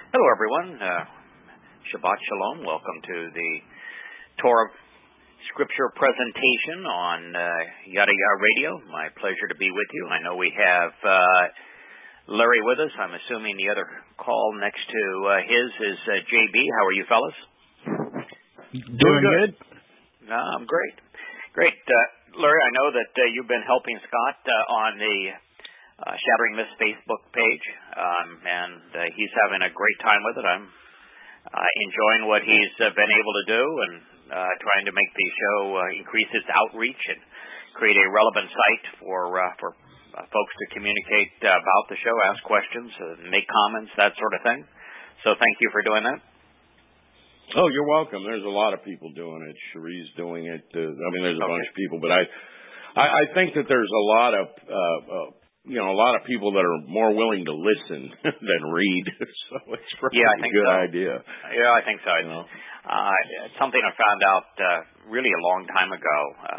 Hello, everyone. Shabbat Shalom. Welcome to the Torah Scripture presentation on Yada Yah Radio. My pleasure to be with you. I know we have Larry with us. I'm assuming the other call next to his is JB. How are you, fellas? Doing good. I'm great. Great. Larry, I know that you've been helping Scott on the Shattering Myths Facebook page, and he's having a great time with it. I'm enjoying what he's been able to do and trying to make the show increase its outreach and create a relevant site for folks to communicate about the show, ask questions, make comments, that sort of thing. So thank you for doing that. Oh, you're welcome. There's a lot of people doing it. Cherie's doing it. There's a bunch of people, but I think that there's a lot of a lot of people that are more willing to listen than read. So it's probably a good idea. Yeah, I think so. It's something I found out really a long time ago.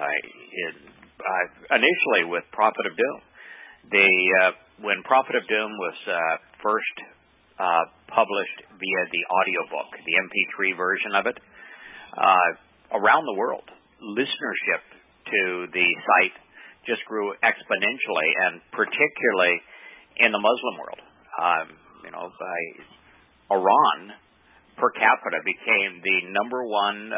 Initially with Prophet of Doom, when Prophet of Doom was first published via the audiobook, the MP3 version of it, around the world, listenership to the site just grew exponentially, and particularly in the Muslim world. Iran per capita became the number one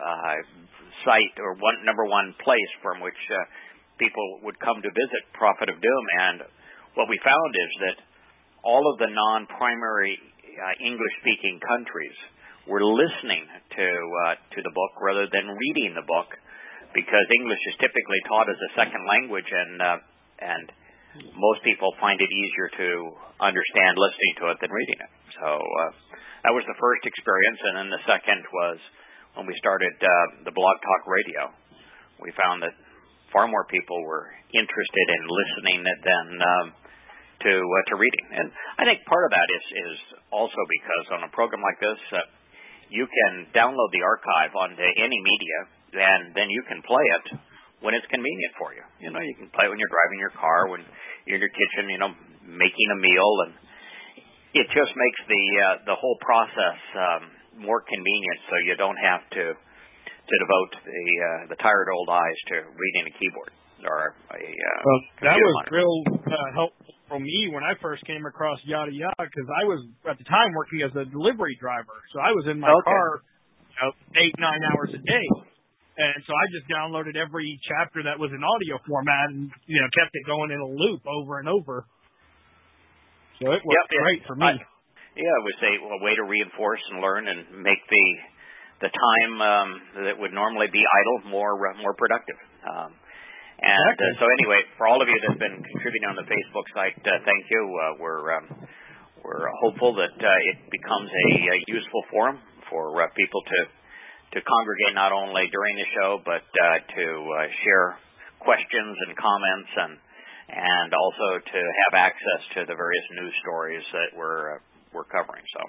site or number one place from which people would come to visit Prophet of Doom. And what we found is that all of the non-primary English-speaking countries were listening to the book rather than reading the book, because English is typically taught as a second language, and most people find it easier to understand listening to it than reading it. So that was the first experience, and then the second was when we started the Blog Talk Radio. We found that far more people were interested in listening than to reading. And I think part of that is also because on a program like this, you can download the archive onto any media, and then you can play it when it's convenient for you. You can play it when you're driving your car, when you're in your kitchen, making a meal, and it just makes the whole process more convenient, so you don't have to devote the tired old eyes to reading a keyboard or a that was monitor. real helpful for me when I first came across Yada Yah, because I was at the time working as a delivery driver, so I was in my car 8-9 hours a day. And so I just downloaded every chapter that was in audio format and, kept it going in a loop over and over. So it worked great for me. It was a way to reinforce and learn and make the time that would normally be idle more productive. So anyway, for all of you that have been contributing on the Facebook site, thank you. We're hopeful that it becomes a useful forum for people to congregate not only during the show, but to share questions and comments, and also to have access to the various news stories that we're covering. So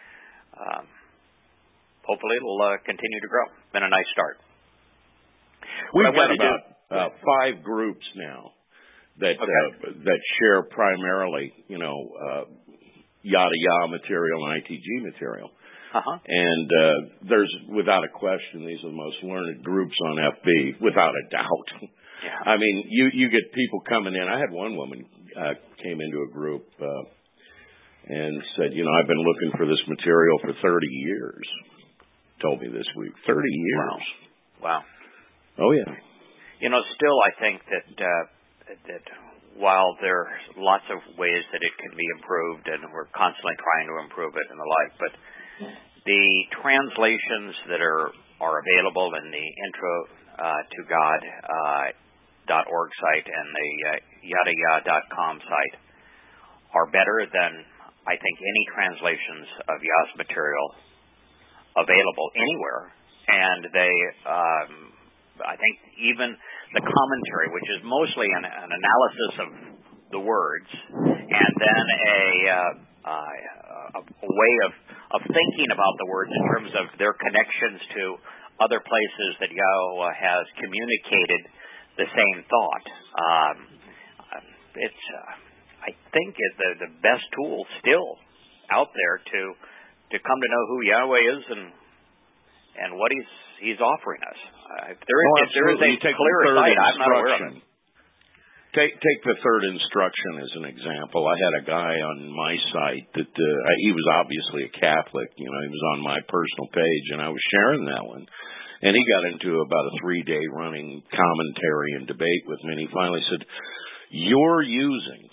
hopefully it'll continue to grow. Been a nice start. We've got about 5 groups now that share primarily, Yada Yah material and ITG material. And there's, without a question, these are the most learned groups on FB, without a doubt. Yeah. I mean, you get people coming in. I had one woman came into a group and said, I've been looking for this material for 30 years. Told me this week, 30 years. Wow. Oh, yeah. Still I think that while there's lots of ways that it can be improved, and we're constantly trying to improve it and the like, but the translations that are available in the Intro to God.org site and the YadaYah.com site are better than, I think, any translations of Yah's material available anywhere. And they, I think, even the commentary, which is mostly an analysis of the words, and then a way of thinking about the words in terms of their connections to other places that Yahweh has communicated the same thought. I think the best tool still out there to come to know who Yahweh is and what He's offering us. If there is a clear sight, I'm not aware of it. Take the third instruction as an example. I had a guy on my site that he was obviously a Catholic. He was on my personal page, and I was sharing that one. And he got into about a 3-day running commentary and debate with me, and he finally said, "You're using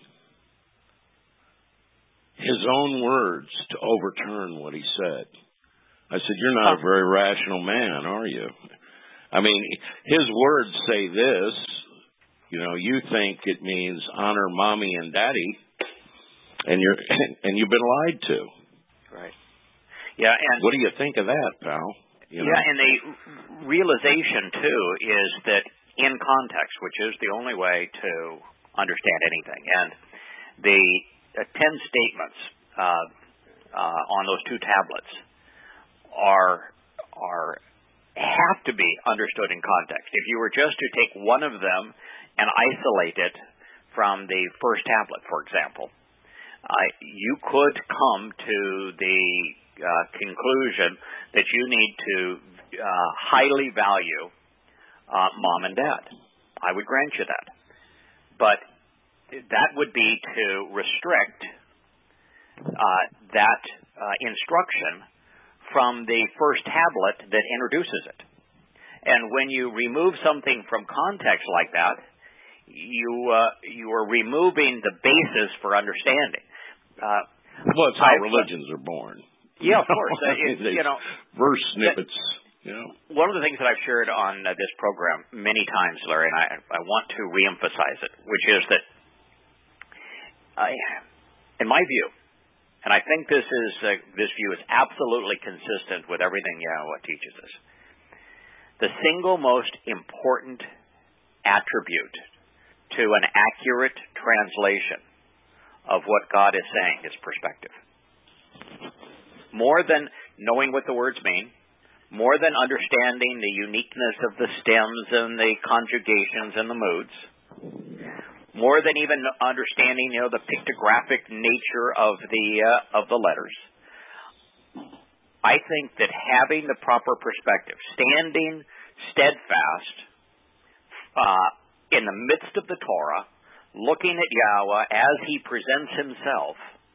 his own words to overturn what he said." I said, "You're not a very rational man, are you? I mean, his words say this. You think it means honor mommy and daddy, and you've been lied to." Right. Yeah. And what do you think of that, pal? Yeah, and the realization too is that in context, which is the only way to understand anything, and the 10 statements on those 2 tablets have to be understood in context. If you were just to take one of them and isolate it from the first tablet, for example, you could come to the conclusion that you need to highly value mom and dad. I would grant you that. But that would be to restrict that instruction from the first tablet that introduces it. And when you remove something from context like that, you are removing the basis for understanding. Well, it's how religions are born. Yeah, of course. Verse snippets. One of the things that I've shared on this program many times, Larry, and I want to reemphasize it, which is that in my view, and I think this view is absolutely consistent with everything Yahweh teaches us, the single most important attribute to an accurate translation of what God is saying is perspective. More than knowing what the words mean, more than understanding the uniqueness of the stems and the conjugations and the moods, more than even understanding, the pictographic nature of the letters, I think that having the proper perspective, standing steadfast in the midst of the Torah, looking at Yahweh as He presents Himself,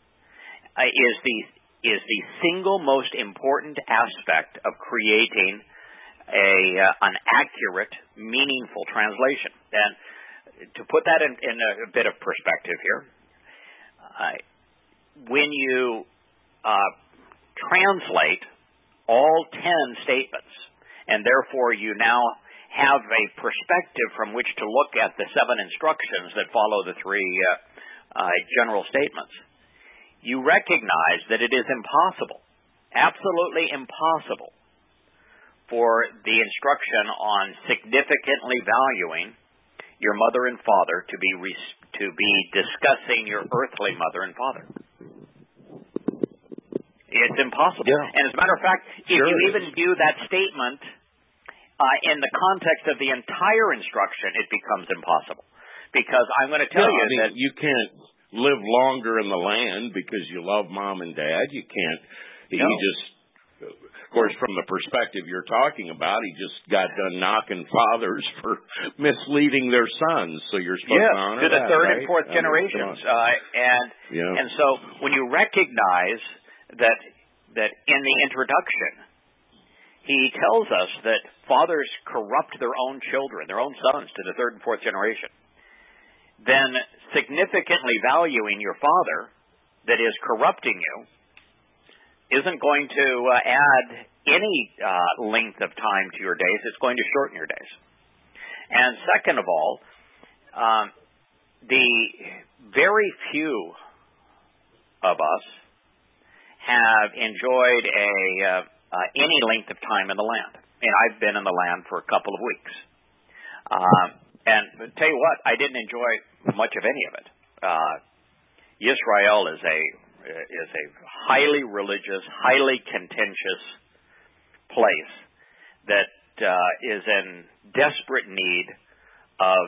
is the single most important aspect of creating an accurate, meaningful translation. And to put that in a bit of perspective here, when you translate all 10 statements, and therefore you now have a perspective from which to look at the 7 instructions that follow the 3 general statements, you recognize that it is impossible, absolutely impossible, for the instruction on significantly valuing your mother and father to be discussing your earthly mother and father. It's impossible. Yeah. And as a matter of fact, if you even view that statement in the context of the entire instruction, it becomes impossible. Because I'm going to tell you that you can't live longer in the land because you love mom and dad. You can't. No. Of course, from the perspective you're talking about, he just got done knocking fathers for misleading their sons. So you're supposed to honor to the that, third right? and fourth generations. And so when you recognize that in the introduction, he tells us that fathers corrupt their own children, their own sons, to the third and fourth generation, then significantly valuing your father that is corrupting you isn't going to add any length of time to your days. It's going to shorten your days. And second of all, the very few of us have enjoyed any length of time in the land. And I've been in the land for a couple of weeks. And tell you what, I didn't enjoy much of any of it. Israel is a highly religious, highly contentious place that is in desperate need of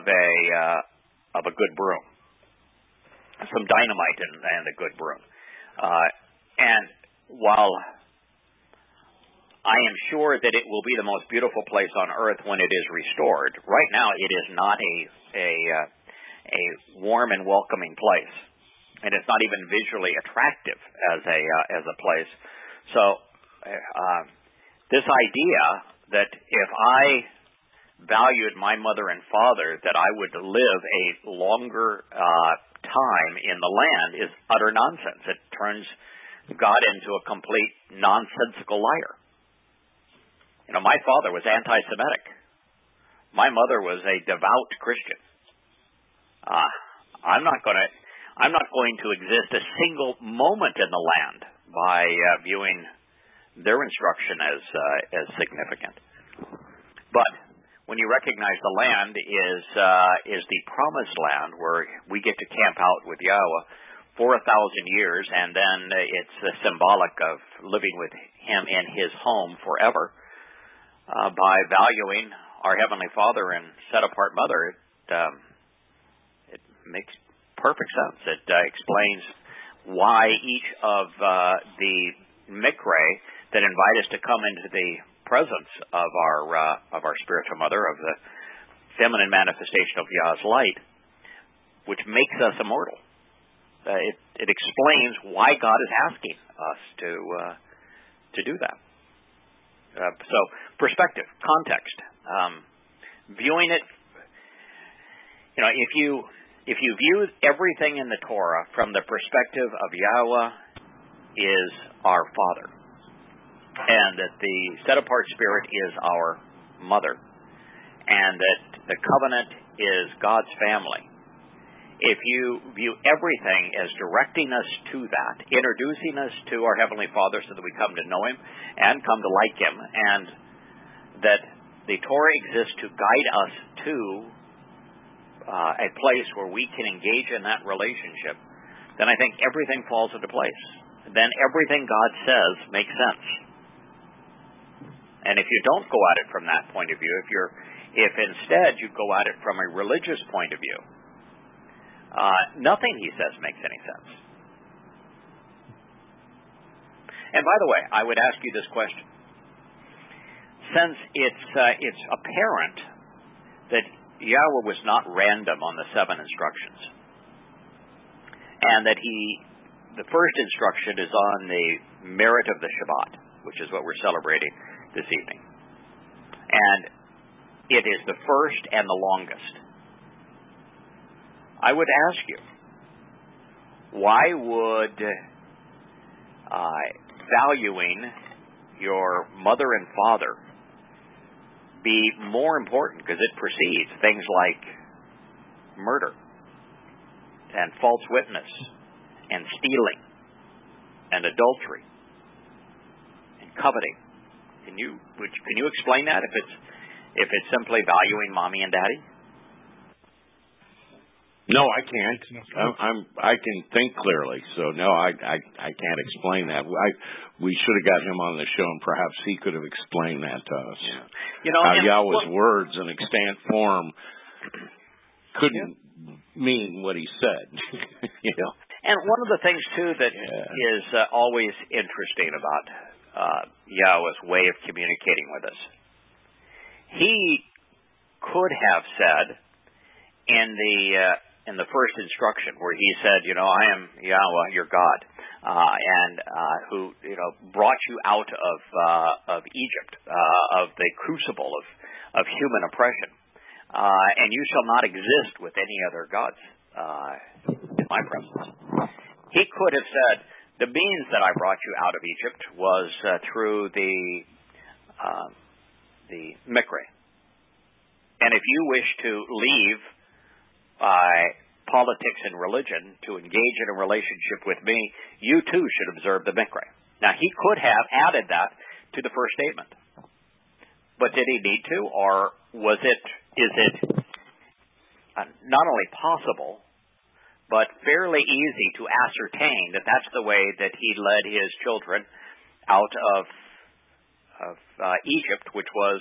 a good broom, some dynamite and a good broom. And while I am sure that it will be the most beautiful place on earth when it is restored, right now it is not a warm and welcoming place, and it's not even visually attractive as a place. So this idea that if I valued my mother and father, that I would live a longer time in the land is utter nonsense. It turns God into a complete nonsensical liar. You know, my father was anti-Semitic. My mother was a devout Christian. I'm not going to exist a single moment in the land by viewing their instruction as significant. But when you recognize the land is the promised land where we get to camp out with Yahweh for 1,000 years, and then it's symbolic of living with Him in His home forever, by valuing our Heavenly Father and set-apart Mother, it makes perfect sense. It explains why each of the Mikre that invite us to come into the presence of our spiritual mother, of the feminine manifestation of Yah's light, which makes us immortal. It explains why God is asking us to do that. So perspective, context, viewing it. You know, if you view everything in the Torah from the perspective of Yahweh is our Father, and that the set-apart Spirit is our mother, and that the covenant is God's family, if you view everything as directing us to that, introducing us to our Heavenly Father so that we come to know Him and come to like Him, and that the Torah exists to guide us to a place where we can engage in that relationship, then I think everything falls into place. Then everything God says makes sense. And if you don't go at it from that point of view, if instead you go at it from a religious point of view, nothing He says makes any sense. And by the way, I would ask you this question: since it's apparent that Yahweh was not random on the 7 instructions, and that the first instruction is on the merit of the Shabbat, which is what we're celebrating this evening, and it is the first and the longest, I would ask you, why would valuing your mother and father be more important? Because it precedes things like murder and false witness and stealing and adultery and coveting. Can you explain that if it's simply valuing mommy and daddy? No, I can't. I can think clearly, so no, I can't explain that. We should have got him on the show, and perhaps he could have explained that to us. Yeah. You know, how Yahweh's words in extant form couldn't mean what He said. You know. And one of the things too that is always interesting about Yahweh's way of communicating with us, He could have said in the first instruction, where He said, you know, I am Yahweh, your God, and who, you know, brought you out of Egypt, of the crucible of human oppression, and you shall not exist with any other gods in my presence. He could have said, the means that I brought you out of Egypt was through the Mikre, and if you wish to leave politics and religion to engage in a relationship with me, you too should observe the Mikre. Now, He could have added that to the first statement, but did He need to, or is it not only possible, but fairly easy to ascertain that that's the way that He led His children out of Egypt, which was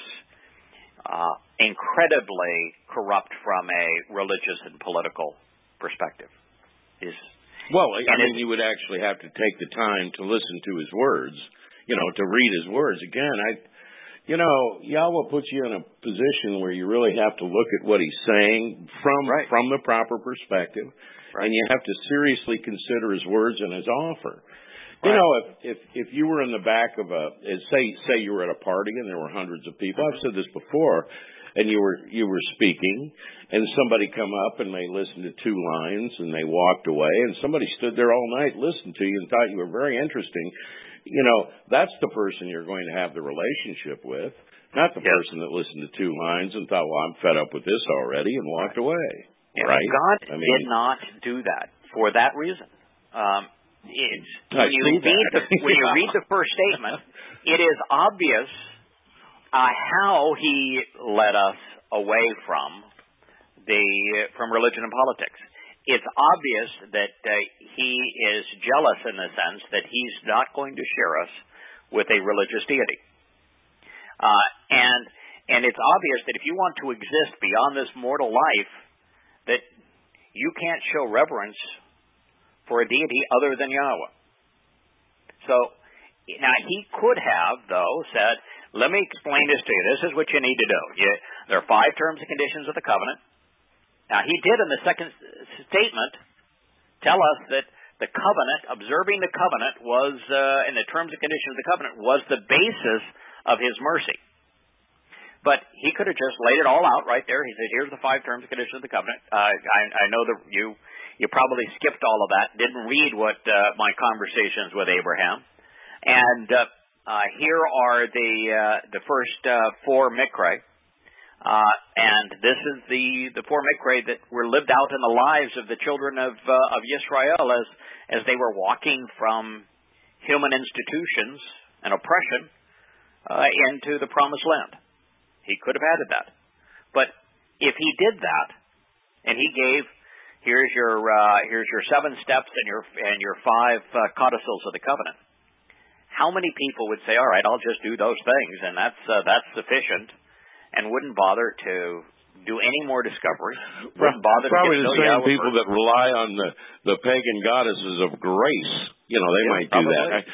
incredibly corrupt from a religious and political perspective? Well, I mean, you would actually have to take the time to listen to his words, to read his words. Again, Yahweh puts you in a position where you really have to look at what he's saying from the proper perspective, and you have to seriously consider his words and his offer. Right. If you were in the back of say you were at a party and there were hundreds of people, I've said this before, and you were speaking, and somebody come up and they listened to 2 lines and they walked away, and somebody stood there all night, listened to you, and thought you were very interesting. That's the person you're going to have the relationship with, not the person that listened to 2 lines and thought, well, I'm fed up with this already, and walked away. Yeah, right? God did not do that for that reason. When you read the first statement, it is obvious how he led us away from religion and politics. It's obvious that he is jealous in the sense that he's not going to share us with a religious deity. And it's obvious that if you want to exist beyond this mortal life, that you can't show reverence for a deity other than Yahweh. So, now he could have, though, said, let me explain this to you. This is what you need to do. There are 5 terms and conditions of the covenant. Now, he did in the second statement tell us that the covenant, observing the covenant was, and the terms and conditions of the covenant was the basis of his mercy. But he could have just laid it all out right there. He said, here's the 5 terms and conditions of the covenant. I know that you probably skipped all of that, didn't read what my conversations with Abraham. And here are the first 4 mikra. And this is the 4 mikra that were lived out in the lives of the children of Yisrael as they were walking from human institutions and oppression into the promised land. He could have added that. But if he did that, and he gave, here's your 7 steps and your 5 codicils of the covenant, how many people would say, all right, I'll just do those things, and that's sufficient, and wouldn't bother to do any more discovery? Wouldn't bother probably to get the same people that rely on the pagan goddesses of grace. They might do that.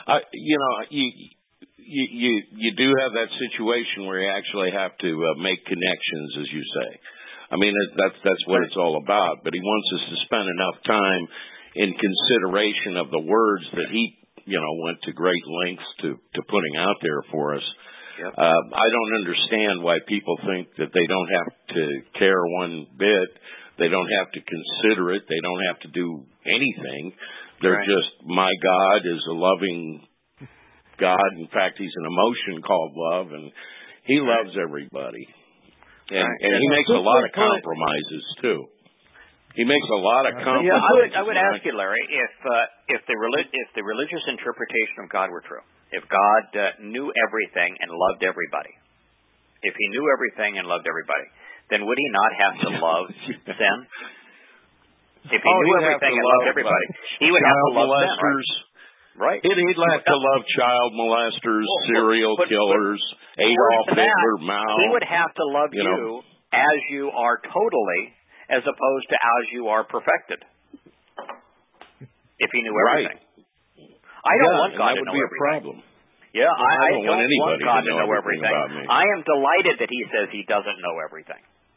You do have that situation where you actually have to make connections, as you say. I mean, that's what it's all about. But he wants us to spend enough time in consideration of the words that he, went to great lengths to putting out there for us. Yep. I don't understand why people think that they don't have to care one bit. They don't have to consider it. They don't have to do anything. They're just, my God is a loving God. In fact, he's an emotion called love, and he loves everybody. And he makes a lot of compromises, too. He makes a lot of compromises. Yeah, I would ask you, Larry, if the religious interpretation of God were true, if God knew everything and loved everybody, if he knew everything and loved everybody, then would he not have to love sin? If he knew everything and loved everybody, he would have to love sin, right? He'd have to love child molesters, serial killers, Adolf Hitler, Mao. He would have to love you as you are totally, as opposed to as you are perfected. If he knew everything. I don't want God to know everything. That would be a problem. Yeah, I don't want God to know everything. I am delighted that he says he doesn't know everything.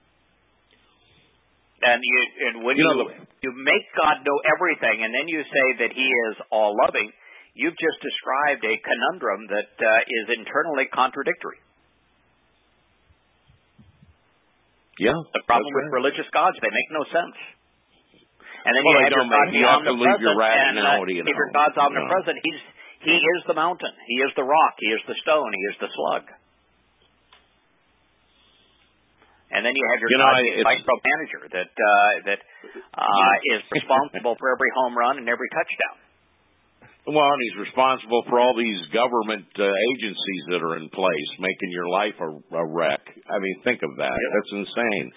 And when you make God know everything, and then you say that he is all-loving, you've just described a conundrum that is internally contradictory. Yeah. The problem with religious gods, they make no sense. And then you have your God be omnipresent, and if your God's omnipresent, he is the mountain, he is the rock, he is the stone, he is the slug. And then you have your God be a micromanager that is responsible for every home run and every touchdown. Well, and he's responsible for all these government agencies that are in place, making your life a wreck. I mean, think of that. Yeah. That's insane.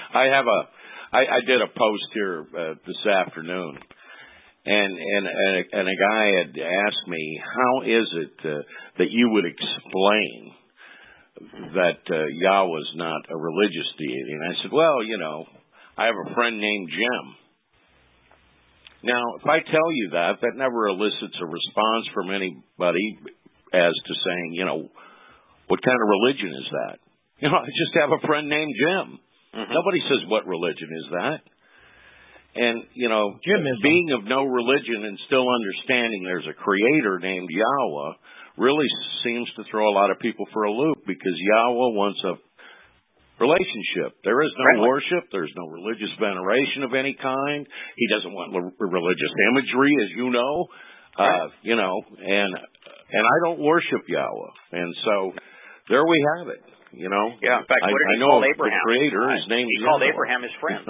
I did a post here this afternoon, and a guy had asked me, how is it that you would explain that Yahweh's not a religious deity? And I said, well, I have a friend named Jim. Now, if I tell you that never elicits a response from anybody as to saying, what kind of religion is that? I just have a friend named Jim. Mm-hmm. Nobody says, what religion is that? And, being of no religion and still understanding there's a creator named Yahweh really seems to throw a lot of people for a loop, because Yahweh wants a relationship. There is no worship. There's no religious veneration of any kind. He doesn't want religious imagery, as you know. And I don't worship Yahweh. And so there we have it. Yeah. In fact, what did he call Abraham? The creator, his name is called Abraham his friend.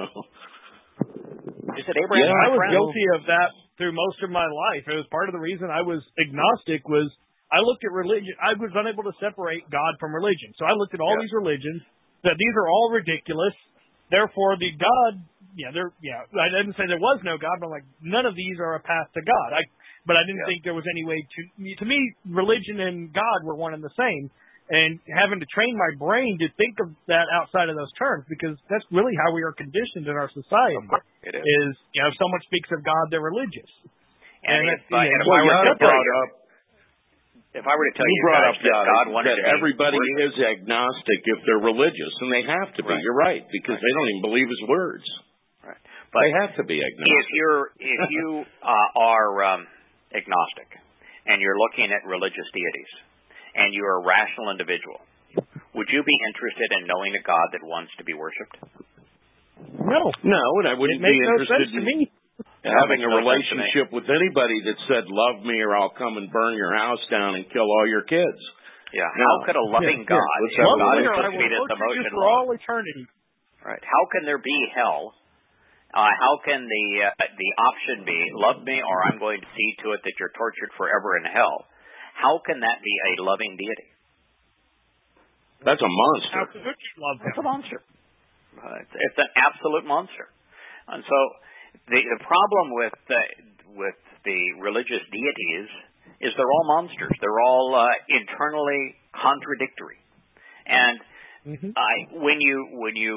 You said Abraham. Yeah, I was guilty of that through most of my life. It was part of the reason I was agnostic. Was I looked at religion. I was unable to separate God from religion. So I looked at all these religions. That these are all ridiculous. Therefore, the God, I didn't say there was no God, but I'm like, none of these are a path to God. But I didn't think there was any way to me, religion and God were one and the same. And having to train my brain to think of that outside of those terms, because that's really how we are conditioned in our society. It is. If someone speaks of God, they're religious. And if I were to tell you, if I were to tell you guys that God wanted that everybody is agnostic if they're religious, and they have to be. You're right, because they don't even believe his words. Right. But they have to be agnostic. If you are agnostic and you're looking at religious deities and you're a rational individual, would you be interested in knowing a God that wants to be worshipped? No, and I wouldn't be interested to me. Having a relationship with anybody that said, love me or I'll come and burn your house down and kill all your kids. Yeah. How could a loving God, love me or I will torture you for all eternity. Right. How can there be hell? How can the option be, love me or I'm going to see to it that you're tortured forever in hell? How can that be a loving deity? That's a monster. How could you love him? It's a monster. It's an absolute monster. And so the problem with the religious deities is they're all monsters. They're all internally contradictory. And when you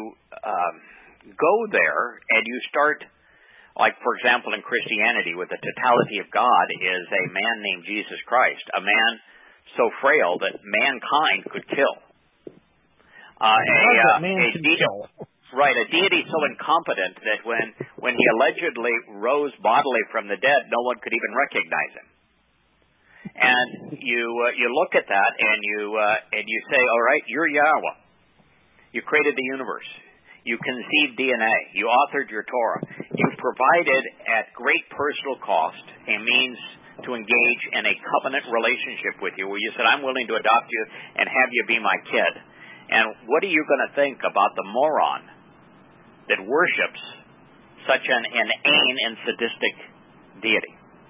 go there and you start, like for example in Christianity, with the totality of God is a man named Jesus Christ, a man so frail that mankind could kill. Right, a deity so incompetent that when he allegedly rose bodily from the dead, no one could even recognize him. And you look at that and you say, all right, you're Yahweh. You created the universe. You conceived DNA. You authored your Torah. You provided at great personal cost a means to engage in a covenant relationship with you, where you said, I'm willing to adopt you and have you be my kid. And what are you going to think about the moron that worships such an inane and sadistic deity?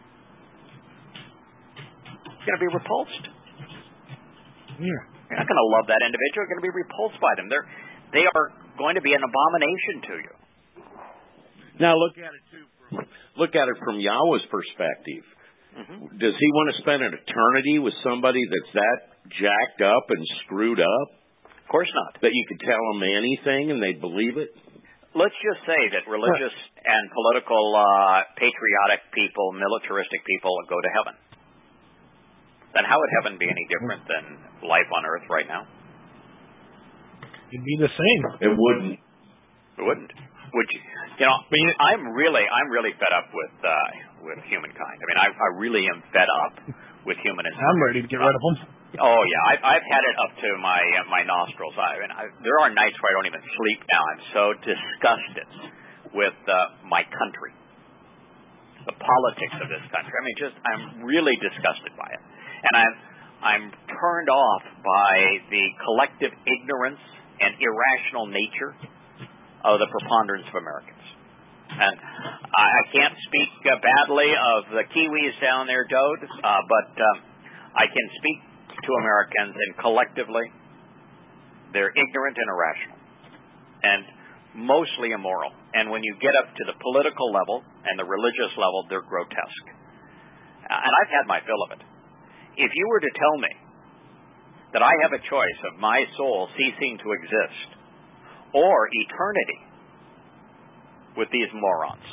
You're going to be repulsed. Yeah. You're not going to love that individual. You're going to be repulsed by them. They are going to be an abomination to you. Now look at it from Yahweh's perspective. Mm-hmm. Does he want to spend an eternity with somebody that's that jacked up and screwed up? Of course not. That you could tell them anything and they'd believe it? Let's just say that religious and political, patriotic people, militaristic people go to heaven. Then how would heaven be any different than life on earth right now? It'd be the same. It wouldn't. It wouldn't. Would you? I'm really fed up with humankind. I mean, I really am fed up with humanism. I'm ready to get rid of them. Oh yeah, I've had it up to my nostrils. There are nights where I don't even sleep now. I'm so disgusted with my country, the politics of this country. I mean, I'm really disgusted by it, and I'm turned off by the collective ignorance and irrational nature of the preponderance of Americans. And I can't speak badly of the Kiwis down there, Dode, but I can speak to Americans, and collectively, they're ignorant and irrational, and mostly immoral. And when you get up to the political level and the religious level, they're grotesque. And I've had my fill of it. If you were to tell me that I have a choice of my soul ceasing to exist or eternity with these morons,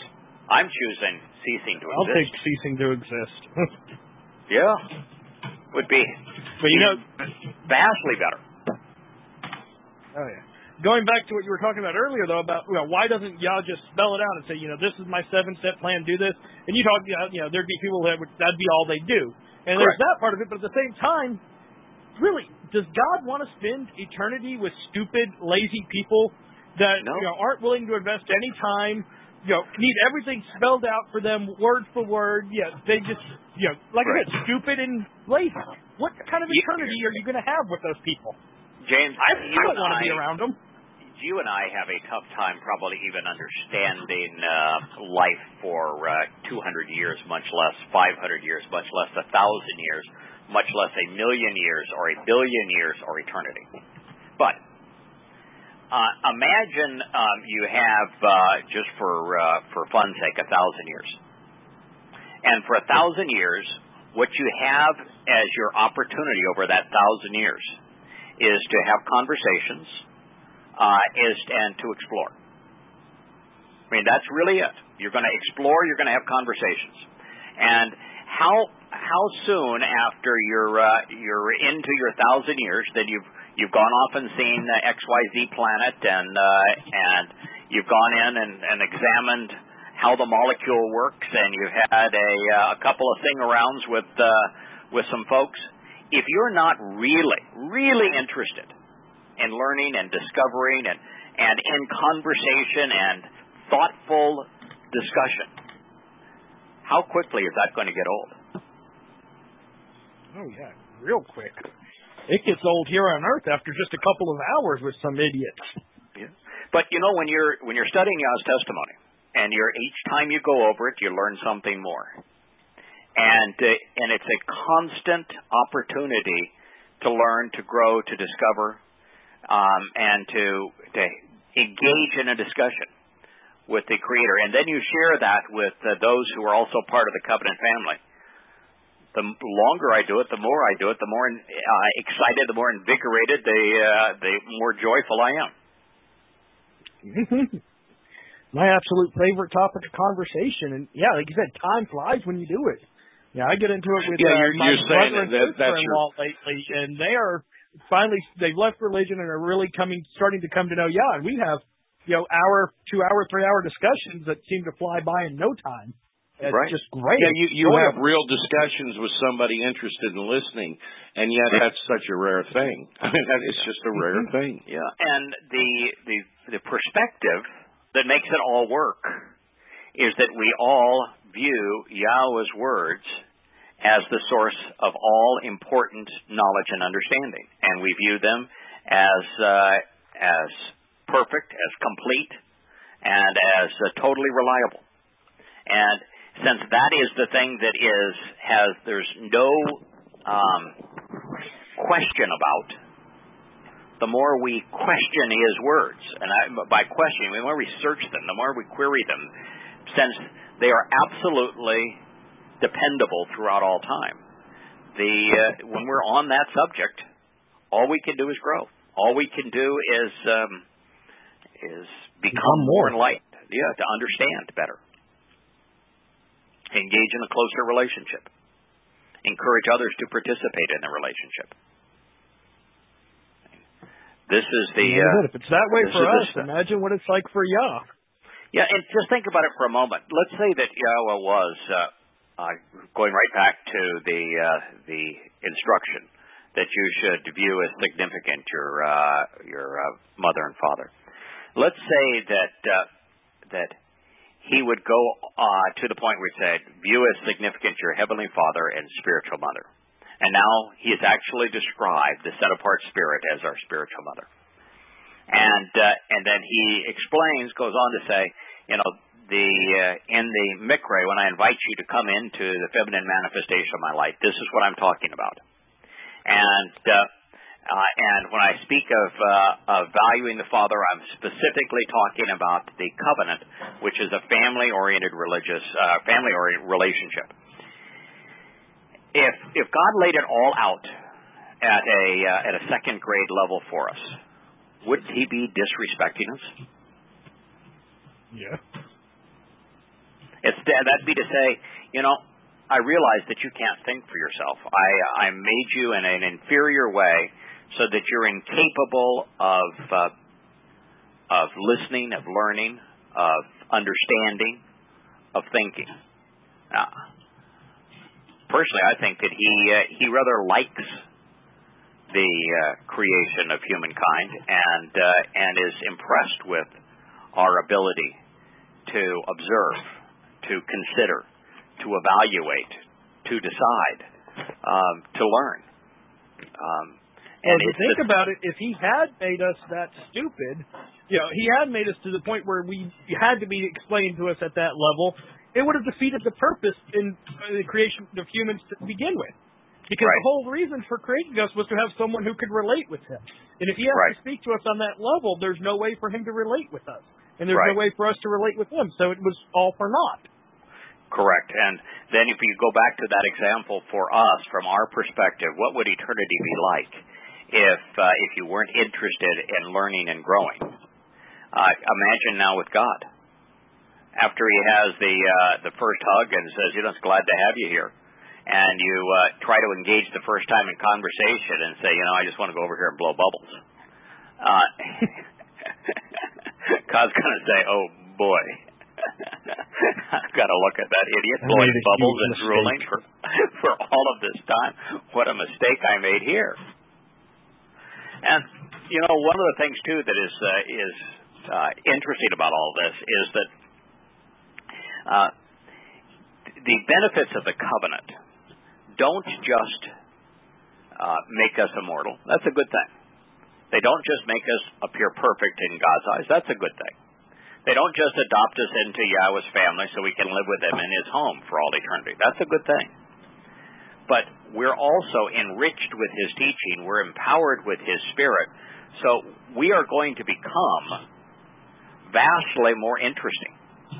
I'm choosing ceasing to exist. I'll take ceasing to exist. Yeah. Would be vastly better. Oh, yeah. Going back to what you were talking about earlier, though, about why doesn't Yah just spell it out and say, this is my 7-step plan, do this? And you talk, there'd be people that'd be all they do. And Correct. There's that part of it, but at the same time, really, does God want to spend eternity with stupid, lazy people that aren't willing to invest any time? Need everything spelled out for them word for word. Yeah, they just, like I said, stupid and lazy. What kind of eternity are you going to have with those people? James, I don't want to be around them. You and I have a tough time probably even understanding life for 200 years, much less 500 years, much less 1,000 years, much less 1,000,000 years or 1 billion years or eternity. But imagine you have, just for fun's sake, 1,000 years. And for 1,000 years, what you have as your opportunity over that 1,000 years is to have conversations, and to explore. I mean, that's really it. You're going to explore. You're going to have conversations. And how soon after you're into your 1,000 years that you've gone off and seen XYZ planet and you've gone in and examined how the molecule works, and you've had a couple of sing-arounds with some folks. If you're not really interested in learning and discovering and in conversation and thoughtful discussion, how quickly is that going to get old? Oh, yeah, real quick. It gets old here on Earth after just a couple of hours with some idiots. Yeah. But, when you're studying Yah's testimony, and each time you go over it, you learn something more. And it's a constant opportunity to learn, to grow, to discover, and to engage in a discussion with the Creator. And then you share that with those who are also part of the covenant family. The longer I do it, the more I do it, the more excited, the more invigorated, the more joyful I am. My absolute favorite topic of conversation. And, yeah, like you said, time flies when you do it. Yeah, I get into it with my brother and sister-in-law lately, and they've left religion and are really starting to come to know Yah. And we have, 2 hour, 3-hour discussions that seem to fly by in no time. It's just great. Yeah, you have real discussions with somebody interested in listening, and yet that's such a rare thing. I mean, it's just a rare thing. Yeah, and the perspective that makes it all work is that we all view Yahweh's words as the source of all important knowledge and understanding, and we view them as perfect, as complete, and as totally reliable. And since that is the thing that there's no question about, the more we question His words, and by questioning, the more we search them, the more we query them, since they are absolutely dependable throughout all time. When we're on that subject, all we can do is grow. All we can do is become more enlightened. Yeah, to understand better. Engage in a closer relationship. Encourage others to participate in the relationship. This is if it's that way for us, imagine what it's like for Yah. Yeah, and just think about it for a moment. Let's say that Yahweh was going right back to the instruction that you should view as significant your mother and father. Let's say that he would go to the point where he said, view as significant your heavenly father and spiritual mother. And now he has actually described the set-apart spirit as our spiritual mother. And then he goes on to say, in the Mikra, when I invite you to come into the feminine manifestation of my light, this is what I'm talking about. And when I speak of valuing the Father, I'm specifically talking about the covenant, which is a family-oriented relationship. If God laid it all out at a second grade level for us, wouldn't He be disrespecting us? Yeah. That'd be to say, I realize that you can't think for yourself. I made you in an inferior way so that you're incapable of listening, of learning, of understanding, of thinking. Personally, I think that he rather likes the creation of humankind and is impressed with our ability to observe, to consider, to evaluate, to decide, to learn. And if you think about it, if he had made us that stupid, he had made us to the point where we had to be explained to us at that level, it would have defeated the purpose in the creation of humans to begin with. Because the whole reason for creating us was to have someone who could relate with him. And if he has to speak to us on that level, there's no way for him to relate with us. And there's no way for us to relate with him. So it was all for naught. Correct. And then if you go back to that example for us, from our perspective, what would eternity be like if you weren't interested in learning and growing? Imagine now with God. After he has the first hug and says, it's glad to have you here, and you try to engage the first time in conversation and say, I just want to go over here and blow bubbles. God's going to say, oh, boy. I've got to look at that idiot blowing bubbles and drooling for all of this time. What a mistake I made here. And, one of the things, too, that is interesting about all this is that the benefits of the covenant don't just make us immortal. That's a good thing. They don't just make us appear perfect in God's eyes. That's a good thing. They don't just adopt us into Yahweh's family so we can live with him in his home for all eternity. That's a good thing. But we're also enriched with his teaching. We're empowered with his spirit. So we are going to become vastly more interesting.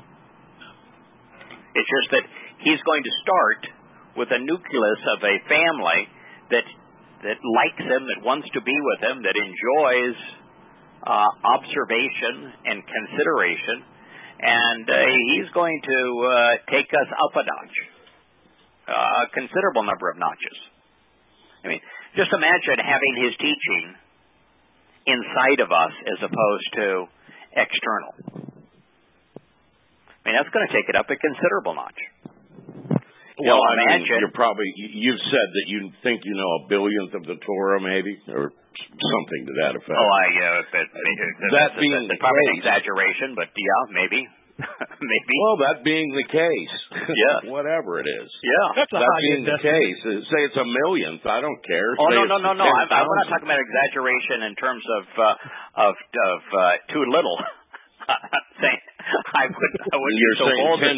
It's just that he's going to start with a nucleus of a family that likes him, that wants to be with him, that enjoys observation and consideration, and he's going to take us up a notch, a considerable number of notches. I mean, just imagine having his teaching inside of us as opposed to external. I mean, that's going to take it up a considerable notch. Well, you've said that you think you know a billionth of the Torah, maybe, or something to that effect. That's probably an exaggeration, but maybe. Maybe. Well, that being the case, whatever it is. Yeah. That being the case, say it's a millionth, I don't care. No. I'm not talking about exaggeration in terms of too little. Saying I would be so bold that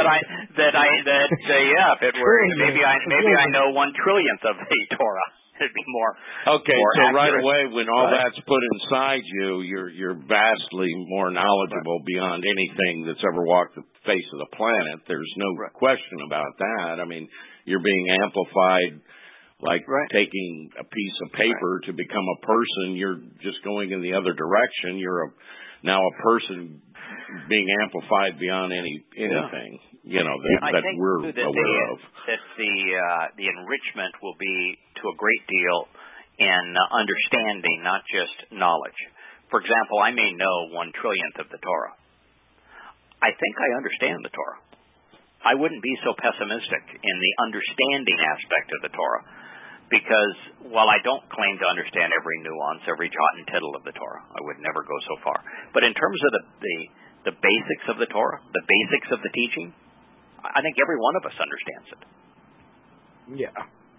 if it were maybe I know 1 trillionth of the Torah. It'd be more. Okay, more so accurate. right away when all that's put inside you, you're vastly more knowledgeable beyond anything that's ever walked the face of the planet. There's no question about that. I mean, you're being amplified like taking a piece of paper to become a person. You're just going in the other direction. You're now a person being amplified beyond anything, that we're aware of. That the enrichment will be to a great deal in understanding, not just knowledge. For example, I may know 1 trillionth of the Torah. I think I understand the Torah. I wouldn't be so pessimistic in the understanding aspect of the Torah, because while I don't claim to understand every nuance, every jot and tittle of the Torah, I would never go so far. But in terms of the basics of the Torah, the basics of the teaching, I think every one of us understands it. Yeah.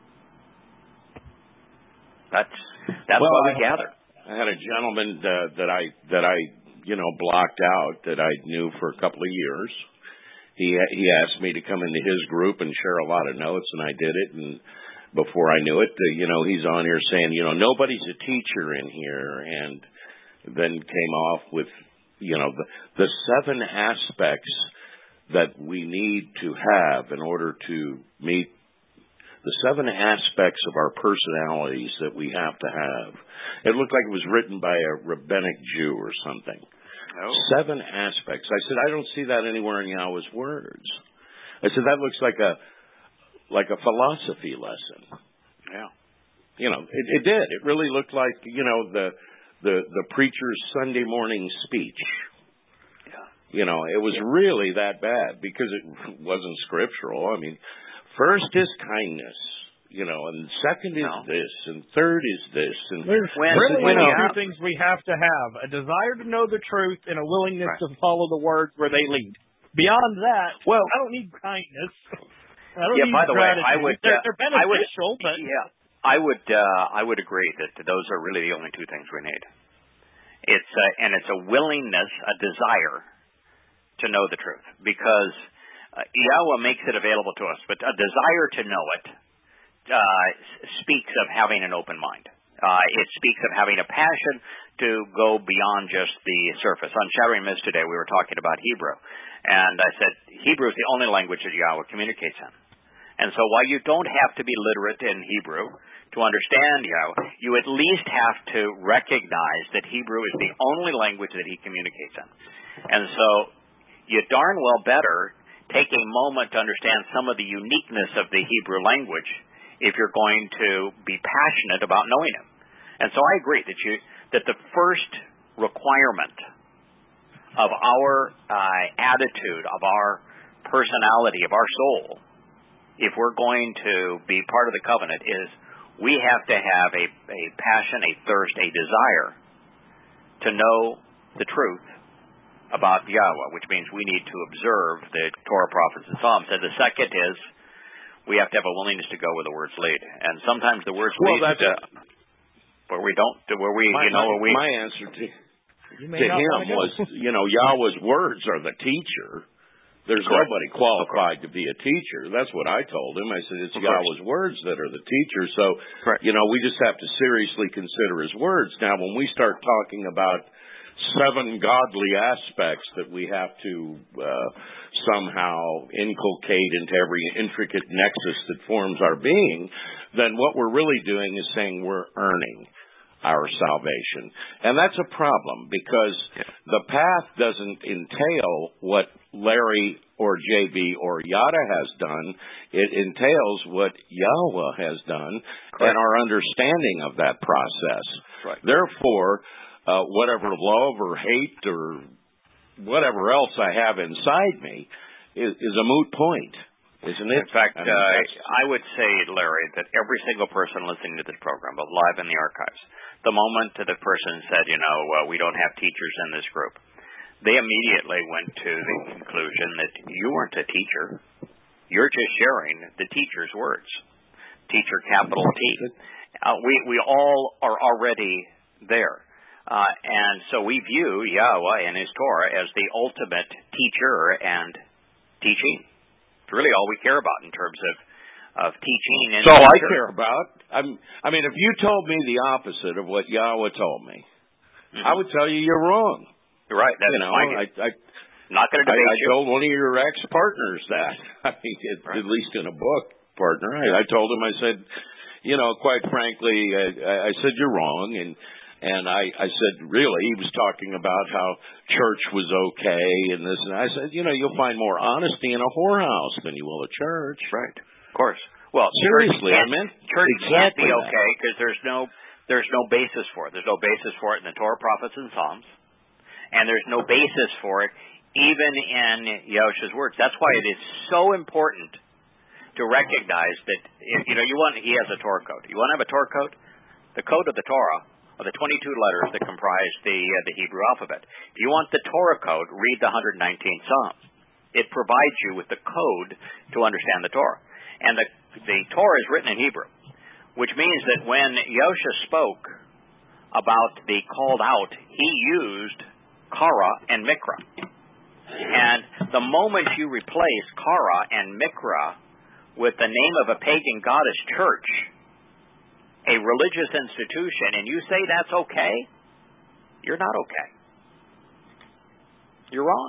That's why we gather. I had a gentleman that I blocked out that I knew for a couple of years. He asked me to come into his group and share a lot of notes, and I did it. And before I knew it, he's on here saying, nobody's a teacher in here, and then came off with, the 7 aspects that we need to have in order to meet the 7 aspects of our personalities that we have to have. It looked like it was written by a rabbinic Jew or something. Oh. 7 aspects. I said, I don't see that anywhere in Yahweh's words. I said, that looks like a philosophy lesson. Yeah. It did. It really looked like, the preacher's Sunday morning speech. Yeah. It was really that bad because it wasn't scriptural. I mean, first is kindness, and second is this, and third is this. And there's really only 2 things we have to have: a desire to know the truth and a willingness to follow the words where they lead. Beyond that, I don't need kindness. I don't need by the gratitude. way, I would. They're beneficial, but I would agree that those are really the only 2 things we need. It's a willingness, a desire to know the truth, because Yahweh makes it available to us, but a desire to know it speaks of having an open mind. It speaks of having a passion to go beyond just the surface. On Shattering Myths today, we were talking about Hebrew, and I said Hebrew is the only language that Yahweh communicates in. And so while you don't have to be literate in Hebrew to understand Yahweh, you at least have to recognize that Hebrew is the only language that he communicates in. And so you darn well better take a moment to understand some of the uniqueness of the Hebrew language if you're going to be passionate about knowing him. And so I agree that the first requirement of our attitude, of our personality, of our soul, if we're going to be part of the covenant, is we have to have a passion, a thirst, a desire to know the truth about Yahweh, which means we need to observe the Torah, prophets, and Psalms. And the second is we have to have a willingness to go where the words lead. And sometimes the words lead where we don't, where we, My answer to him was, Yahweh's words are the teacher. There's nobody qualified to be a teacher. That's what I told him. I said, it's Yahweh's words that are the teacher. So, we just have to seriously consider his words. Now, when we start talking about 7 godly aspects that we have to somehow inculcate into every intricate nexus that forms our being, then what we're really doing is saying we're earning our salvation. And that's a problem because the path doesn't entail what Larry or JB or Yada has done. It entails what Yahweh has done and our understanding of that process. Right. Therefore, whatever love or hate or whatever else I have inside me is a moot point, isn't it? In fact, I would say, Larry, that every single person listening to this program, both live in the archives, the moment the person said, we don't have teachers in this group, they immediately went to the conclusion that you weren't a teacher. You're just sharing the teacher's words. Teacher, capital T. We all are already there. And so we view Yahweh and his Torah as the ultimate teacher and teaching. It's really all we care about in terms of teaching. And so I care about. I mean, if you told me the opposite of what Yahweh told me, I would tell you you're wrong. You're right. That's not going to debate you. I told one of your ex-partners that. At least in a book, partner. I told him, I said, quite frankly, I said, you're wrong. And I said, really? He was talking about how church was okay and this. And I said, you'll find more honesty in a whorehouse than you will a church. Right. Of course. Well, seriously, church can't be okay because there's no basis for it. There's no basis for it in the Torah, prophets, and Psalms. And there's no basis for it even in Yahushua's words. That's why it is so important to recognize that, he has a Torah code. You want to have a Torah code? The code of the Torah are the 22 letters that comprise the Hebrew alphabet. If you want the Torah code, read the 119th Psalm. It provides you with the code to understand the Torah. And the Torah is written in Hebrew, which means that when Yahushua spoke about the called out, he used Kara and Mikra. And the moment you replace Kara and Mikra with the name of a pagan goddess church, a religious institution, and you say that's okay, you're not okay. You're wrong.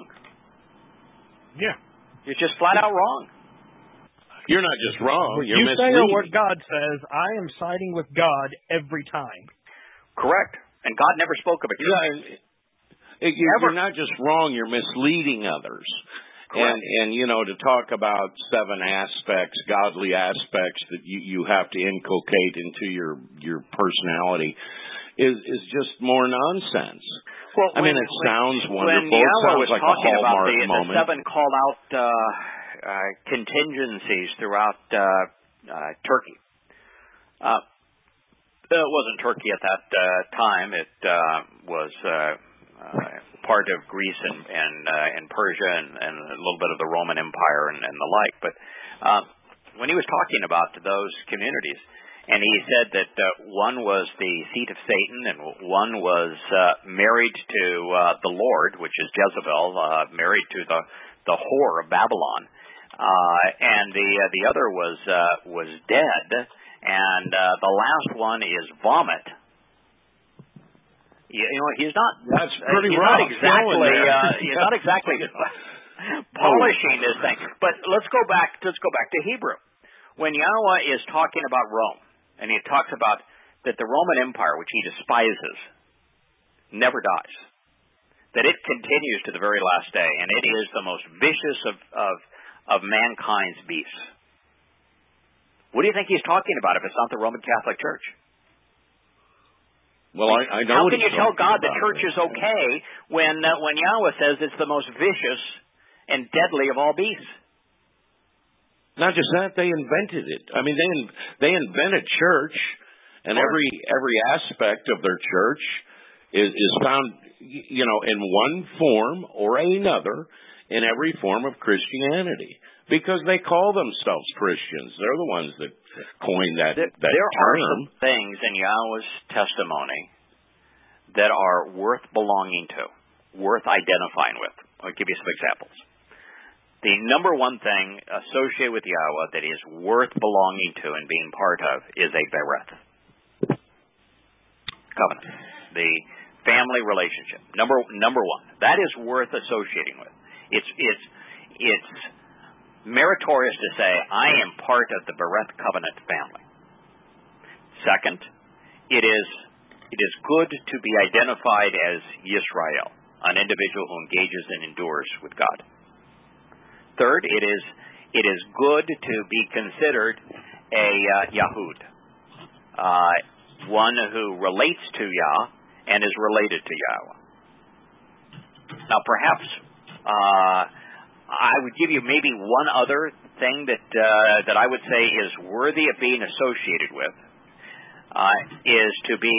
Yeah. You're just flat out wrong. You're not just wrong. You're misleading. What God says, I am siding with God every time. Correct. And God never spoke of it. Yeah, You're not just wrong, you're misleading others. And to talk about 7 aspects, godly aspects that you have to inculcate into your personality is just more nonsense. Well, it sounds wonderful. When Yahweh was was like talking a about moment. the 7 called out contingencies throughout Turkey. It wasn't Turkey at that time. It was part of Greece and Persia and a little bit of the Roman Empire and the like. But when he was talking about those communities, and he said that one was the seat of Satan and one was married to the Lord, which is Jezebel, married to the whore of Babylon, and the other was dead, and the last one is vomit. He's not. That's pretty he's rough. not exactly. He's not exactly polishing this thing. But let's go back to Hebrew. When Yahweh is talking about Rome, and he talks about that the Roman Empire, which he despises, never dies, that it continues to the very last day, and it is the most vicious of mankind's beasts. What do you think he's talking about if it's not the Roman Catholic Church? Well, I know. How can you tell God the church is okay when Yahweh says it's the most vicious and deadly of all beasts? Not just that, they invented it. They invented church, and every aspect of their church is found, in one form or another in every form of Christianity, because they call themselves Christians. They're the ones that coined that term. There are some things in Yahweh's testimony that are worth belonging to, worth identifying with. I'll give you some examples. The number one thing associated with Yahweh that is worth belonging to and being part of is a bereth, covenant, the family relationship. Number one, that is worth associating with. It's meritorious to say I am part of the bereth covenant family. Second, it is good to be identified as Yisrael, an individual who engages and endures with God. Third, it is good to be considered a Yahud, one who relates to Yah and is related to Yahweh. Now, perhaps I would give you maybe one other thing that I would say is worthy of being associated with, is to be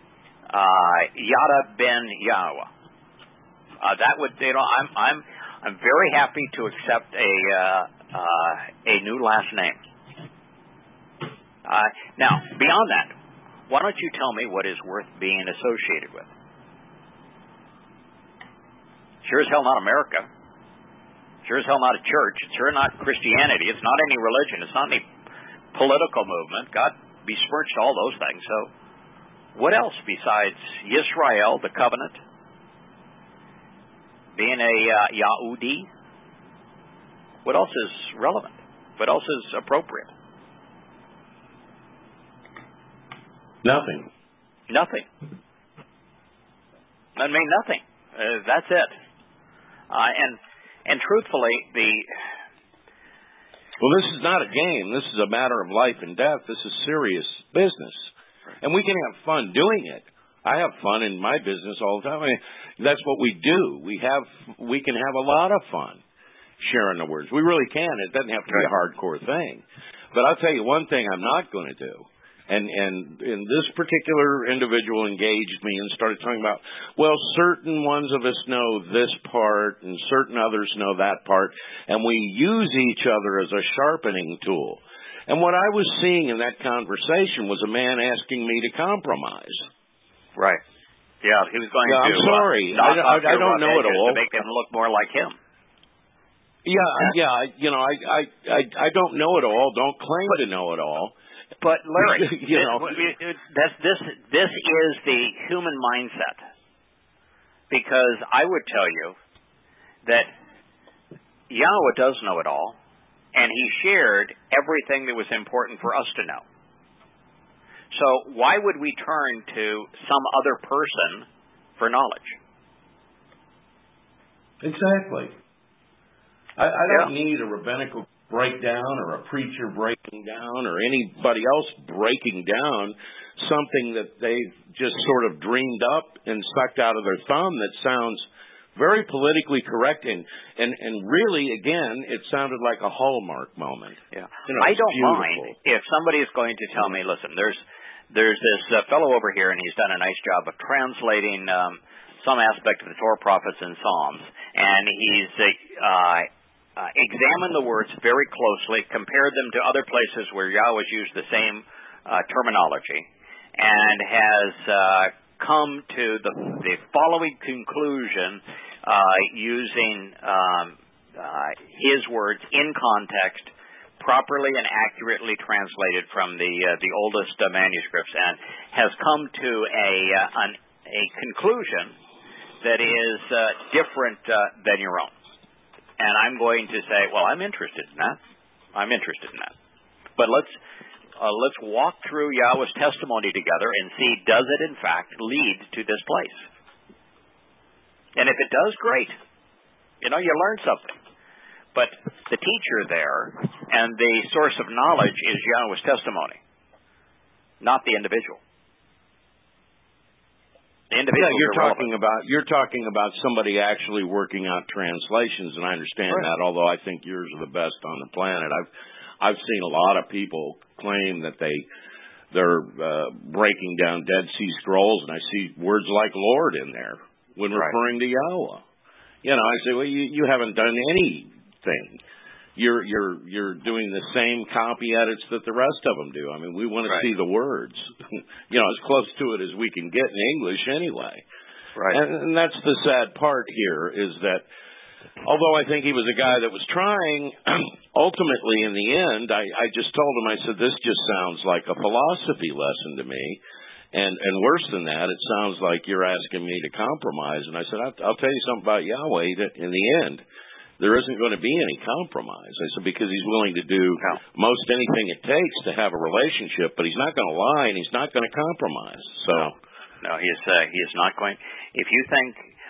Yada ben Yahweh. That would, I'm very happy to accept a new last name. Now, beyond that, why don't you tell me what is worth being associated with? Sure as hell not America. Sure as hell not a church. It's sure not Christianity. It's not any religion. It's not any political movement. God besmirched all those things. So what else besides Yisrael, the covenant, being a Yahudi? What else is relevant? What else is appropriate? Nothing. Nothing. Nothing. That's it. And truthfully, well, this is not a game. This is a matter of life and death. This is serious business, and we can have fun doing it. I have fun in my business all the time. That's what we do. We can have a lot of fun sharing the words. We really can. It doesn't have to be a hardcore thing. But I'll tell you one thing I'm not going to do. And this particular individual engaged me and started talking about, well, certain ones of us know this part and certain others know that part, and we use each other as a sharpening tool. And what I was seeing in that conversation was a man asking me to compromise. Right. Yeah, he was going to. I'm sorry. I don't know it all. To make them look more like him. Yeah. I don't know it all. Don't claim to know it all. But Larry, this is the human mindset. Because I would tell you that Yahweh does know it all, and he shared everything that was important for us to know. So why would we turn to some other person for knowledge? Exactly. I don't need a rabbinical breakdown or a preacher breaking down or anybody else breaking down something that they've just sort of dreamed up and sucked out of their thumb that sounds very politically correct and really, again, it sounded like a Hallmark moment. Yeah, I don't mind if somebody is going to tell me, listen, there's this fellow over here and he's done a nice job of translating some aspect of the Torah, prophets, and Psalms, and he's examined the words very closely, compared them to other places where Yahweh's used the same terminology, and has come to the following conclusion using his words in context, properly and accurately translated from the oldest manuscripts, and has come to a conclusion that is different than your own. And I'm going to say, well, I'm interested in that. But let's walk through Yahweh's testimony together and see, does it in fact lead to this place? And if it does, great. You learn something. But the teacher there and the source of knowledge is Yahweh's testimony, not the individual. You're talking about somebody actually working out translations, and I understand that. Although I think yours are the best on the planet. I've seen a lot of people claim that they're breaking down Dead Sea Scrolls, and I see words like Lord in there when referring to Yahweh. I say, well, you haven't done anything. You're doing the same copy edits that the rest of them do. I mean, we want to see the words, as close to it as we can get in English anyway. Right. And that's the sad part here is that although I think he was a guy that was trying, ultimately in the end, I just told him, I said, this just sounds like a philosophy lesson to me. And worse than that, it sounds like you're asking me to compromise. And I said, I'll tell you something about Yahweh that in the end, there isn't going to be any compromise. I said, because he's willing to do most anything it takes to have a relationship, but he's not going to lie and he's not going to compromise. So no, he is not going. If you think,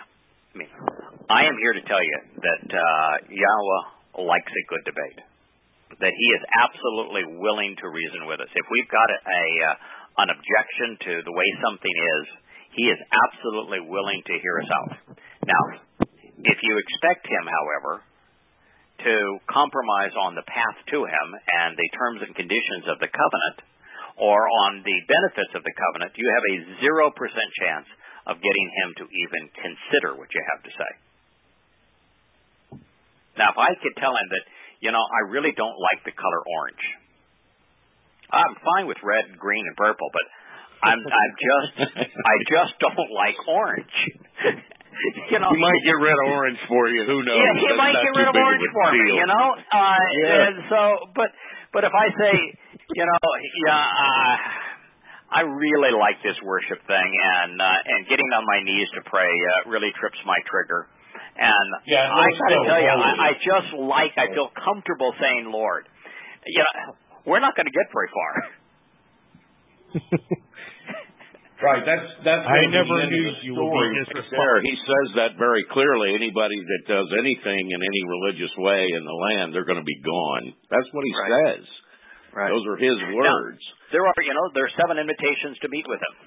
I am here to tell you that Yahweh likes a good debate, that he is absolutely willing to reason with us. If we've got an objection to the way something is, he is absolutely willing to hear us out. Now, if you expect him, however, to compromise on the path to him and the terms and conditions of the covenant or on the benefits of the covenant, you have a 0% chance of getting him to even consider what you have to say. Now, if I could tell him that, I really don't like the color orange. I'm fine with red, green, and purple, but I just don't like orange. He might get rid of orange for you. Who knows? Yeah, he might get rid of orange for me. And so, but if I say, I really like this worship thing, and getting on my knees to pray really trips my trigger. And I got to tell you, I feel comfortable saying, Lord. We're not going to get very far. Right, that's I never knew you would be disrespectful. He says that very clearly. Anybody that does anything in any religious way in the land, they're going to be gone. That's what he says. Right. Those are his words. Now, there are 7 invitations to meet with him.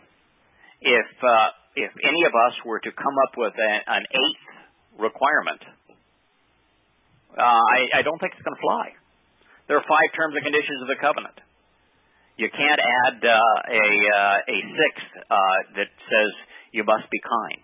If any of us were to come up with an 8th requirement, I don't think it's going to fly. There are 5 terms and conditions of the covenant. You can't add a 6th that says you must be kind.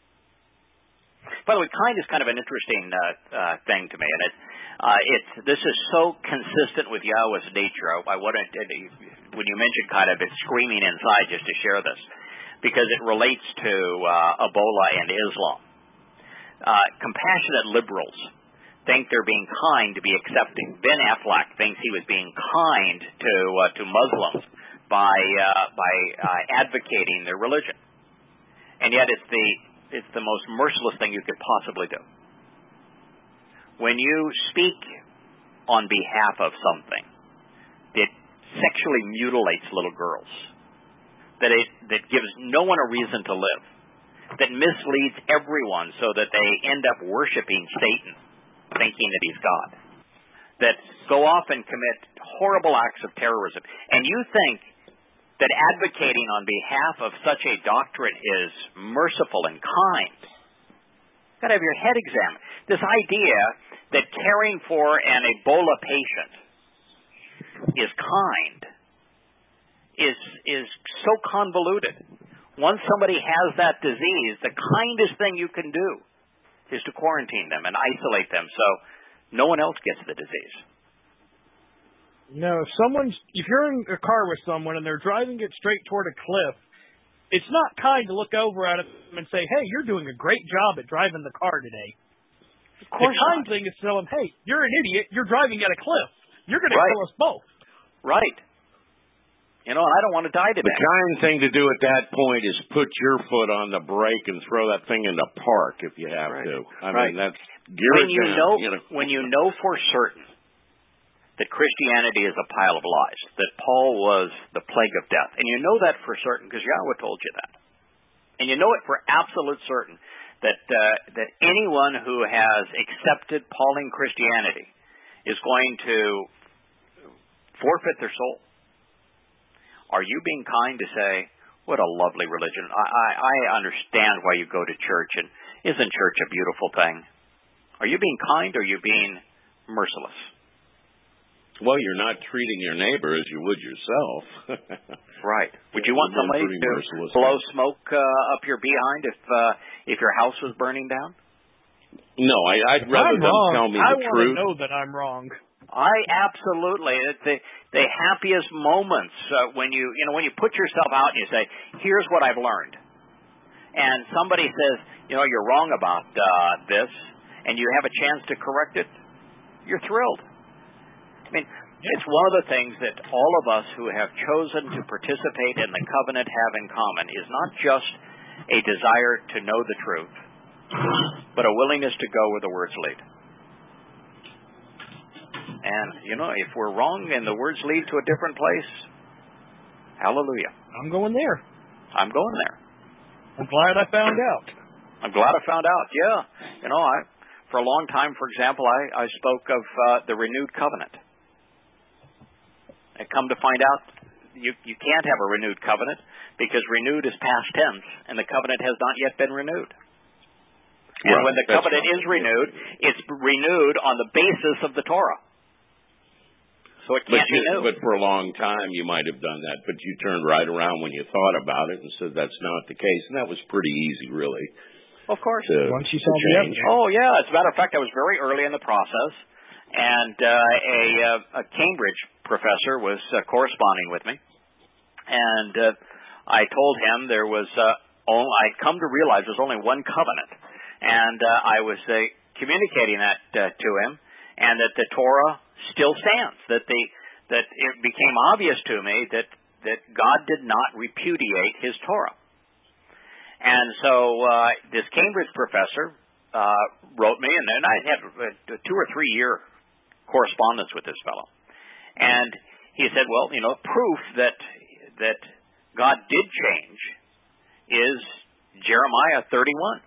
By the way, kind is kind of an interesting thing to me, and this is so consistent with Yahweh's nature. I wanted when you mentioned kind of, it's screaming inside just to share this, because it relates to Ebola and Islam. Compassionate liberals think they're being kind to be accepting. Ben Affleck thinks he was being kind to Muslims by advocating their religion, and yet it's the most merciless thing you could possibly do. When you speak on behalf of something that sexually mutilates little girls, that gives no one a reason to live, that misleads everyone so that they end up worshiping Satan, thinking that he's God, that go off and commit horrible acts of terrorism. And you think that advocating on behalf of such a doctrine is merciful and kind. You've got to have your head examined. This idea that caring for an Ebola patient is kind is so convoluted. Once somebody has that disease, the kindest thing you can do is to quarantine them and isolate them so no one else gets the disease. No, if you're in a car with someone and they're driving it straight toward a cliff, it's not kind to look over at them and say, hey, you're doing a great job at driving the car today. Of course the kind thing is to tell them, hey, you're an idiot, you're driving at a cliff. You're going to kill us both. Right. I don't want to die today. The kind thing to do at that point is put your foot on the brake and throw that thing in the park if you have to. I mean, that's when you know for certain that Christianity is a pile of lies, that Paul was the plague of death, and you know that for certain because Yahweh told you that, and you know it for absolute certain that anyone who has accepted Pauline Christianity is going to forfeit their soul. Are you being kind to say, what a lovely religion? I understand why you go to church, and isn't church a beautiful thing? Are you being kind or are you being merciless? Well, you're not treating your neighbor as you would yourself. Right. Would you want somebody to blow smoke up your behind if your house was burning down? No, I'd rather them tell me the truth. I want to know that I'm wrong. I absolutely. The happiest moments when you put yourself out and you say, "Here's what I've learned," and somebody says, "You're wrong about this," and you have a chance to correct it. You're thrilled. I mean, it's one of the things that all of us who have chosen to participate in the covenant have in common is not just a desire to know the truth, but a willingness to go where the words lead. And, if we're wrong and the words lead to a different place, hallelujah. I'm going there. I'm going there. I'm glad I found out. I'm glad I found out, yeah. For a long time, for example, I spoke of the renewed covenant. I come to find out you can't have a renewed covenant because renewed is past tense, and the covenant has not yet been renewed. And when the covenant is renewed, it's renewed on the basis of the Torah. So it can't be new. But for a long time you might have done that, but you turned right around when you thought about it and said that's not the case. And that was pretty easy, really. Of course. Once you saw the evidence. Oh, yeah. As a matter of fact, I was very early in the process, and a Cambridge professor was corresponding with me. And I told him there was I'd come to realize there's only one covenant. And I was communicating that to him, and that the Torah still stands, that it became obvious to me that God did not repudiate his Torah. And so this Cambridge professor wrote me, and then I had a 2 or 3 year correspondence with this fellow. And he said, well, proof that God did change is Jeremiah 31.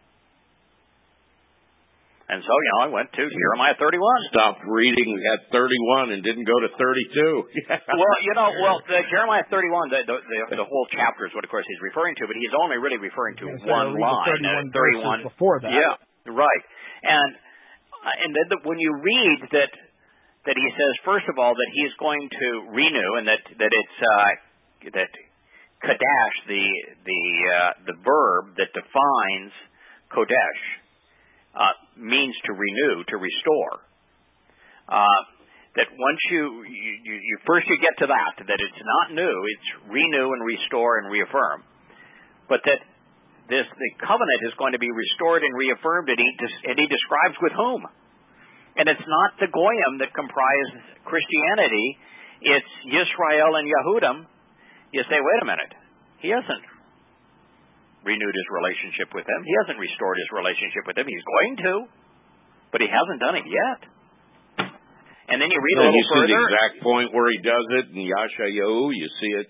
And so, I went to Jeremiah 31. Stopped reading at 31 and didn't go to 32. Well, the Jeremiah 31, the whole chapter is what, of course, he's referring to, but he's only really referring to one line. 31 before that. Yeah, right. And then when you read that he says, first of all, that he's going to renew, and that it's that Kadesh, the verb that defines Kodesh, means to renew, to restore. That once you first you get to that it's not new, it's renew and restore and reaffirm, but that the covenant is going to be restored and reaffirmed, and he describes with whom. And it's not the Goyim that comprise Christianity, it's Yisrael and Yehudim. You say, wait a minute, he hasn't renewed his relationship with them. He hasn't restored his relationship with them. He's going to, but he hasn't done it yet. And then you read a little further. You see the exact point where he does it in Yashayahu. You see it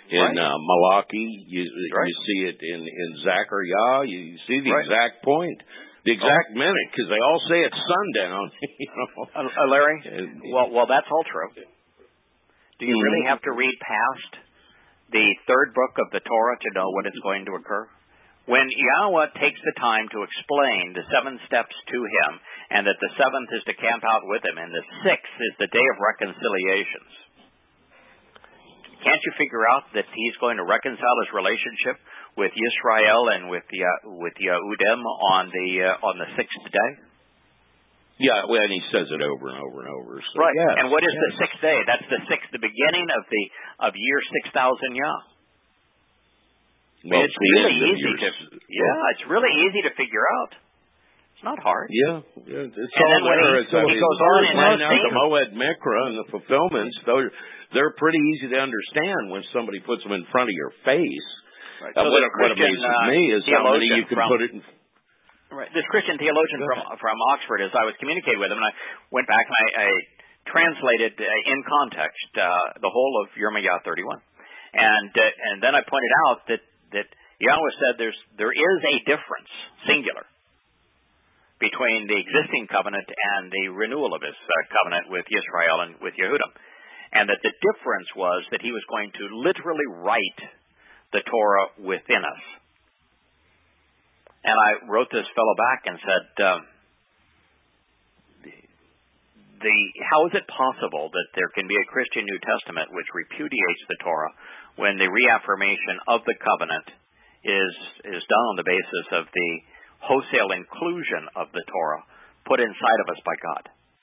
in Malachi. You see it in Zechariah. You see the exact point, the exact minute, because they all say it's sundown. Larry, well, that's all true. Do you really have to read past the third book of the Torah to know when it's going to occur? When Yahweh takes the time to explain the 7 steps to him, and that the 7th is to camp out with him, and the 6th is the day of reconciliations, can't you figure out that he's going to reconcile his relationship with Yisrael and with Yehudim on the 6th day? Yeah, well, and he says it over and over and over. So, right. Yes, and what is the 6th day? That's the 6th, the beginning of year 6,000 Yah. Well, it's really easy it's really easy to figure out. It's not hard. Yeah, it's all there. He goes on and out the Moed Mikra and the fulfillments. They're pretty easy to understand when somebody puts them in front of your face. Right. So what amazes me is how many you can put it in. Right. This Christian theologian from Oxford, as I was communicating with him, and I went back and I translated in context the whole of Yirmiyah 31, and then I pointed out that Yahweh said there is a difference, singular, between the existing covenant and the renewal of his covenant with Yisrael and with Yehudim, and that the difference was that he was going to literally write the Torah within us. And I wrote this fellow back and said, how is it possible that there can be a Christian New Testament which repudiates the Torah when the reaffirmation of the covenant is done on the basis of the wholesale inclusion of the Torah put inside of us by God?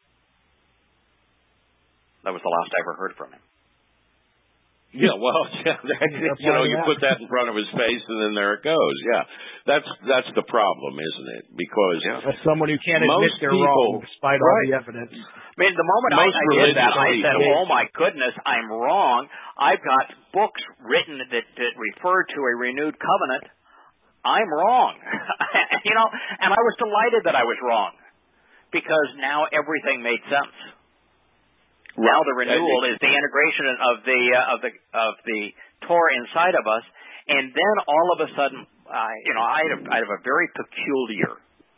That was the last I ever heard from him. Yeah, well, you put that in front of his face, and then there it goes. Yeah, that's the problem, isn't it? Because that's someone who can't admit they're wrong despite all the evidence. I mean, the moment I did that, I said, "Oh my goodness, I'm wrong. I've got books written that refer to a renewed covenant. I'm wrong." And I was delighted that I was wrong, because now everything made sense. Now the renewal is the integration of the Torah inside of us, and then all of a sudden, I have a very peculiar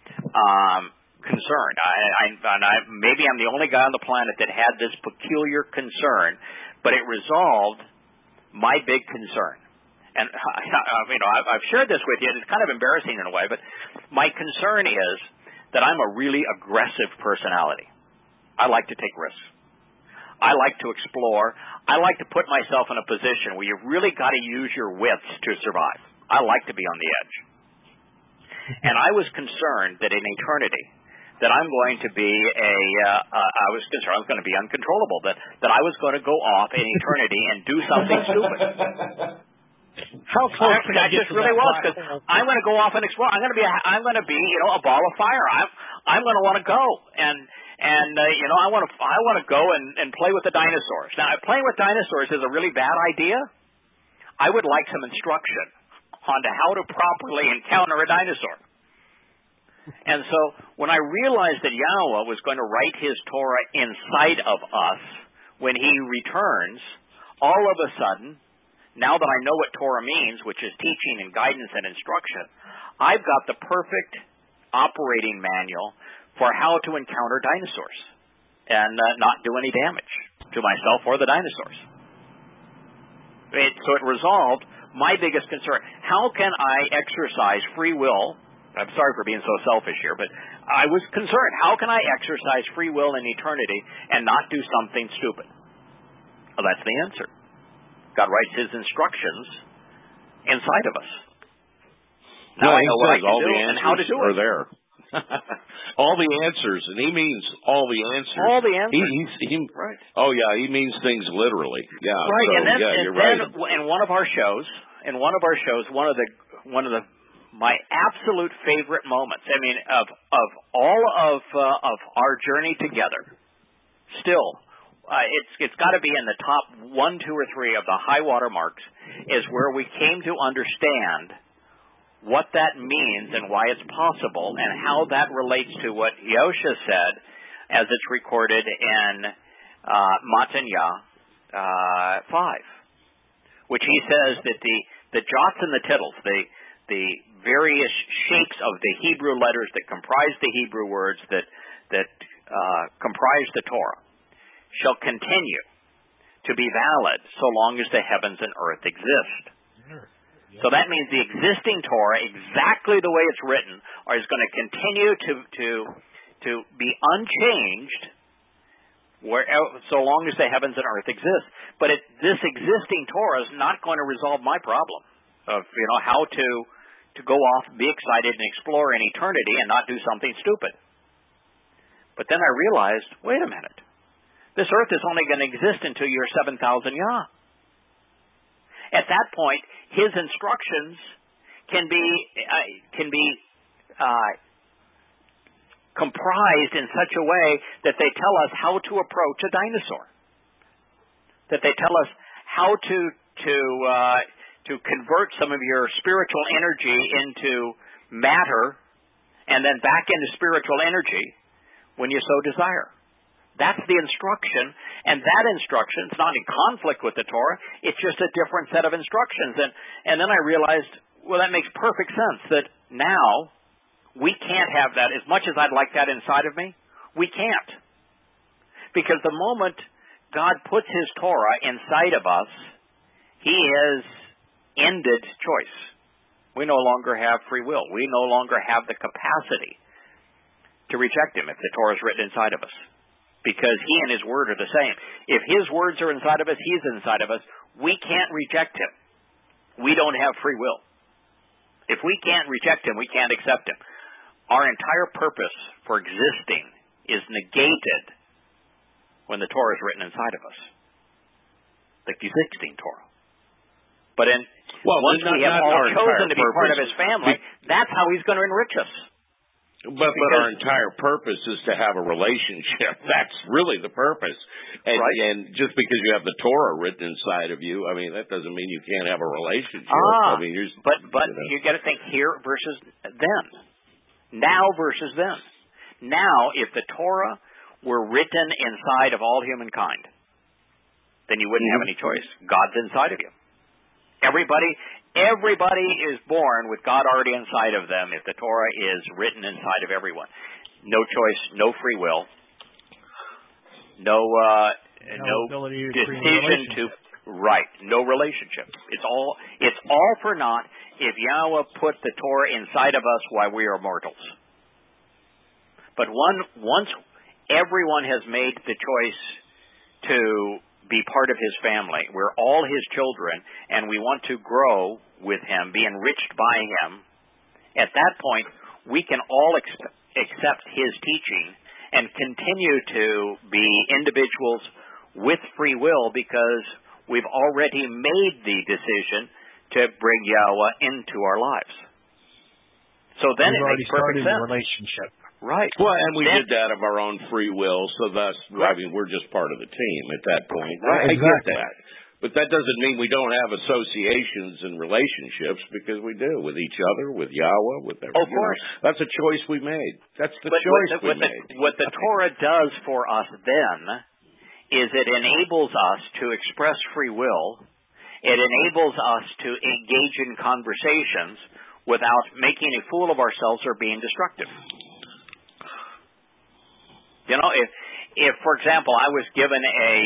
concern. Maybe I'm the only guy on the planet that had this peculiar concern, but it resolved my big concern. And I've shared this with you, and it's kind of embarrassing in a way, but my concern is that I'm a really aggressive personality. I like to take risks. I like to explore. I like to put myself in a position where you've really got to use your wits to survive. I like to be on the edge. And I was concerned that in eternity, that I'm going to be I was concerned I was going to be uncontrollable, that I was going to go off in eternity and do something stupid. How close can I just really was, because I'm going to go off and explore. I'm going to be a ball of fire. I'm going to want to go and I want to go and play with the dinosaurs. Now, playing with dinosaurs is a really bad idea. I would like some instruction on how to properly encounter a dinosaur. And so when I realized that Yahweh was going to write his Torah inside of us when he returns, all of a sudden, now that I know what Torah means, which is teaching and guidance and instruction, I've got the perfect operating manual for how to encounter dinosaurs and not do any damage to myself or the dinosaurs. So it resolved my biggest concern. How can I exercise free will? I'm sorry for being so selfish here, but I was concerned. How can I exercise free will in eternity and not do something stupid? Well, that's the answer. God writes his instructions inside of us. Now I know what I can do and how to do it. There. All the answers, and he means all the answers. All the answers. Right. Oh yeah, he means things literally. Yeah. Right. So, you're right. In one of our shows, one of my absolute favorite moments. I mean, of all of our journey together, still, it's got to be in the top 1, 2, or 3 of the high water marks. Is where we came to understand what that means and why it's possible, and how that relates to what Yosha said, as it's recorded in Matanya 5, which he says that the jots and the tittles, the various shapes of the Hebrew letters that comprise the Hebrew words that comprise the Torah, shall continue to be valid so long as the heavens and earth exist. So that means the existing Torah, exactly the way it's written, is going to continue to be unchanged so long as the heavens and earth exist. But this existing Torah is not going to resolve my problem of how to go off, be excited, and explore in eternity and not do something stupid. But then I realized, wait a minute, this earth is only going to exist until you're 7,000 Yah. At that point, his instructions can be comprised in such a way that they tell us how to approach a dinosaur. That they tell us how to convert some of your spiritual energy into matter and then back into spiritual energy when you so desire. That's the instruction, and that instruction is not in conflict with the Torah. It's just a different set of instructions. And then I realized, well, that makes perfect sense, that now we can't have that. As much as I'd like that inside of me, we can't. Because the moment God puts his Torah inside of us, he has ended choice. We no longer have free will. We no longer have the capacity to reject him if the Torah is written inside of us. Because he and his word are the same. If his words are inside of us, he's inside of us. We can't reject him. We don't have free will. If we can't reject him, we can't accept him. Our entire purpose for existing is negated when the Torah is written inside of us. The existing Torah. But once we have all chosen to be part of his family, that's how he's going to enrich us. But our entire purpose is to have a relationship. That's really the purpose. And, right. And just because you have the Torah written inside of you, I mean, that doesn't mean you can't have a relationship. I mean, but you got to think here versus then. Now versus then. Now, if the Torah were written inside of all humankind, then you wouldn't have any choice. God's inside of you. Everybody is born with God already inside of them if the Torah is written inside of everyone. No choice, no free will, no decision no relationship. It's all for naught if Yahweh put the Torah inside of us while we are mortals. But once everyone has made the choice to be part of his family, we're all his children, and we want to grow with him, be enriched by him, at that point, we can all accept his teaching and continue to be individuals with free will because we've already made the decision to bring Yahweh into our lives. So then it makes perfect sense. Relationship. Right. Well, and we did that of our own free will, so thus, I mean, we're just part of the team at that point. Right. I get that. But that doesn't mean we don't have associations and relationships, because we do, with each other, with Yahweh, with everyone. Of course. That's a choice we made. That's the choice we made. What the Torah does for us then is it enables us to express free will. It enables us to engage in conversations without making a fool of ourselves or being destructive. You know, if for example, I was given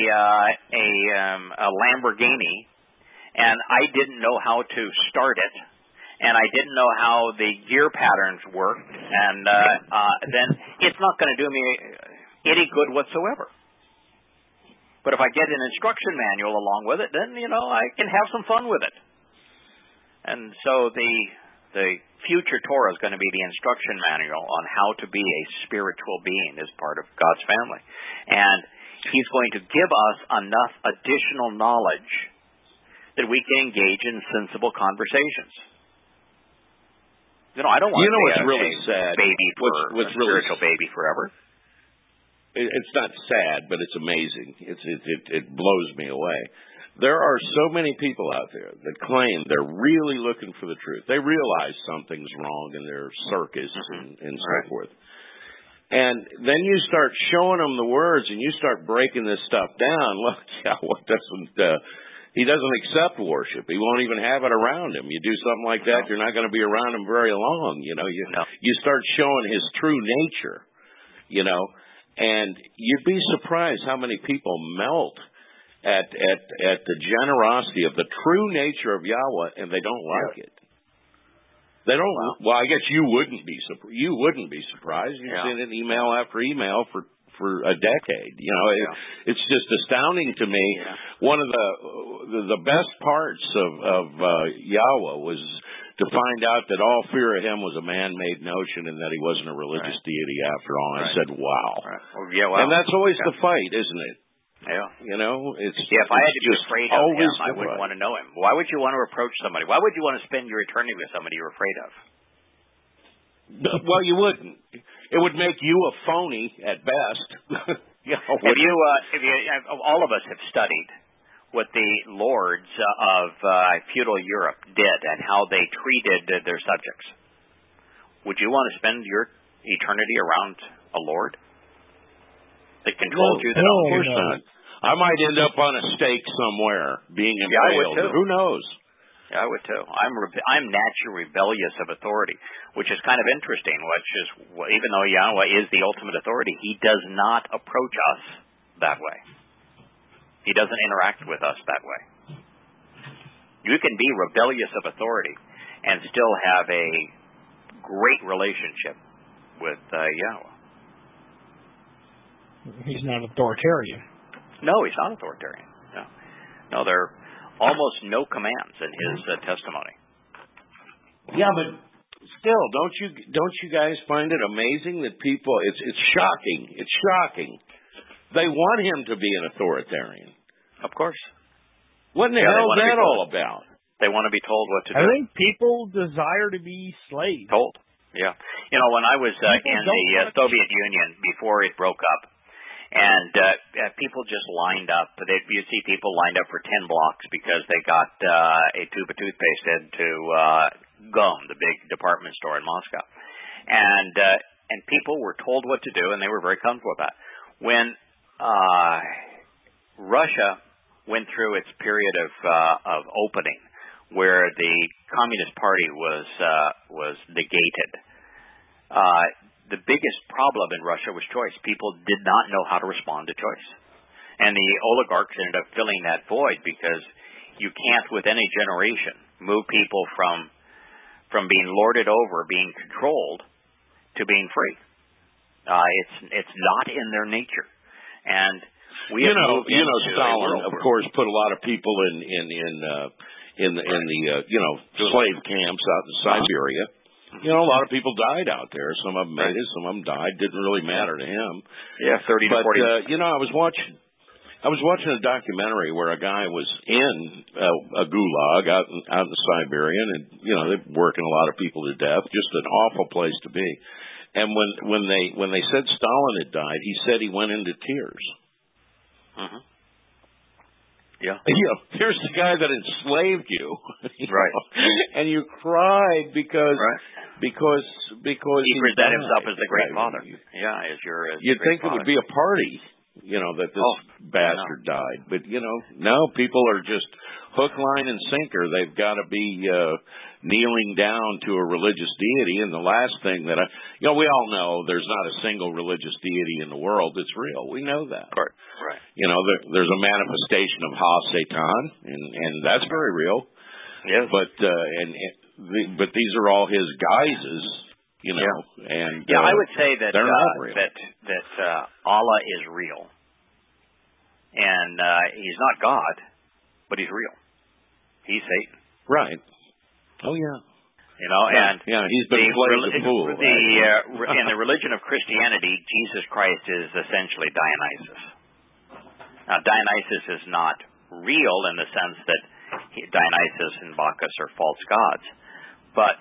a Lamborghini and I didn't know how to start it, and I didn't know how the gear patterns worked, and then it's not going to do me any good whatsoever. But if I get an instruction manual along with it, then I can have some fun with it. And so the future Torah is going to be the instruction manual on how to be a spiritual being as part of God's family. And he's going to give us enough additional knowledge that we can engage in sensible conversations. I don't want to be what's really sad? Baby a spiritual baby forever. It's not sad, but it's amazing. It blows me away. There are so many people out there that claim they're really looking for the truth. They realize something's wrong in their circus and so forth. And then you start showing them the words and you start breaking this stuff down. Look, Yahweh doesn't, He doesn't accept worship. He won't even have it around him. You do something like that, you're not going to be around him very long. You start showing his true nature, and you'd be surprised how many people melt at the generosity of the true nature of Yahweh, and they don't like it. They don't. Well, I guess you wouldn't be surprised. You've seen it email after email for a decade. It's just astounding to me. One of the best parts of Yahweh was to find out that all fear of him was a man-made notion and that he wasn't a religious deity after all. I said, wow. Well, and that's always the fight, isn't it? Yeah. It's if I had to be afraid of him, I would want to know him. Why would you want to approach somebody? Why would you want to spend your eternity with somebody you're afraid of? Well, you wouldn't. It would make you a phony at best. All of us have studied what the lords of feudal Europe did and how they treated their subjects. Would you want to spend your eternity around a lord that controlled you? Of course not. I might end up on a stake somewhere being impaled. I would too. Who knows? Yeah, I would too. I'm naturally rebellious of authority, which is kind of interesting. Even though Yahweh is the ultimate authority, he does not approach us that way. He doesn't interact with us that way. You can be rebellious of authority and still have a great relationship with Yahweh. He's not authoritarian. No, he's not authoritarian. No, there are almost no commands in his testimony. Yeah, but still, don't you guys find it amazing that people? It's shocking. It's shocking. They want him to be an authoritarian. Of course. What in the hell is that all about? They want to be told what to do. I think people desire to be slaves. Told. Yeah. When I was in the Soviet Union before it broke up, and people just lined up. You'd see people lined up for 10 blocks because they got a tube of toothpaste into GOM, the big department store in Moscow. And people were told what to do, and they were very comfortable with that. When Russia went through its period of opening, where the Communist Party was negated, the biggest problem in Russia was choice. People did not know how to respond to choice. And the oligarchs ended up filling that void because you can't, with any generation, move people from being lorded over, being controlled, to being free. It's not in their nature. And we have moved into Stalin, of course, put a lot of people in the slave camps out in Siberia. A lot of people died out there. Some of them made it, some of them died. Didn't really matter to him. Yeah, 30 to 40. I was watching a documentary where a guy was in a gulag out in Siberia, and they're working a lot of people to death. Just an awful place to be. And when they said Stalin had died, he said he went into tears. Mm-hmm. Yeah. Here's the guy that enslaved you. Right. And you cried because he presented himself as the great father. Yeah, you'd think it would be a party, that this bastard died. But no, people are just hook, line, and sinker. They've got to be kneeling down to a religious deity. And the last thing that we all know, there's not a single religious deity in the world that's real. We know that. Right. There's a manifestation of Ha-Satan, and that's very real. Yes. But these are all his guises, and I would say that they're not real. that Allah is real, and he's not God, but he's real. He's Satan. Right. Oh yeah. And he's been playing the fool. In the religion of Christianity, Jesus Christ is essentially Dionysus. Now, Dionysus is not real in the sense that Dionysus and Bacchus are false gods, but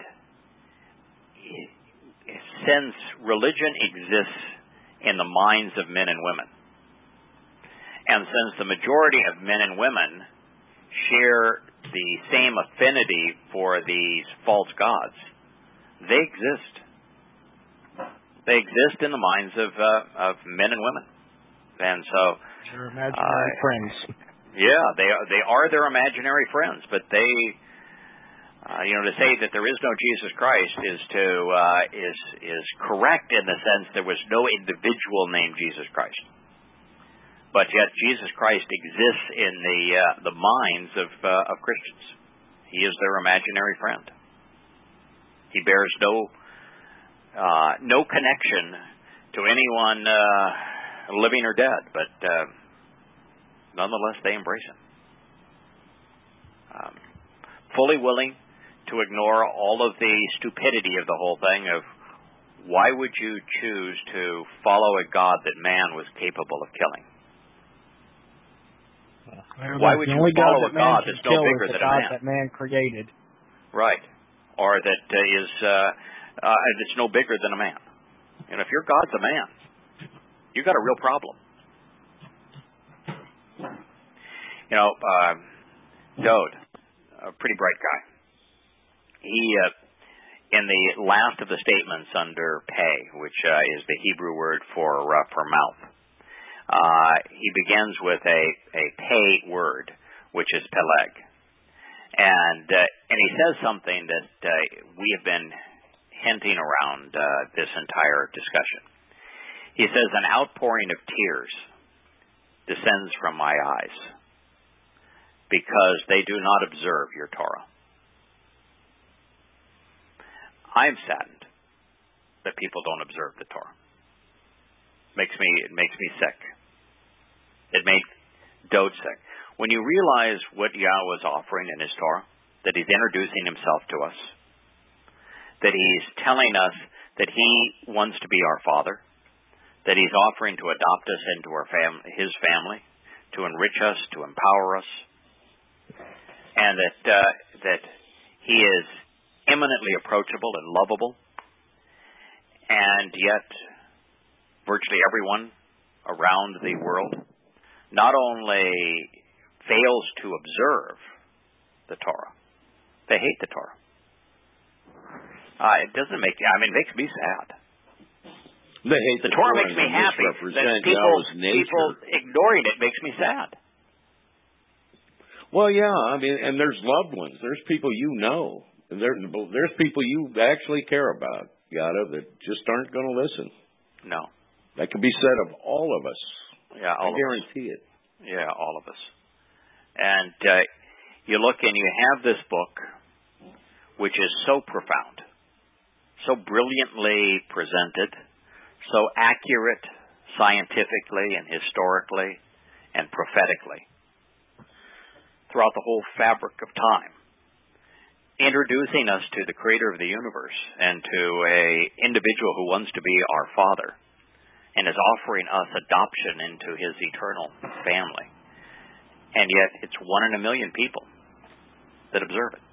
since religion exists in the minds of men and women, and since the majority of men and women share the same affinity for these false gods, they exist. They exist in the minds of men and women, and so your imaginary friends. Yeah, they are their imaginary friends, but they, to say that there is no Jesus Christ is correct in the sense there was no individual named Jesus Christ, but yet Jesus Christ exists in the minds of Christians. He is their imaginary friend. He bears no connection to anyone living or dead, but nonetheless, they embrace him. Fully willing to ignore all of the stupidity of the whole thing of why would you choose to follow a God that man was capable of killing? Why would you follow a God that's no bigger than a man? That man created. Right. Or that it's no bigger than a man. And if your God's a man, you got a real problem. Dode, a pretty bright guy. He, in the last of the statements under pay, which is the Hebrew word for mouth, he begins with a pay word, which is peleg. And he says something that we have been hinting around this entire discussion. He says, an outpouring of tears descends from my eyes because they do not observe your Torah. I am saddened that people don't observe the Torah. It makes me sick. It made Dode sick. When you realize what Yahweh is offering in his Torah, that he's introducing himself to us, that he's telling us that he wants to be our Father, that he's offering to adopt us into his family, to enrich us, to empower us, and that he is eminently approachable and lovable, and yet virtually everyone around the world not only fails to observe the Torah, they hate the Torah. It doesn't make, it makes me sad. They hate the Torah makes me happy. That people ignoring it makes me sad. Well, yeah, and there's loved ones. There's people you know. And there's people you actually care about, Yada, that just aren't going to listen. No. That can be said of all of us. Yeah, I guarantee it. Yeah, all of us. And you look and you have this book, which is so profound, so brilliantly presented, so accurate scientifically and historically and prophetically throughout the whole fabric of time, introducing us to the creator of the universe and to an individual who wants to be our Father and is offering us adoption into his eternal family. And yet it's 1 in a million people that observe it.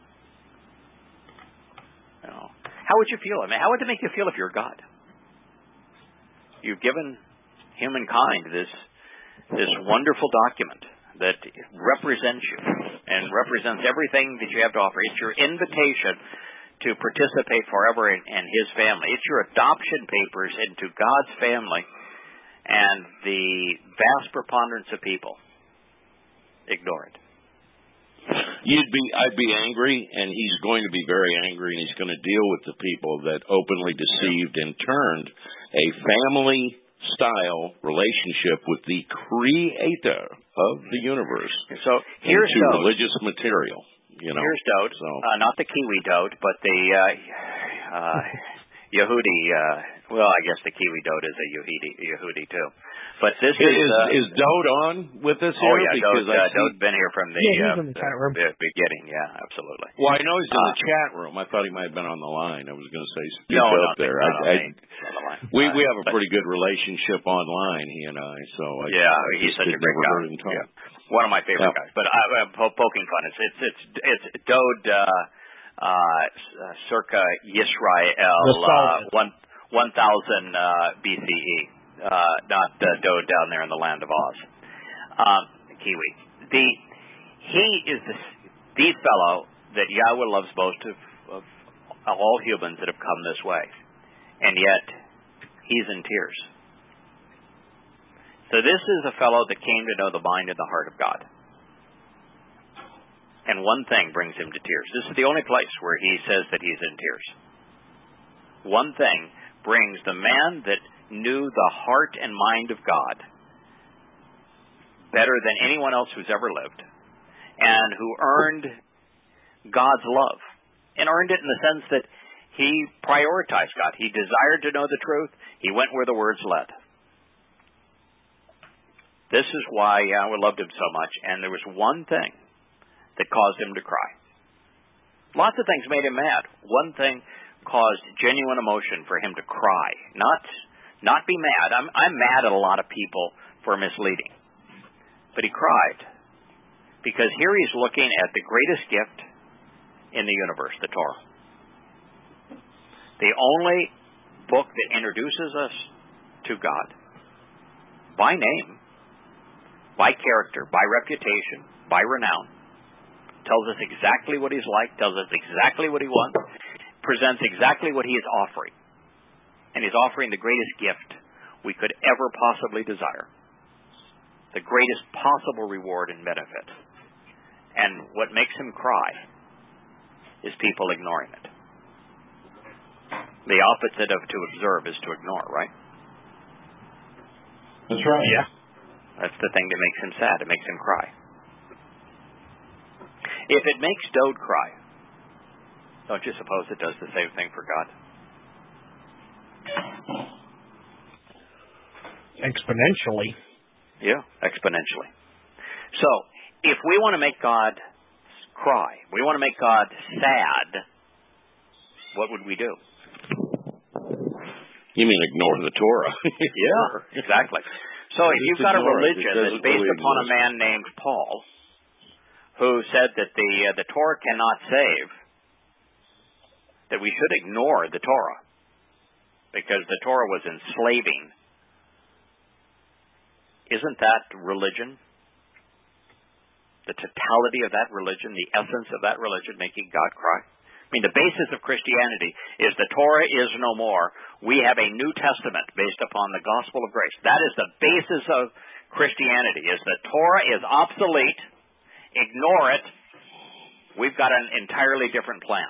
How would you feel? How would it make you feel if you're God? You've given humankind this wonderful document that represents you and represents everything that you have to offer. It's your invitation to participate forever in his family. It's your adoption papers into God's family, and the vast preponderance of people ignore it. I'd be angry, and he's going to be very angry, and he's going to deal with the people that openly deceived and turned a family-style relationship with the creator of the universe here's into religious material. Here's Dode, not the Kiwi Dode, but the Yehudi. Well, I guess the Kiwi Dode is a Yehudi too. But this is Dode on with us here? Oh yeah, Dode's been here from the beginning. Yeah, absolutely. Well, I know he's in the chat room. I thought he might have been on the line. I was going to say no, there. We have a pretty good relationship online, he and I. So he's such a great guy. Yeah. One of my favorite guys. But poking fun. It's Dode circa Yisrael 1000 BCE. Not Dode down there in the land of Oz. Kiwi. He is the fellow that Yahweh loves most of all humans that have come this way. And yet, he's in tears. So this is a fellow that came to know the mind and the heart of God. And one thing brings him to tears. This is the only place where he says that he's in tears. One thing brings the man that knew the heart and mind of God better than anyone else who's ever lived, and who earned God's love, and earned it in the sense that he prioritized God. He desired to know the truth. He went where the words led. This is why Yahweh loved him so much, and there was one thing that caused him to cry. Lots of things made him mad. One thing caused genuine emotion for him to cry, not be mad. I'm mad at a lot of people for misleading. But he cried because here he's looking at the greatest gift in the universe, the Torah. The only book that introduces us to God by name, by character, by reputation, by renown, tells us exactly what he's like, tells us exactly what he wants, presents exactly what he is offering. And he's offering the greatest gift we could ever possibly desire. The greatest possible reward and benefit. And what makes him cry is people ignoring it. The opposite of to observe is to ignore, right? That's right. Yeah. That's the thing that makes him sad. It makes him cry. If it makes Dode cry, don't you suppose it does the same thing for God? Exponentially. Yeah, exponentially. So, if we want to make God cry, we want to make God sad, what would we do? You mean ignore the Torah? Yeah, exactly. So if you've got a religion that's based upon a man named Paul, who said that the Torah cannot save, that we should ignore the Torah because the Torah was enslaving. Isn't that religion? The totality of that religion, the essence of that religion, making God cry? I mean, the basis of Christianity is the Torah is no more. We have a New Testament based upon the gospel of grace. That is the basis of Christianity, is the Torah is obsolete. Ignore it. We've got an entirely different plan.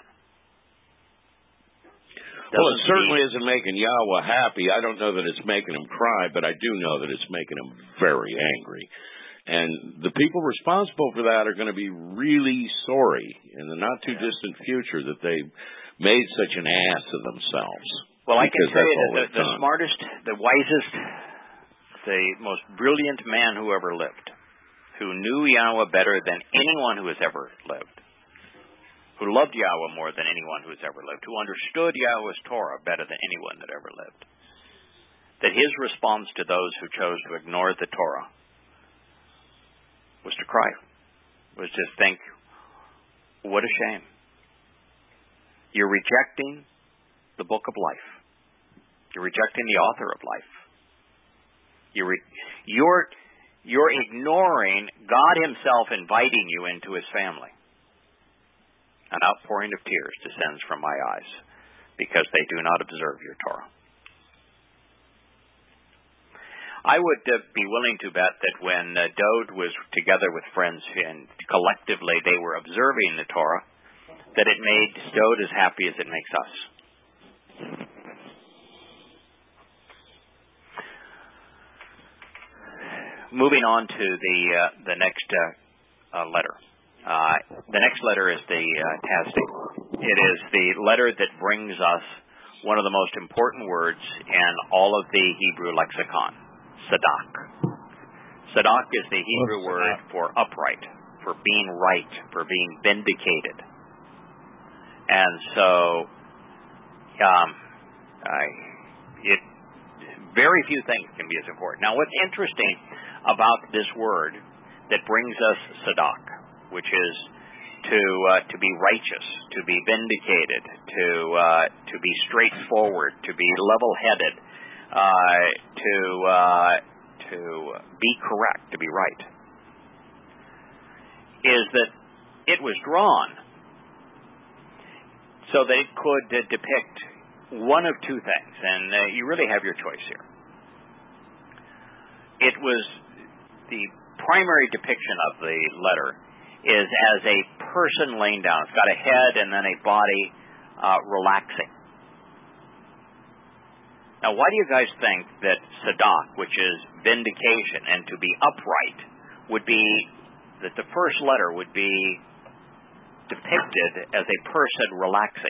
Well, it certainly isn't making Yahweh happy. I don't know that it's making him cry, but I do know that it's making him very angry. And the people responsible for that are going to be really sorry in the not-too-distant future that they made such an ass of themselves. Well, I can tell you that the smartest, the wisest, the most brilliant man who ever lived, who knew Yahweh better than anyone who has ever lived, who loved Yahweh more than anyone who has ever lived, who understood Yahweh's Torah better than anyone that ever lived, that his response to those who chose to ignore the Torah was to cry, was to think, what a shame. You're rejecting the book of life. You're rejecting the author of life. You're ignoring God himself inviting you into his family. An outpouring of tears descends from my eyes because they do not observe your Torah. I would be willing to bet that when Dode was together with friends and collectively they were observing the Torah, that it made Dode as happy as it makes us. Moving on to the next letter. The next letter is the Tasdik. It is the letter that brings us one of the most important words in all of the Hebrew lexicon, Sadak. Sadak is the Hebrew word for upright, for being right, for being vindicated. And so, very few things can be as important. Now, what's interesting about this word that brings us Sadak, which is to be righteous, to be vindicated, to be straightforward, to be level-headed, to be correct, to be right, is that it was drawn so that it could depict one of two things, and you really have your choice here. It was the primary depiction of the letter is as a person laying down. It's got a head and then a body relaxing. Now, why do you guys think that Sadak, which is vindication and to be upright, would be, that the first letter would be depicted as a person relaxing?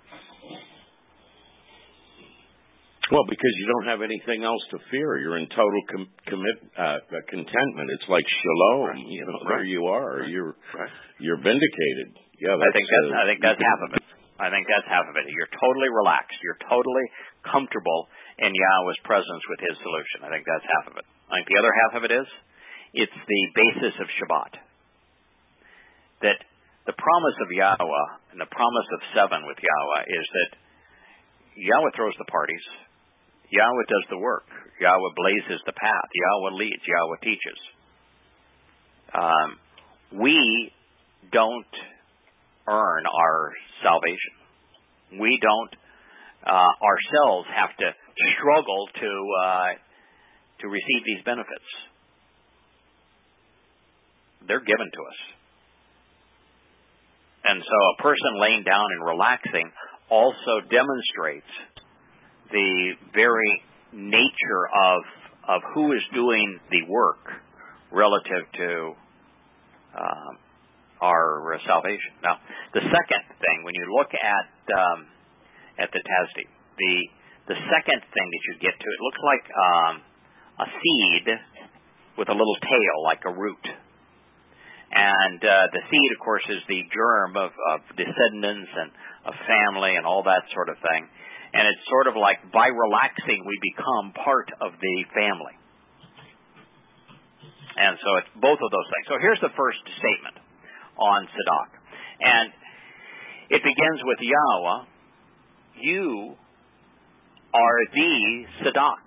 Well, because you don't have anything else to fear. You're in total contentment. It's like shalom. Right. You know, there you are. You're vindicated. Yeah, I think that's half of it. I think that's half of it. You're totally relaxed. You're totally comfortable in Yahweh's presence with His solution. I think that's half of it. I think the other half of it is, it's the basis of Shabbat. That the promise of Yahweh and the promise of 7 with Yahweh is that Yahweh throws the parties. Yahweh does the work. Yahweh blazes the path. Yahweh leads. Yahweh teaches. We don't earn our salvation. We don't ourselves have to struggle to receive these benefits. They're given to us. And so a person laying down and relaxing also demonstrates the very nature of who is doing the work relative to our salvation. Now, the second thing, when you look at the Tasdi, the second thing that you get to, it looks like a seed with a little tail, like a root. And the seed, of course, is the germ of descendants and of family and all that sort of thing. And it's sort of like by relaxing, we become part of the family. And so it's both of those things. So here's the first statement on Sadak. And it begins with Yahweh, you are the Sadak.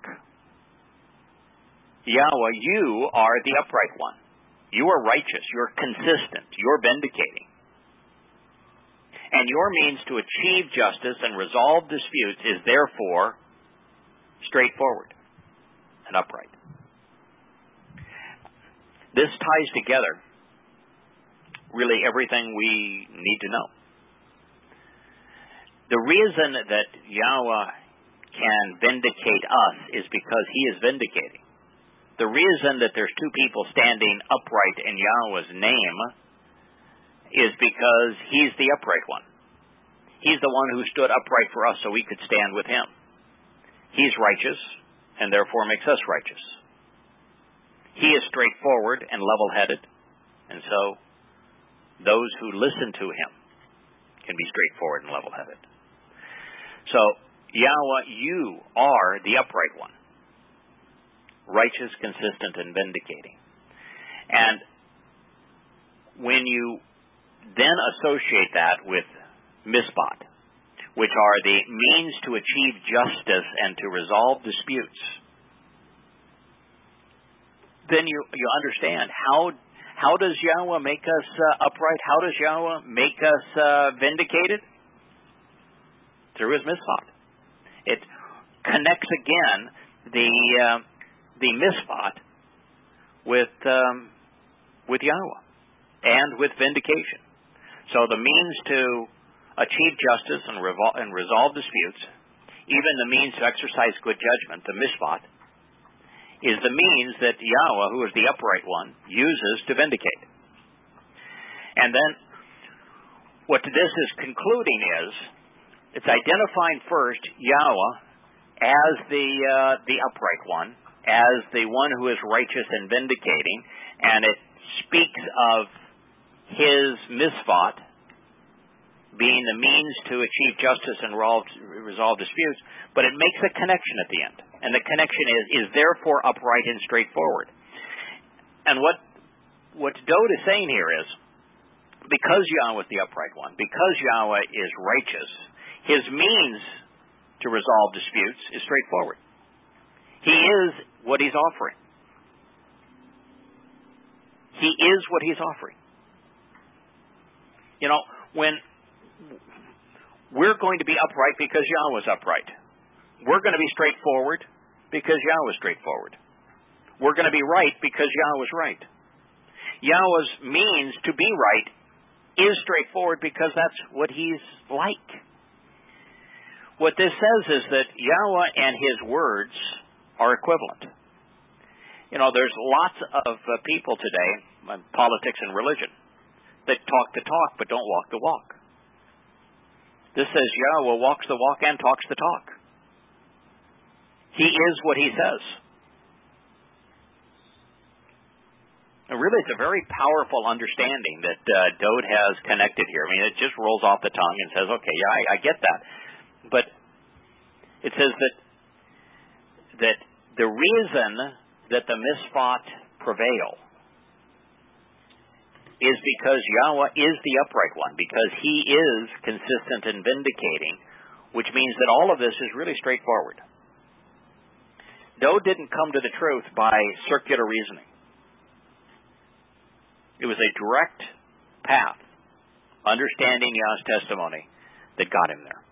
Yahweh, you are the upright one. You are righteous. You're consistent. You're vindicating. And your means to achieve justice and resolve disputes is therefore straightforward and upright. This ties together really everything we need to know. The reason that Yahweh can vindicate us is because He is vindicating. The reason that there's two people standing upright in Yahweh's name is because He's the upright one. He's the one who stood upright for us so we could stand with Him. He's righteous and therefore makes us righteous. He is straightforward and level-headed, and so those who listen to Him can be straightforward and level-headed. So, Yahweh, you are the upright one. Righteous, consistent, and vindicating. And when you then associate that with Mishpat, which are the means to achieve justice and to resolve disputes, then you understand how does Yahweh make us upright? How does Yahweh make us vindicated? Through His Mishpat. It connects again the Mishpat with Yahweh and with vindication. So the means to achieve justice and resolve disputes, even the means to exercise good judgment, the Mishpat, is the means that Yahweh, who is the upright one, uses to vindicate. And then what this is concluding is, it's identifying first Yahweh as the upright one, as the one who is righteous and vindicating, and it speaks of His Mishpat being the means to achieve justice and resolve disputes, but it makes a connection at the end. And the connection is therefore upright and straightforward. And what Dode is saying here is, because Yahweh is the upright one, because Yahweh is righteous, His means to resolve disputes is straightforward. He is what He's offering. He is what He's offering. You know, when we're going to be upright because Yahweh's upright. We're going to be straightforward because Yahweh's straightforward. We're going to be right because Yahweh's right. Yahweh's means to be right is straightforward because that's what he's like. What this says is that Yahweh and his words are equivalent. There's lots of people today, politics and religion, that talk the talk but don't walk the walk. This says Yahweh walks the walk and talks the talk. He is what he says. And really, it's a very powerful understanding that Dowd has connected here. I mean, it just rolls off the tongue and says, okay, yeah, I get that. But it says that the reason that the Mishpat prevail is because Yahweh is the upright one, because he is consistent and vindicating, which means that all of this is really straightforward. Dowd didn't come to the truth by circular reasoning. It was a direct path, understanding Yah's testimony, that got him there.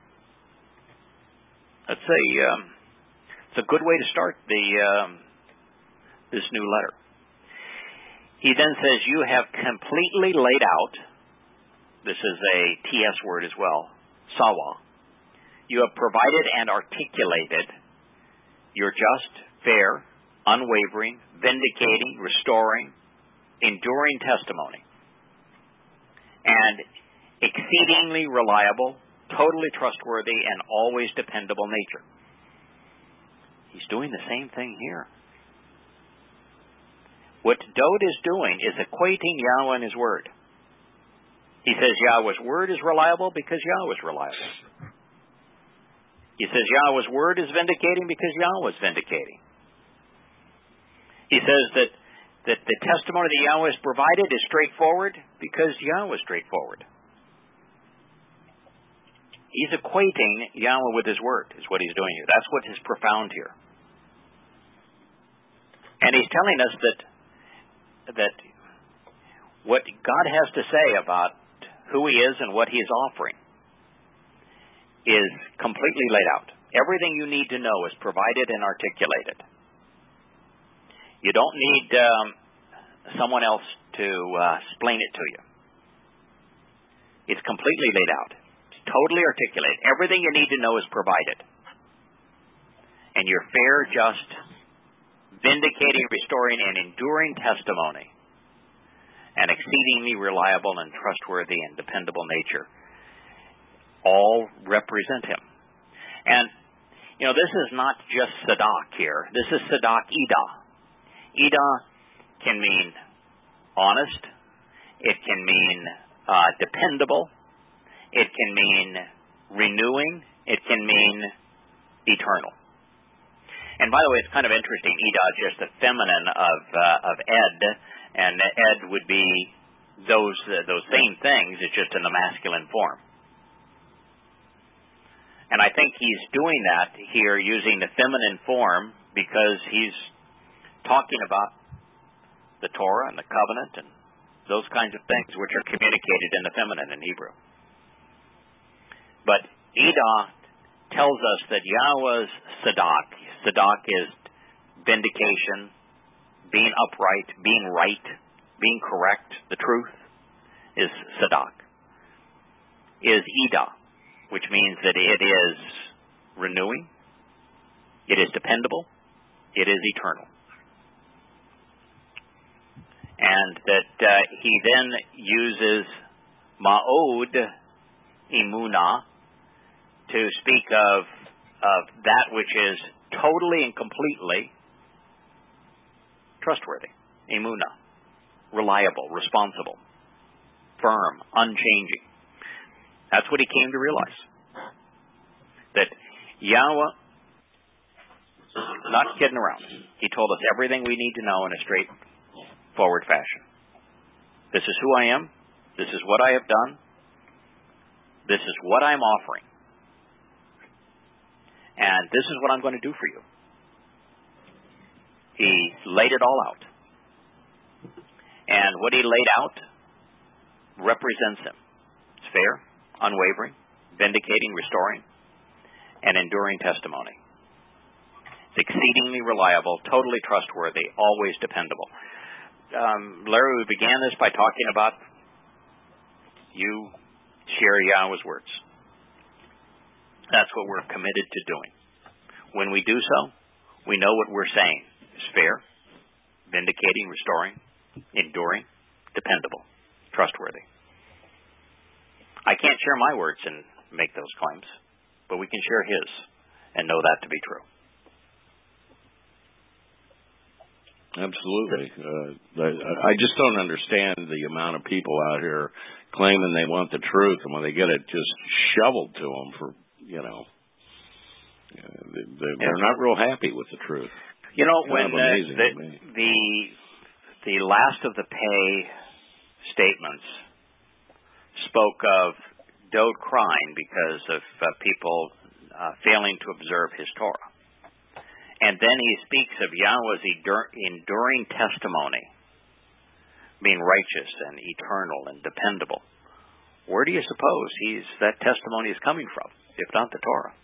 It's a good way to start this new letter. He then says, you have completely laid out, this is a TS word as well, sawa. You have provided and articulated your just, fair, unwavering, vindicating, restoring, enduring testimony, and exceedingly reliable, totally trustworthy, and always dependable nature. He's doing the same thing here. What Dowd is doing is equating Yahweh and his word. He says Yahweh's word is reliable because Yahweh is reliable. He says Yahweh's word is vindicating because Yahweh is vindicating. He says that the testimony that Yahweh has provided is straightforward because Yahweh is straightforward. He's equating Yahweh with his word, is what he's doing here. That's what is profound here. And he's telling us that what God has to say about who he is and what he is offering is completely laid out. Everything you need to know is provided and articulated. You don't need someone else to explain it to you. It's completely laid out. It's totally articulated. Everything you need to know is provided. And your fair, just, vindicating, restoring, and enduring testimony, and exceedingly reliable and trustworthy and dependable nature, all represent him. And, this is not just Sadak here. This is Sadak Idah. Idah can mean honest. It can mean dependable. It can mean renewing. It can mean eternal. And by the way, it's kind of interesting. Idah is just the feminine of Ed, and Ed would be those same things. It's just in the masculine form. And I think he's doing that here using the feminine form because he's talking about the Torah and the covenant and those kinds of things which are communicated in the feminine in Hebrew. But Idah tells us that Yahweh's Sadak is vindication, being upright, being right, being correct, the truth is Sadak. Is Idah, which means that it is renewing, it is dependable, it is eternal. And that he then uses ma'od emunah to speak of that which is totally and completely trustworthy, emunah, reliable, responsible, firm, unchanging. That's what he came to realize. That Yahweh, not kidding around. He told us everything we need to know in a straightforward fashion. This is who I am. This is what I have done. This is what I'm offering. And this is what I'm going to do for you. He laid it all out. And what he laid out represents him. It's fair, unwavering, vindicating, restoring, and enduring testimony. It's exceedingly reliable, totally trustworthy, always dependable. Larry, we began this by talking about you share Yahweh's words. That's what we're committed to doing. When we do so, we know what we're saying is fair, vindicating, restoring, enduring, dependable, trustworthy. I can't share my words and make those claims, but we can share his and know that to be true. Absolutely. I just don't understand the amount of people out here claiming they want the truth, and when they get it just shoveled to them for, they're not real happy with the truth. When the last of the pay statements spoke of Dowd crying because of people failing to observe his Torah. And then he speaks of Yahweh's enduring testimony being righteous and eternal and dependable. Where do you suppose that testimony is coming from, if not the Torah?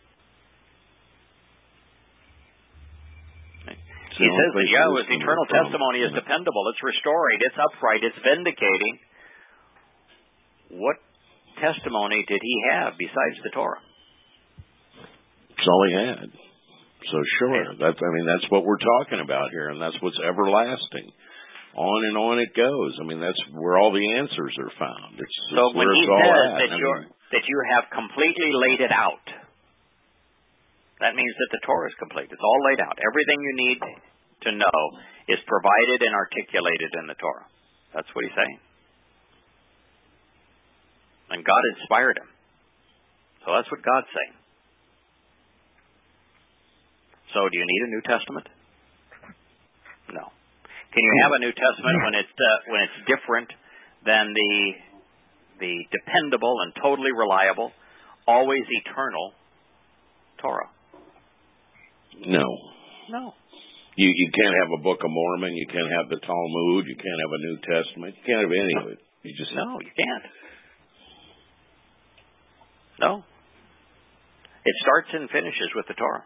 He says that Yahweh's eternal testimony is dependable, it's restoring, it's upright, it's vindicating. What testimony did he have besides the Torah? That's all he had. So sure, that's what we're talking about here, and that's what's everlasting. On and on it goes. That's where all the answers are found. So when he says that you have completely laid it out, that means that the Torah is complete. It's all laid out. Everything you need to know is provided and articulated in the Torah. That's what he's saying. And God inspired him. So that's what God's saying. So do you need a New Testament? No. Can you have a New Testament when it's different than the dependable and totally reliable, always eternal Torah? No. You can't have a Book of Mormon. You can't have the Talmud. You can't have a New Testament. You can't have any of it. You can't. No. It starts and finishes with the Torah.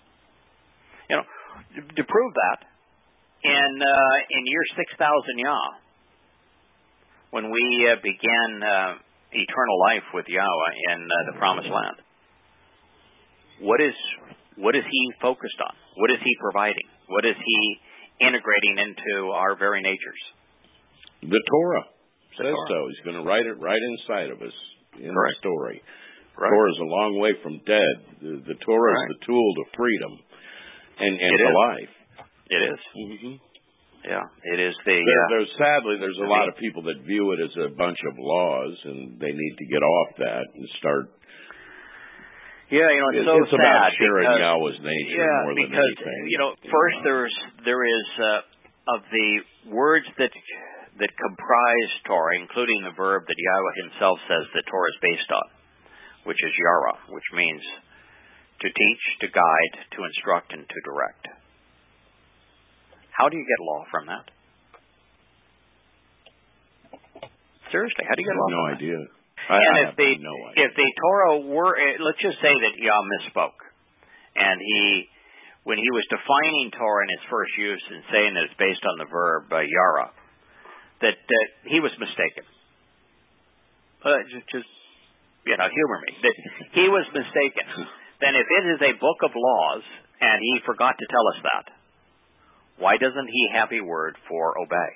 To prove that, in year 6,000 Yah, when we began eternal life with Yahweh in the Promised Land, what is he focused on? What is he providing? What is he integrating into our very natures? The Torah says so. He's going to write it right inside of us in the story. Right. Torah is a long way from dead. The Torah is the tool to freedom and to life. It is. Mm-hmm. Yeah, it is the... Sadly, there's a lot of people that view it as a bunch of laws, and they need to get off that and start... Yeah, it's so sad. It's about sharing Yahweh's nature more than anything. First there is of the words that comprise Torah, including the verb that Yahweh himself says that Torah is based on, which is yara, which means to teach, to guide, to instruct, and to direct. How do you get law from that? Seriously, how do you get law from that? No idea. And if the Torah were, let's just say that Yah misspoke, and when he was defining Torah in its first use and saying that it's based on the verb yara, that he was mistaken. Just humor me. That he was mistaken. Then if it is a book of laws and he forgot to tell us that, why doesn't he have a word for obey?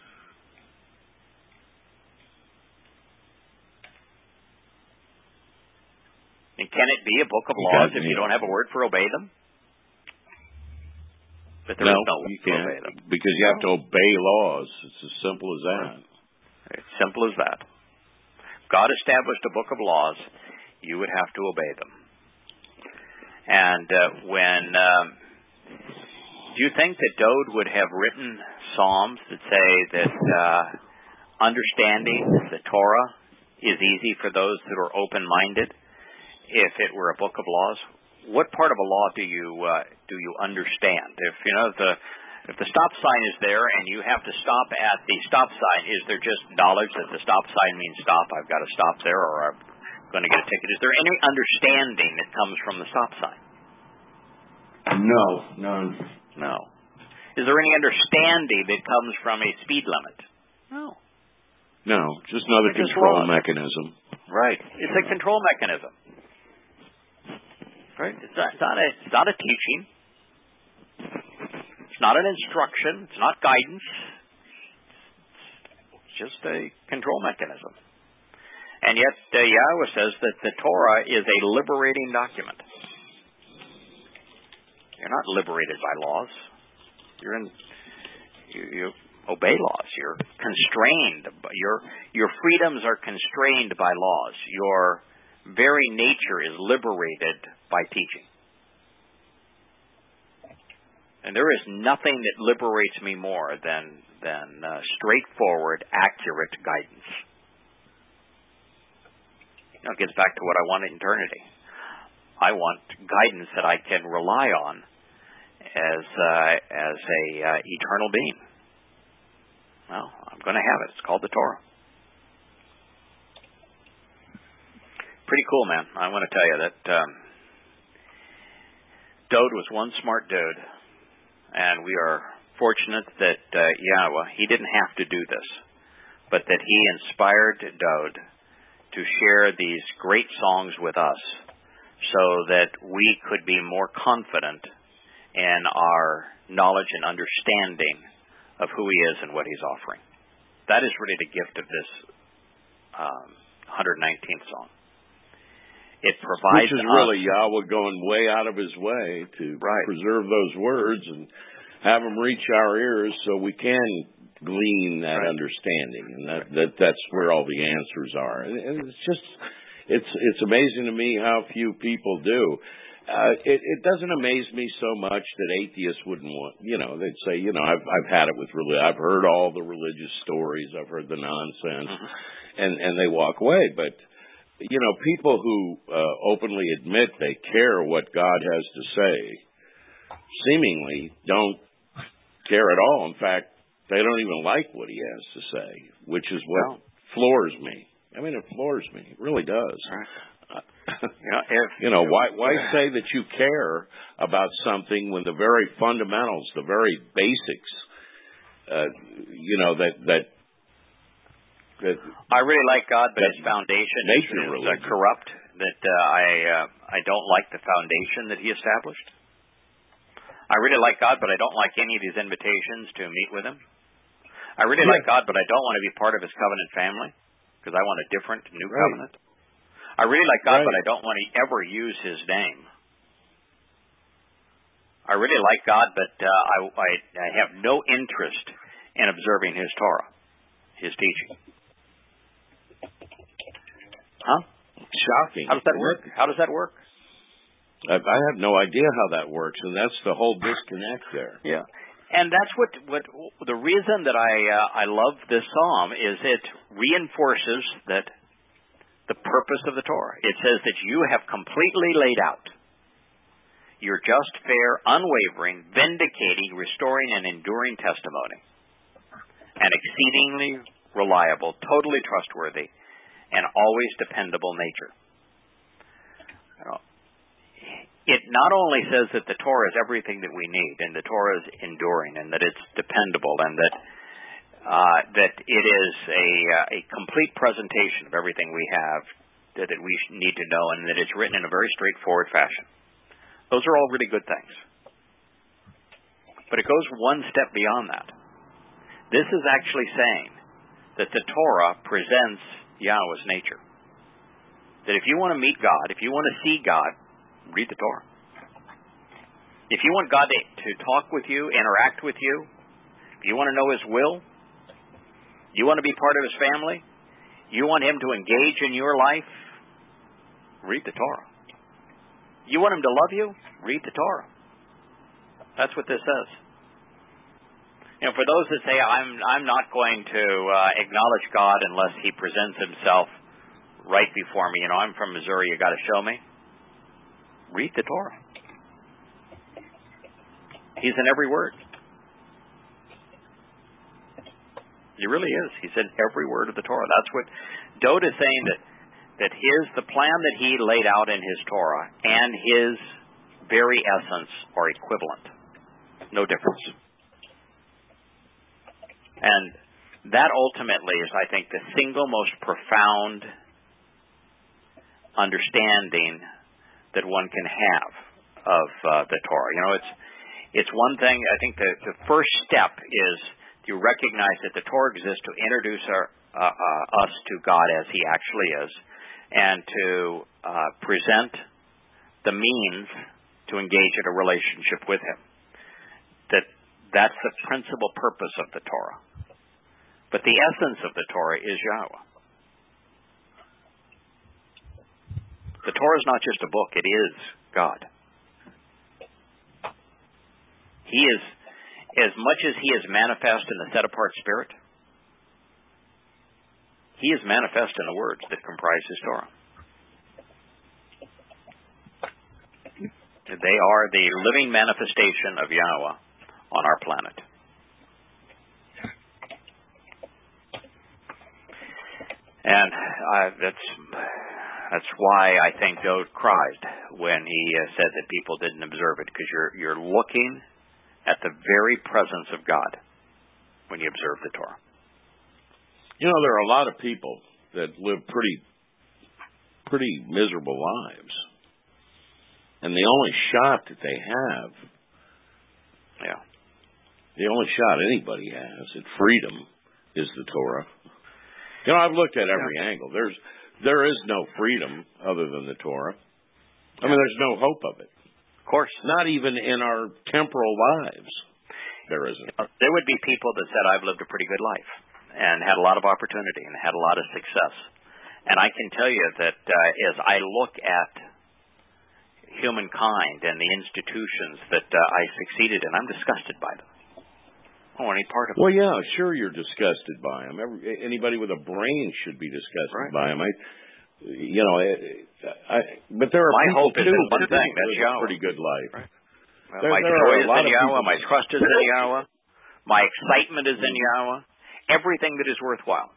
And can it be a book of laws if you don't have a word for obey them? That there is no word for obey them. Because you have to obey laws. It's as simple as that. It's simple as that. God established a book of laws. You would have to obey them. And do you think that Dowd would have written psalms that say that understanding the Torah is easy for those that are open-minded if it were a book of laws? What part of a law do you understand? If the stop sign is there and you have to stop at the stop sign, is there just knowledge that the stop sign means stop? I've got to stop there, or I'm going to get a ticket. Is there any understanding that comes from the stop sign? No, none. No. Is there any understanding that comes from a speed limit? No. No, just another control mechanism. Right. It's a control mechanism. Right. It's not a teaching. It's not an instruction. It's not guidance. It's just a control mechanism. And yet, Yahweh says that the Torah is a liberating document. You're not liberated by laws. You obey laws. You're constrained. Your freedoms are constrained by laws. Your very nature is liberated by teaching. And there is nothing that liberates me more than straightforward, accurate guidance. It gets back to what I want in eternity. I want guidance that I can rely on as a eternal being. Well, I'm going to have it. It's called the Torah. Pretty cool, man. I want to tell you that Dode was one smart dude, and we are fortunate that Yahweh, he didn't have to do this, but that he inspired Dode to share these great songs with us so that we could be more confident in our knowledge and understanding of who he is and what he's offering. That is really the gift of this 119th song. It provides Which is really Yahweh going way out of his way to preserve those words and have them reach our ears so we can glean that understanding, and that's where all the answers are. And it's just, it's amazing to me how few people do. It doesn't amaze me so much that atheists wouldn't want, they'd say, I've had it with religion. I've heard all the religious stories. I've heard the nonsense, and they walk away. But, people who openly admit they care what God has to say seemingly don't care at all. In fact, they don't even like what he has to say, which is what floors me. I mean, it floors me. It really does. Why say that you care about something when the very fundamentals, the very basics, that I really like God, but his foundation is corrupt. That I don't like the foundation that he established. I really like God, but I don't like any of his invitations to meet with him. I really like God, but I don't want to be part of his covenant family because I want a different new covenant. I really like God, but I don't want to ever use his name. I really like God, but I have no interest in observing his Torah, his teaching. Huh? Shocking. How does that work? How does that work? I have no idea how that works, and that's the whole disconnect there. Yeah. And that's what the reason that I love this psalm is it reinforces that the purpose of the Torah. It says that you have completely laid out your just, fair, unwavering, vindicating, restoring, and enduring testimony, an exceedingly reliable, totally trustworthy, and always dependable nature. It not only says that the Torah is everything that we need, and the Torah is enduring, and that it's dependable, and that it is a complete presentation of everything we have that we need to know, and that it's written in a very straightforward fashion. Those are all really good things. But it goes one step beyond that. This is actually saying that the Torah presents Yahweh's nature. That if you want to meet God, if you want to see God, read the Torah. If you want God to talk with you, interact with you, if you want to know his will, you want to be part of his family, you want him to engage in your life, read the Torah. You want him to love you, read the Torah. That's what this says. For those that say, I'm not going to acknowledge God unless he presents himself right before me. I'm from Missouri, you got to show me. Read the Torah. He's in every word. He really is. He's in every word of the Torah. That's what Dode is saying, that the plan that he laid out in his Torah and his very essence are equivalent. No difference. And that ultimately is, I think, the single most profound understanding that one can have of the Torah. You know, it's one thing. I think the first step is you recognize that the Torah exists to introduce us to God as He actually is, and to present the means to engage in a relationship with Him. That's the principal purpose of the Torah. But the essence of the Torah is Yahweh. The Torah is not just a book, it is God. He is, as much as He is manifest in the set-apart Spirit, He is manifest in the words that comprise His Torah. They are the living manifestation of Yahweh on our planet. And that's why I think Dode cried when he said that people didn't observe it, because you're looking at the very presence of God when you observe the Torah. You know, there are a lot of people that live pretty miserable lives, and the only shot that they have, the only shot anybody has at freedom is the Torah. You know, I've looked at every angle. There is no freedom other than the Torah. I mean, there's no hope of it. Of course. Not even in our temporal lives. There isn't. There would be people that said, I've lived a pretty good life and had a lot of opportunity and had a lot of success. And I can tell you that as I look at humankind and the institutions that I succeeded in, I'm disgusted by them. I don't want any part of it. Well, yeah, sure you're disgusted by them. Anybody with a brain should be disgusted by them. But there are my people hope is in one thing. That's Yahweh. A pretty good life. Right. Well, my joy is in Yahweh. My trust is in Yahweh. My excitement is in Yahweh. Everything that is worthwhile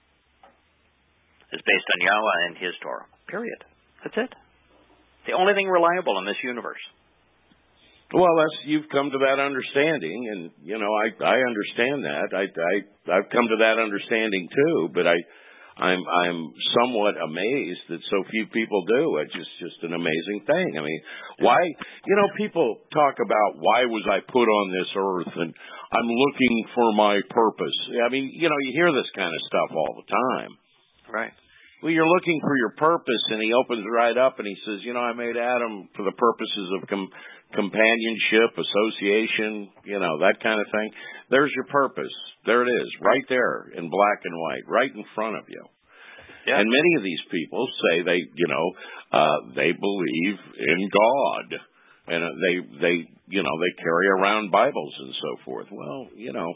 is based on Yahweh and His Torah. Period. That's it. The only thing reliable in this universe. Well, you've come to that understanding, and you know I understand that. I've come to that understanding too, but I'm somewhat amazed that so few people do. It's just an amazing thing. I mean, why? You know, people talk about why was I put on this earth, and I'm looking for my purpose. I mean, you know, you hear this kind of stuff all the time. Right. Well, you're looking for your purpose, and He opens right up and He says, you know, I made Adam for the purposes of companionship, association, you know, that kind of thing. There's your purpose. There it is, right there in black and white, right in front of you. Yeah. And many of these people say they believe in God, and they carry around Bibles and so forth. Well, you know,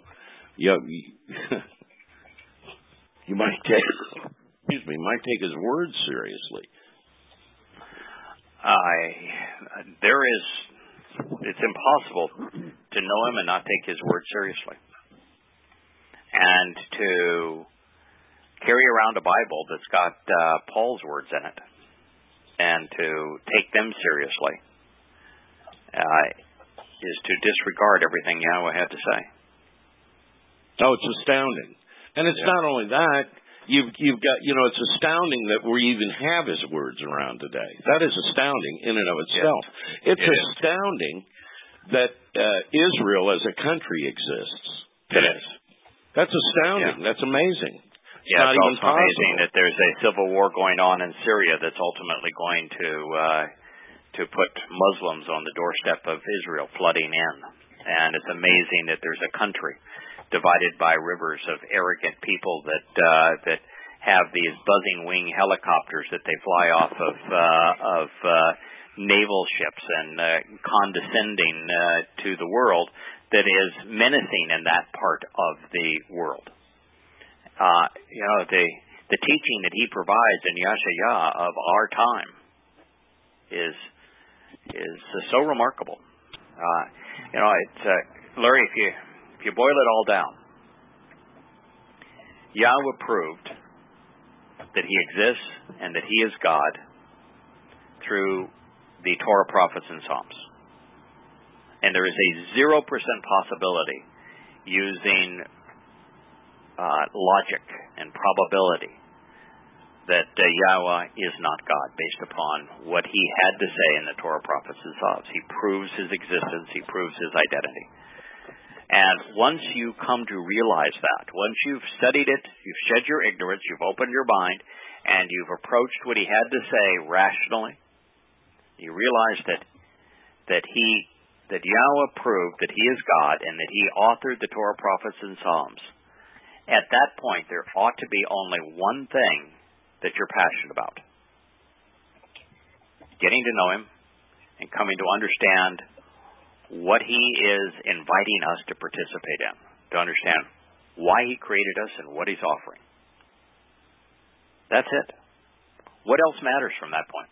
you might take His word seriously. It's impossible to know Him and not take His word seriously. And to carry around a Bible that's got Paul's words in it and to take them seriously is to disregard everything Yahweh had to say. Oh, it's astounding. And it's not only that. You've got, you know, it's astounding that we even have His words around today. That is astounding in and of itself. Yeah. It's astounding that Israel as a country exists today. That's astounding. Yeah. That's amazing. It's not even possible. Amazing that there's a civil war going on in Syria that's ultimately going to put Muslims on the doorstep of Israel, flooding in. And it's amazing that there's a country divided by rivers of arrogant people that have these buzzing wing helicopters that they fly off of naval ships and condescending to the world that is menacing in that part of the world. You know, the teaching that he provides in Yashayah of our time is so remarkable. You know, it's Larry, if you boil it all down, Yahweh proved that He exists and that He is God through the Torah, prophets, and Psalms. And there is a 0% possibility using logic and probability that Yahweh is not God based upon what he had to say in the Torah, prophets, and Psalms. He proves his existence. He proves his identity. And once you come to realize that, once you've studied it, you've shed your ignorance, you've opened your mind, and you've approached what he had to say rationally, you realize that Yahweh proved that he is God and that he authored the Torah, prophets, and Psalms. At that point, there ought to be only one thing that you're passionate about: getting to know him and coming to understand what he is inviting us to participate in, to understand why he created us and what he's offering. That's it. What else matters from that point?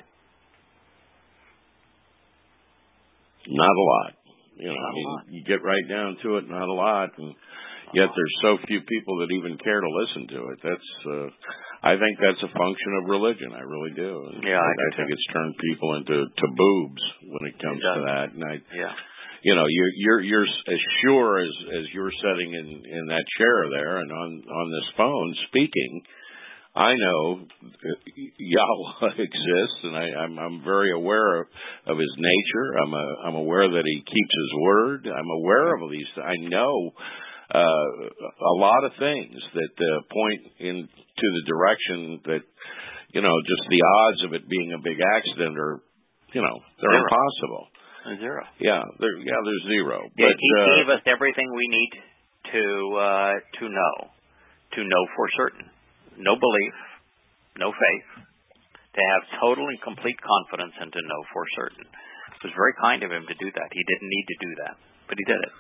Not a lot. You get right down to it, not a lot. And yet there's so few people that even care to listen to it. I think that's a function of religion. I really do. And yeah, I think it's turned people into boobs when it comes to that. And you're as sure as you're sitting in that chair there and on this phone speaking. I know Yahweh exists, and I'm very aware of his nature. I'm aware that he keeps his word. I'm aware of these. I know a lot of things that point into the direction that just the odds of it being a big accident are they're zero. impossible. Zero. Yeah, there's zero. But he gave us everything we need to know for certain. No belief, no faith, to have total and complete confidence and to know for certain. It was very kind of him to do that. He didn't need to do that, but he did it.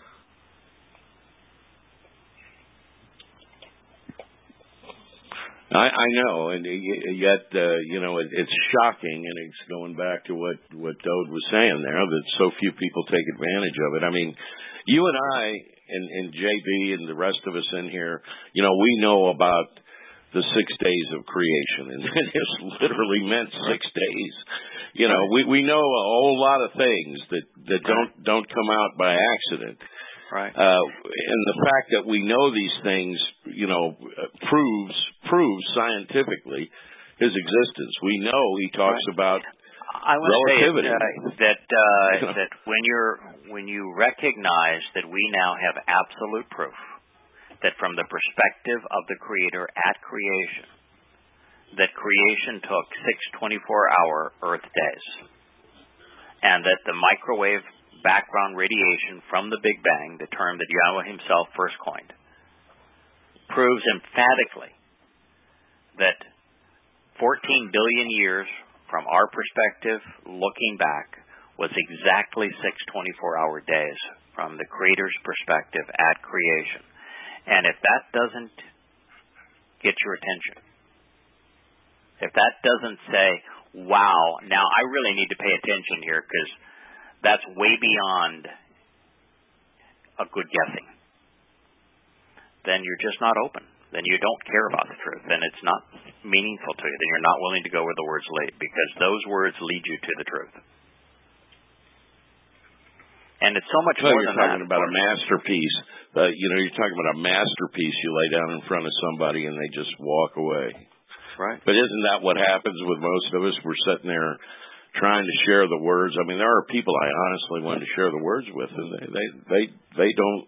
I know, and yet, it's shocking, and it's going back to what Dode was saying there, that so few people take advantage of it. I mean, you and I and JB and the rest of us in here, we know about the 6 days of creation, and it's literally meant 6 days. We know a whole lot of things that don't come out by accident. Right. And the fact that we know these things, proves scientifically his existence. We know he talks about relativity. That when you recognize that we now have absolute proof that from the perspective of the Creator at creation, that creation took 6 24-hour Earth days, and that the microwave background radiation from the Big Bang, the term that Yahweh himself first coined, proves emphatically that 14 billion years from our perspective, looking back, was exactly 6 24-hour days from the Creator's perspective at creation. And if that doesn't get your attention, if that doesn't say, wow, now I really need to pay attention here because that's way beyond a good guessing, then you're just not open. Then you don't care about the truth. Then it's not meaningful to you. Then you're not willing to go where the words lead, because those words lead you to the truth. And it's so much more than that. You're talking about a masterpiece. You're talking about a masterpiece you lay down in front of somebody and they just walk away. Right. But isn't that what happens with most of us? We're sitting there trying to share the words. I mean, there are people I honestly want to share the words with, and they don't.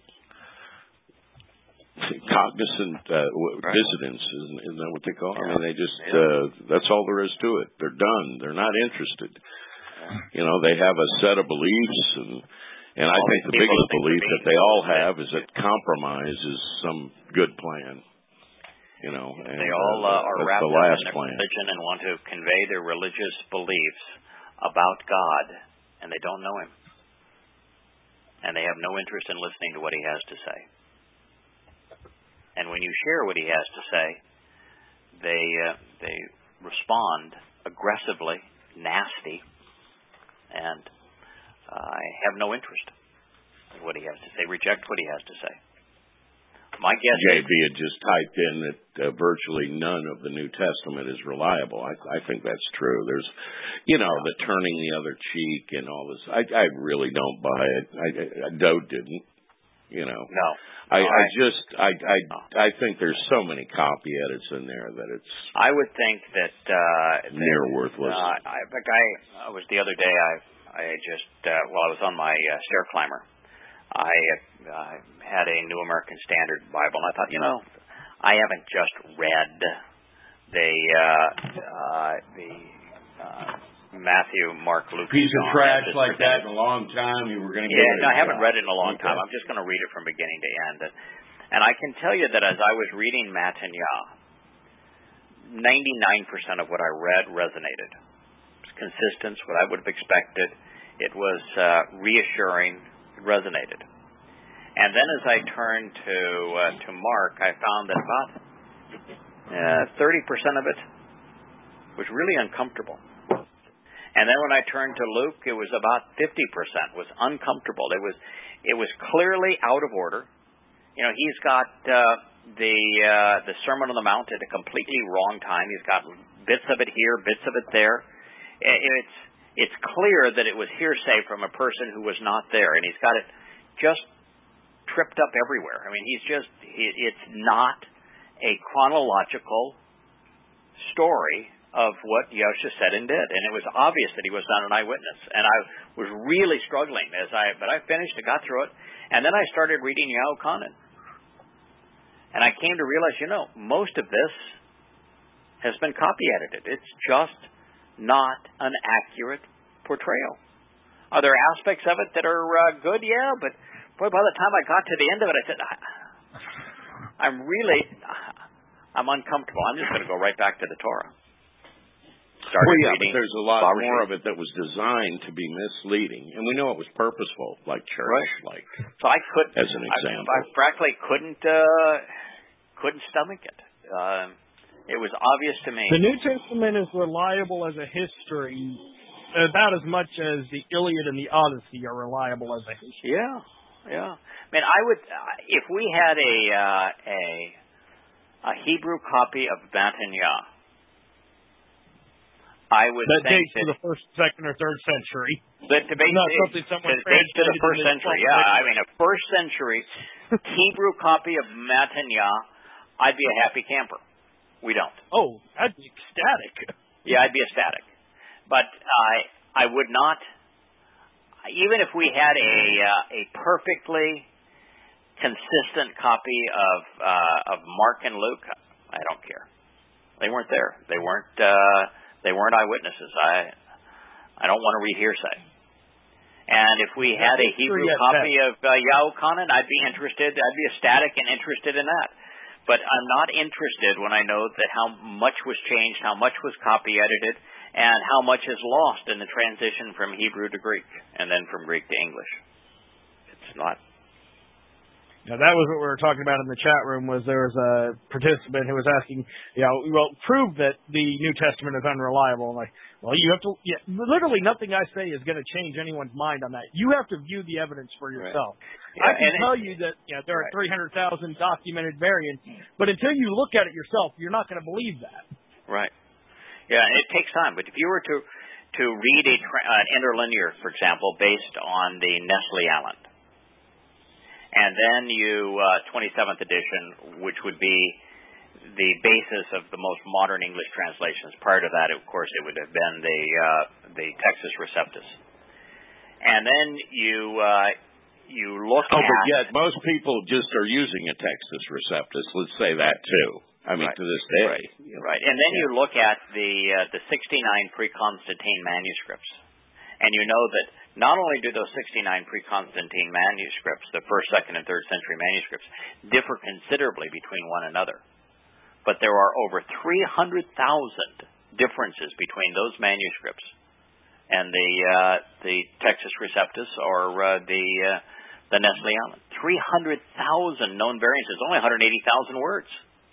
Cognizant dissonance, isn't that what they call it? Yeah. I mean, they just that's all there is to it. They're done. They're not interested. They have a set of beliefs, and I think the biggest belief that they all have is that compromise is some good plan. And they all are wrapped up in their plan. Religion and want to convey their religious beliefs about God, and they don't know Him, and they have no interest in listening to what He has to say. And when you share what He has to say, they respond aggressively, nasty, and have no interest in what He has to say, reject what He has to say. My guess JB had just typed in that virtually none of the New Testament is reliable. I think that's true. There's, the turning the other cheek and all this. I really don't buy it. Dode didn't. No. I think there's so many copy edits in there that it's. I would think that near worthless. I was the other day. I just while I was on my stair climber, I had a New American Standard Bible, and I thought, I haven't just read the Matthew, Mark, Luke, piece of trash like that in a long time. You were going to get it. I haven't read it in a long time. I'm just going to read it from beginning to end. And I can tell you that as I was reading Matanya, 99% of what I read resonated. It was consistent, what I would have expected. It was reassuring. It resonated. And then as I turned to Mark, I found that about 30% of it was really uncomfortable. And then when I turned to Luke, it was about 50% was uncomfortable. It was clearly out of order. He's got the Sermon on the Mount at a completely wrong time. He's got bits of it here, bits of it there. It's clear that it was hearsay from a person who was not there, and he's got it just tripped up everywhere. I mean, it's not a chronological story of what Yosha said and did, and it was obvious that he was not an eyewitness. And I was really struggling but I finished and got through it, and then I started reading Yahuchanan, and I came to realize, most of this has been copy edited. It's just not an accurate portrayal. Are there aspects of it that are good? Yeah, but boy, by the time I got to the end of it, I said, I'm uncomfortable. I'm just going to go right back to the Torah. But there's a lot more of it that was designed to be misleading, and we know it was purposeful, like church, right. So I couldn't, as an example. I frankly couldn't stomach it. It was obvious to me. The New Testament is reliable as a history, about as much as the Iliad and the Odyssey are reliable as a history. Yeah. I mean, I would, if we had a Hebrew copy of Matanya, I would that think dates to the first, second, or third century. That dates to the first century. Yeah, I mean, a first century Hebrew copy of Matanya, I'd be a happy camper. We don't. Oh, I'd be ecstatic. Yeah, I'd be ecstatic. But I would not. Even if we had a perfectly consistent copy of Mark and Luke, I don't care. They weren't there. They weren't eyewitnesses. I don't want to read hearsay. And if we had a Hebrew copy of Yahuchanan, I'd be interested. I'd be ecstatic and interested in that. But I'm not interested when I know that how much was changed, how much was copy edited, and how much is lost in the transition from Hebrew to Greek, and then from Greek to English. It's not. Now, that was what we were talking about in the chat room, was there was a participant who was asking, prove that the New Testament is unreliable. I'm like, well, you have to, literally nothing I say is going to change anyone's mind on that. You have to view the evidence for yourself. Right. I can tell you that there are 300,000 documented variants, but until you look at it yourself, you're not going to believe that. Right. Yeah, it takes time. But if you were to read an interlinear, for example, based on the Nestle-Aland, and then 27th edition, which would be the basis of the most modern English translations. Prior to that, of course, it would have been the Textus Receptus. And then you look at... but yet most people just are using a Textus Receptus. Let's say that, too. I mean, to this day. Right. And then you look at the 69 pre-Constantine manuscripts, and you know that not only do those 69 pre-Constantine manuscripts, the first, second, and third century manuscripts, differ considerably between one another, but there are over 300,000 differences between those manuscripts and the Textus Receptus or the Nestle-Aland. 300,000 known variances, only 180,000 words.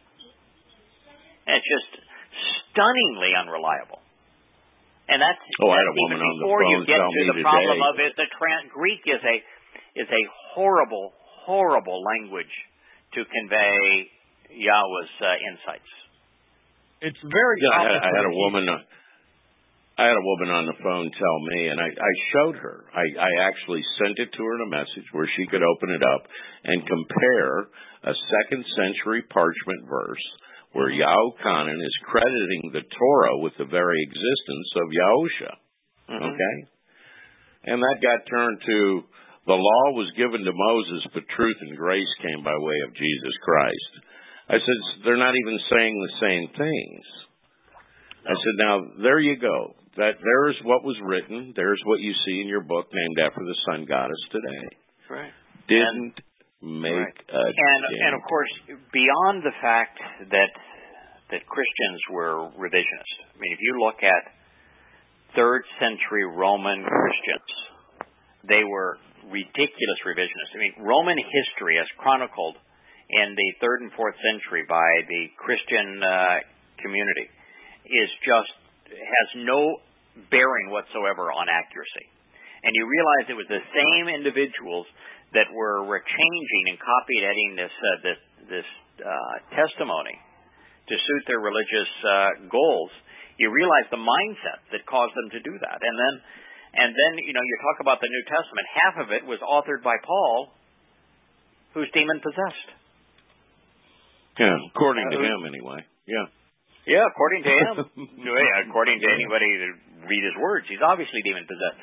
And it's just stunningly unreliable. And that's even before you get to the problem of it. Greek is a horrible, horrible language to convey Yahweh's insights. It's very. I had a woman. I had a woman on the phone tell me, and I showed her. I actually sent it to her in a message where she could open it up and compare a 2nd century parchment verse where Yahuchanan is crediting the Torah with the very existence of Yahusha. Mm-hmm. Okay? And that got turned to, the law was given to Moses, but truth and grace came by way of Jesus Christ. I said, they're not even saying the same things. I said, now, there you go. There's what was written. There's what you see in your book named after the sun goddess today. Right. Didn't make a difference. And of course, beyond the fact that Christians were revisionist. I mean, if you look at 3rd century Roman Christians, they were ridiculous revisionists. I mean, Roman history, as chronicled in the 3rd and 4th century by the Christian community, has no bearing whatsoever on accuracy. And you realize it was the same individuals that were changing and copy editing this testimony to suit their religious goals. You realize the mindset that caused them to do that. And then you talk about the New Testament. Half of it was authored by Paul, who's demon possessed. Yeah, according to him anyway. Yeah. Yeah, according to him. According to anybody that read his words, he's obviously demon possessed.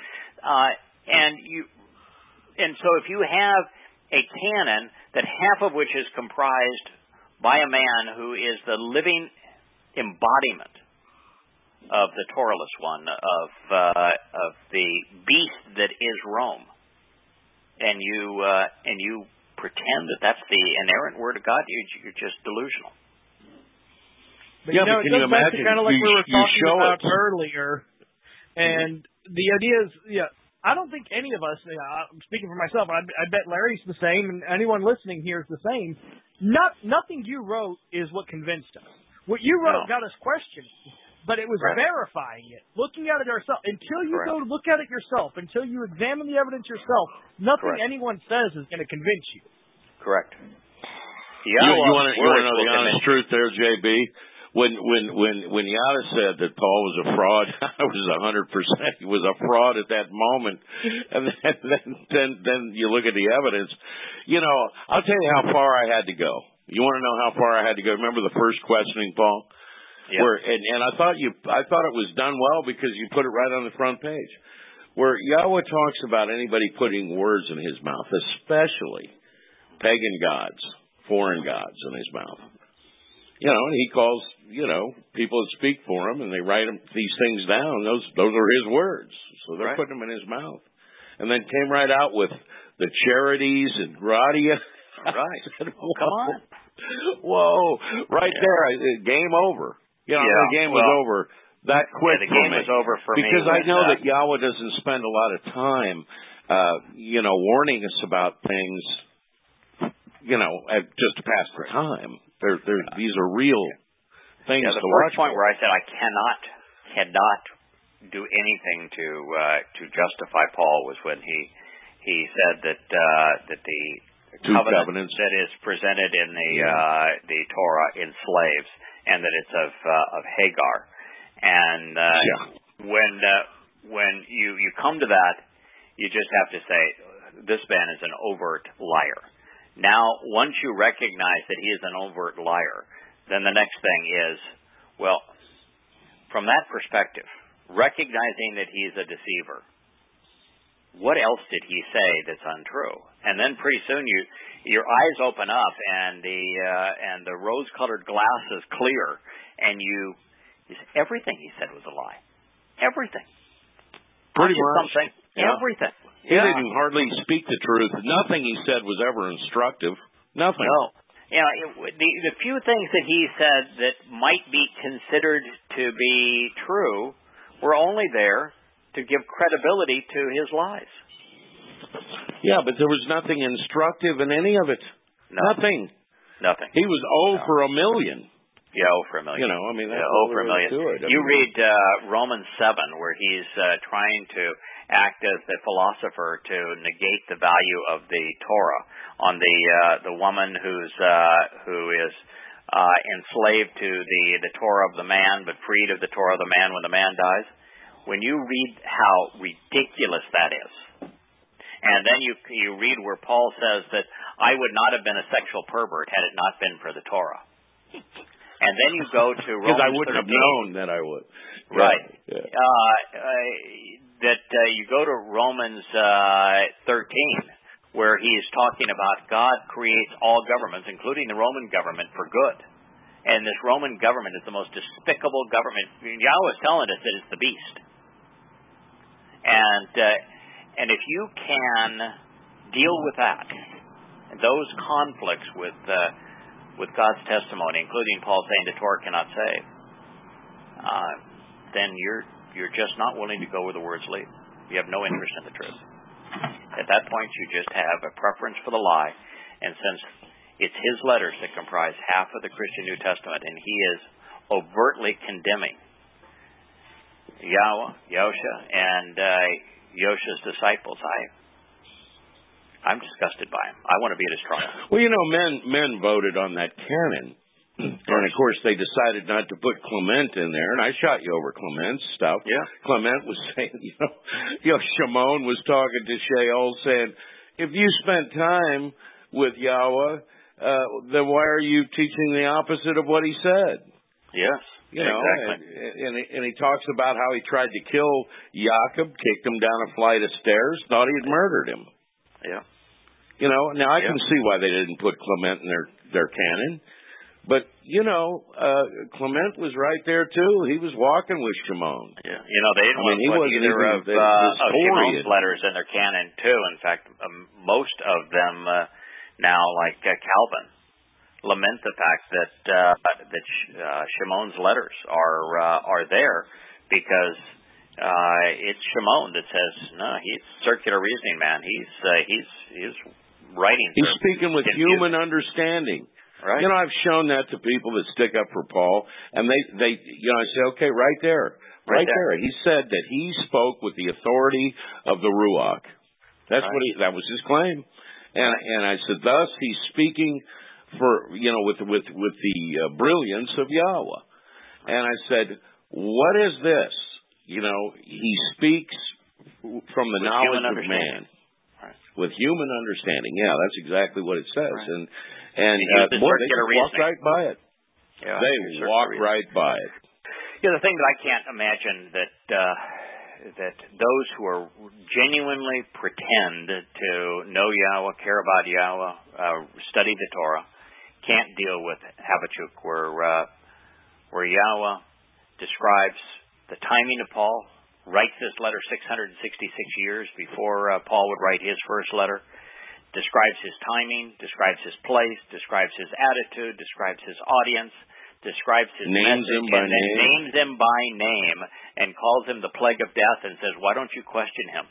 And so if you have a canon that half of which is comprised by a man who is the living embodiment of the Torahless one, of the beast that is Rome, and you pretend that that's the inerrant word of God, you're just delusional. But but can you imagine? Kind of like we were talking about it earlier, and the idea is, I don't think any of us, speaking for myself, I bet Larry's the same, and anyone listening here is the same. Nothing you wrote is what convinced us. What you wrote got us questioning, but it was verifying it, looking at it ourselves. Until you go look at it yourself, until you examine the evidence yourself, nothing anyone says is going to convince you. Correct. You want to know the honest truth there, JB? When Yada said that Paul was a fraud, I was 100%. He was a fraud at that moment, and then you look at the evidence. I'll tell you how far I had to go. You want to know how far I had to go? Remember the first questioning, Paul? Yeah. And I thought it was done well because you put it right on the front page, where Yahweh talks about anybody putting words in his mouth, especially pagan gods, foreign gods in his mouth. And he calls, people that speak for him, and they write these things down. Those are his words. So they're putting them in his mouth. And then came right out with the charities and gratia. Right. Said, come on. Whoa. Right there. Game over. The game was over that quick. The game was over for me. Because I know that Yahweh doesn't spend a lot of time, warning us about things, just to pass the time. These are real things to watch. The first point where I said I cannot do anything to justify Paul was when he said that the covenant that is presented in the Torah enslaves, and that it's of Hagar, and when you come to that, you just have to say this man is an overt liar. Now, once you recognize that he is an overt liar, then the next thing is, well, from that perspective, recognizing that he's a deceiver, what else did he say that's untrue? And then pretty soon your eyes open up and the rose-colored glass is clear, and everything he said was a lie. Everything. Pretty much. Everything. He didn't hardly speak the truth. Nothing he said was ever instructive. Nothing. No. The few things that he said that might be considered to be true were only there to give credibility to his lies. Yeah, but there was nothing instructive in any of it. Nothing. He was for a million. Yeah, for a million. That's for a million. You read Romans 7, where he's trying to act as the philosopher to negate the value of the Torah on the woman who is enslaved to the Torah of the man, but freed of the Torah of the man when the man dies. when you read how ridiculous that is, and then you read where Paul says that I would not have been a sexual pervert had it not been for the Torah. And then you go to Romans 13. Because I wouldn't have known that I would. Right. Yeah. You go to Romans 13, where he is talking about God creates all governments, including the Roman government, for good. And this Roman government is the most despicable government. Yahweh is telling us that it's the beast. And if you can deal with that, those conflicts with God's testimony, including Paul saying the Torah cannot save, then you're just not willing to go where the words lead. You have no interest in the truth. At that point, you just have a preference for the lie. And since it's his letters that comprise half of the Christian New Testament, and he is overtly condemning Yahweh, Yosha, and Yosha's disciples, I'm disgusted by him. I want to be at his trial. Well, men voted on that canon. And, of course, they decided not to put Clement in there, and I shot you over Clement's stuff. Yeah. Clement was saying, Shimon was talking to Sheol saying, if you spent time with Yahweh, then why are you teaching the opposite of what he said? Yes. Exactly. And he talks about how he tried to kill Jacob, kicked him down a flight of stairs, thought he had murdered him. Yeah. Now I can see why they didn't put Clement in their canon. But, Clement was right there, too. He was walking with Shimon. Yeah. They didn't want to put either of Shimon's letters in their canon, too. In fact, most of them now, like Calvin, lament the fact that Shimon's letters are there because it's Shimon that says, no, he's circular reasoning, man. He's writing. He's speaking with human understanding. Right. I've shown that to people that stick up for Paul, and they I say, okay, right there. He said that he spoke with the authority of the Ruach. That's right. That was his claim. And I said, thus he's speaking for, with the brilliance of Yahweh. And I said, what is this? He speaks from the knowledge of man. Right. With human understanding. Yeah, that's exactly what it says. Right. And they walk right by it. Yeah, they walk right by it. Yeah, the thing that I can't imagine that those who are genuinely pretend to know Yahweh, care about Yahweh, study the Torah, can't deal with Habakkuk, where Yahweh describes the timing of Paul, writes this letter 666 years before Paul would write his first letter, describes his timing, describes his place, describes his attitude, describes his audience, describes his names message, him by and then name. names him by name and calls him the plague of death and says, why don't you question him?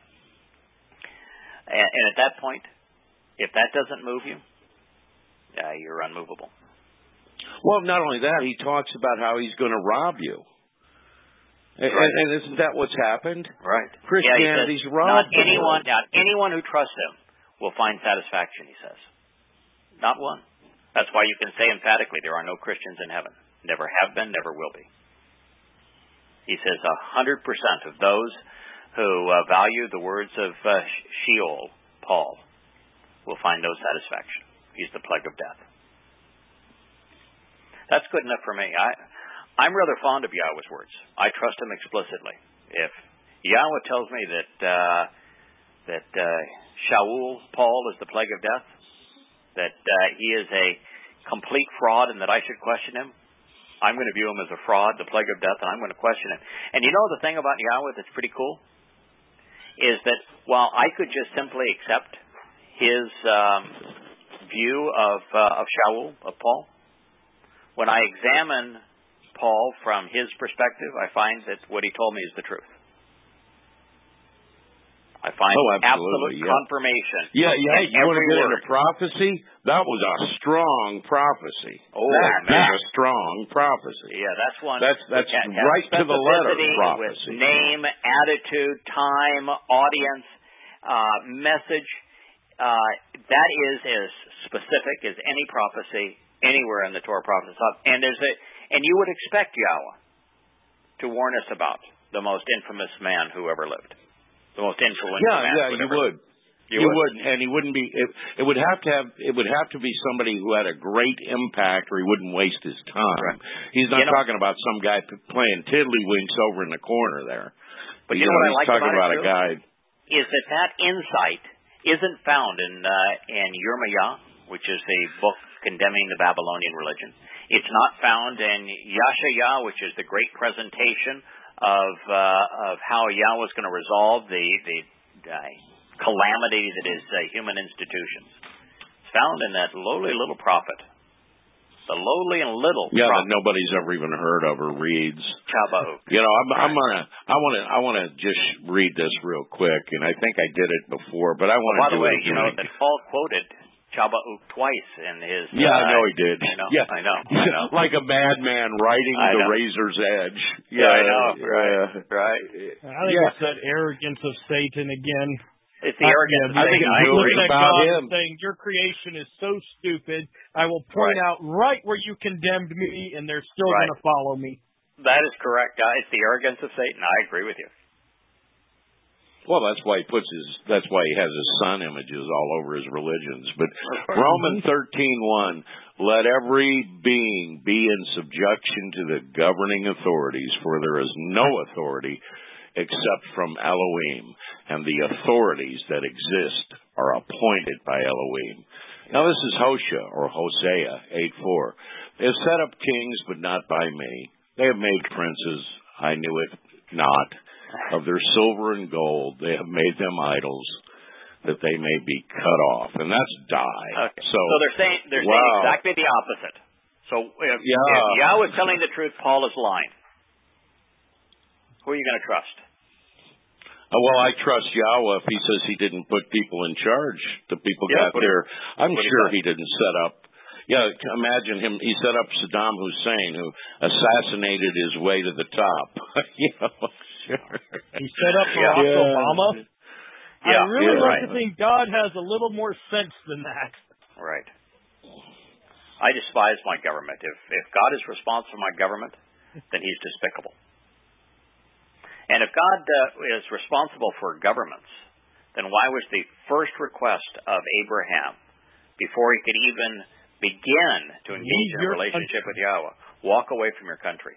And at that point, if that doesn't move you, you're unmovable. Well, not only that, he talks about how he's going to rob you. Right. And isn't that what's happened? Right. Christianity's robbed. Not anyone who trusts him will find satisfaction, he says. Not one. That's why you can say emphatically there are no Christians in heaven. Never have been, never will be. He says 100% of those who value the words of Sheol, Paul, will find no satisfaction. He's the plague of death. That's good enough for me. I'm rather fond of Yahweh's words. I trust him explicitly. If Yahweh tells me that Shaul, Paul, is the plague of death, that he is a complete fraud and that I should question him, I'm going to view him as a fraud, the plague of death, and I'm going to question him. And the thing about Yahweh that's pretty cool is that while I could just simply accept his view of Shaul, of Paul, when I examine Paul from his perspective, I find that what he told me is the truth. I find absolute confirmation. Yeah. You want to get into prophecy? That was a strong prophecy. Oh, that's a strong prophecy. Yeah, that's one. That's right to the letter prophecy. With name, attitude, time, audience, message. That is as specific as any prophecy anywhere in the Torah prophets. And you would expect Yahweh to warn us about the most infamous man who ever lived, the most influential man. Yeah, you would. You would, and he wouldn't be. It would have to be somebody who had a great impact, or he wouldn't waste his time. Right. He's not talking about some guy playing tiddlywinks over in the corner there. But you know what I like talking about it, a guy is that insight isn't found in Yirmiyahu, which is the book condemning the Babylonian religion. It's not found in Yeshayahu, which is the great presentation of how Yahweh is going to resolve the calamity that is human institutions. It's found in that lowly little prophet. The lowly and little prophet. that nobody's ever even heard of or reads. Chabauk. I want to just read this real quick, and I think I did it before, but I want to. By the way, that Paul quoted Chabauk twice in his. I know he did. I know. Like a madman riding the razor's edge. I know. Right. I think it's that arrogance of Satan again. It's the arrogance. I think it's really about him saying your creation is so stupid. I will point out right where you condemned me, and they're still going to follow me. That is correct. It's the arrogance of Satan. I agree with you. Well, that's why he has his sun images all over his religions. But Romans 13:1, let every being be in subjection to the governing authorities, for there is no authority except from Elohim, and the authorities that exist are appointed by Elohim. Now this is Hosea 8:4. They have set up kings, but not by me. They have made princes, I knew it not. Of their silver and gold, they have made them idols, that they may be cut off. And that's die. Okay. So they're saying exactly the opposite. So if Yahweh is telling the truth, Paul is lying. Who are you going to trust? Well, I trust Yahweh if he says he didn't put people in charge. The people got there. I'm sure he didn't set up. Imagine him. He set up Saddam Hussein, who assassinated his way to the top. Sure. He set up Barack Obama. I really like to think God has a little more sense than that. Right. I despise my government. If God is responsible for my government, then he's despicable. And if God is responsible for governments, then why was the first request of Abraham, before he could even begin to engage in a relationship with Yahweh, walk away from your country?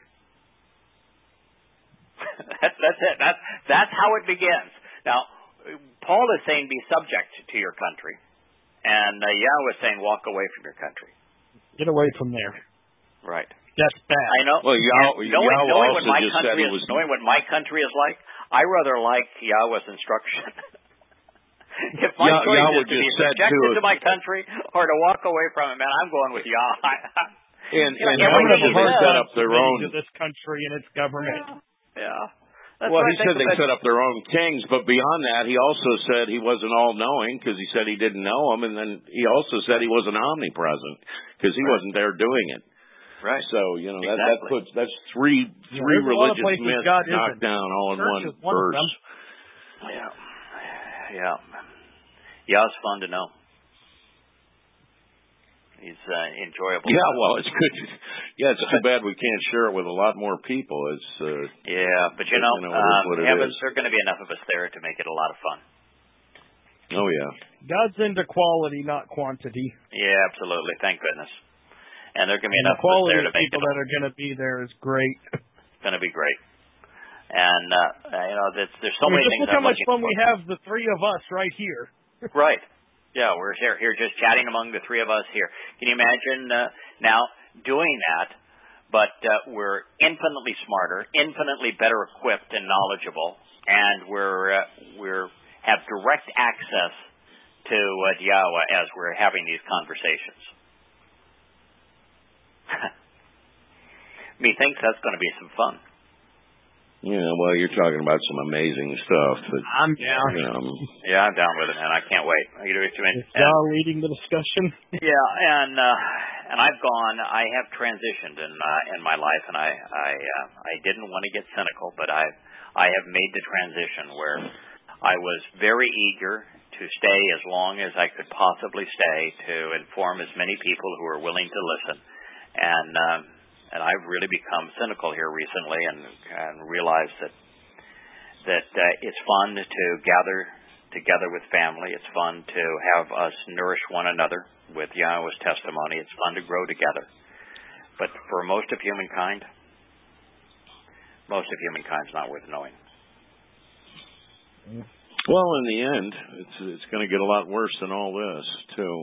That's it. That's how it begins. Now, Paul is saying be subject to your country, and Yahweh is saying walk away from your country. Get away from there. Right. That's bad. I know. Well, knowing what my country is like, I rather like Yahweh's instruction. If my choice is to be subjected to my country or to walk away from it, man, I'm going with Yahweh. And everything they set up their own to this country and its government. Yeah. He said they set up their own kings, but beyond that, he also said he wasn't all-knowing because he said he didn't know them, and then he also said he wasn't omnipresent because he wasn't there doing it. Right. So, that's three religious myths knocked down all in one verse. Yeah. Yah's fun to know. He's enjoyable. Yeah, well, it's good. Yeah, it's too bad we can't share it with a lot more people. It's but heavens, there are going to be enough of us there to make it a lot of fun. Oh yeah. God's into quality, not quantity. Yeah, absolutely. Thank goodness. And there are going to be enough of us there to make people that are going to be there is great. It's going to be great. And there's so many things. Look how much fun we have, the three of us right here. Right. Yeah, we're here just chatting among the three of us here. Can you imagine now doing that? But we're infinitely smarter, infinitely better equipped and knowledgeable, and we're have direct access to Yahweh as we're having these conversations. Methinks that's going to be some fun. Yeah, well, you're talking about some amazing stuff. I'm down. Yeah, I'm down with it, man. I can't wait. Y'all leading the discussion. Yeah, and I have transitioned in my life, and I didn't want to get cynical, but I have made the transition where I was very eager to stay as long as I could possibly stay to inform as many people who are willing to listen, and I've really become cynical here recently and realized that that it's fun to gather together with family. It's fun to have us nourish one another with Yahweh's testimony. It's fun to grow together. But for most of humankind is not worth knowing. Well, in the end, it's going to get a lot worse than all this, too.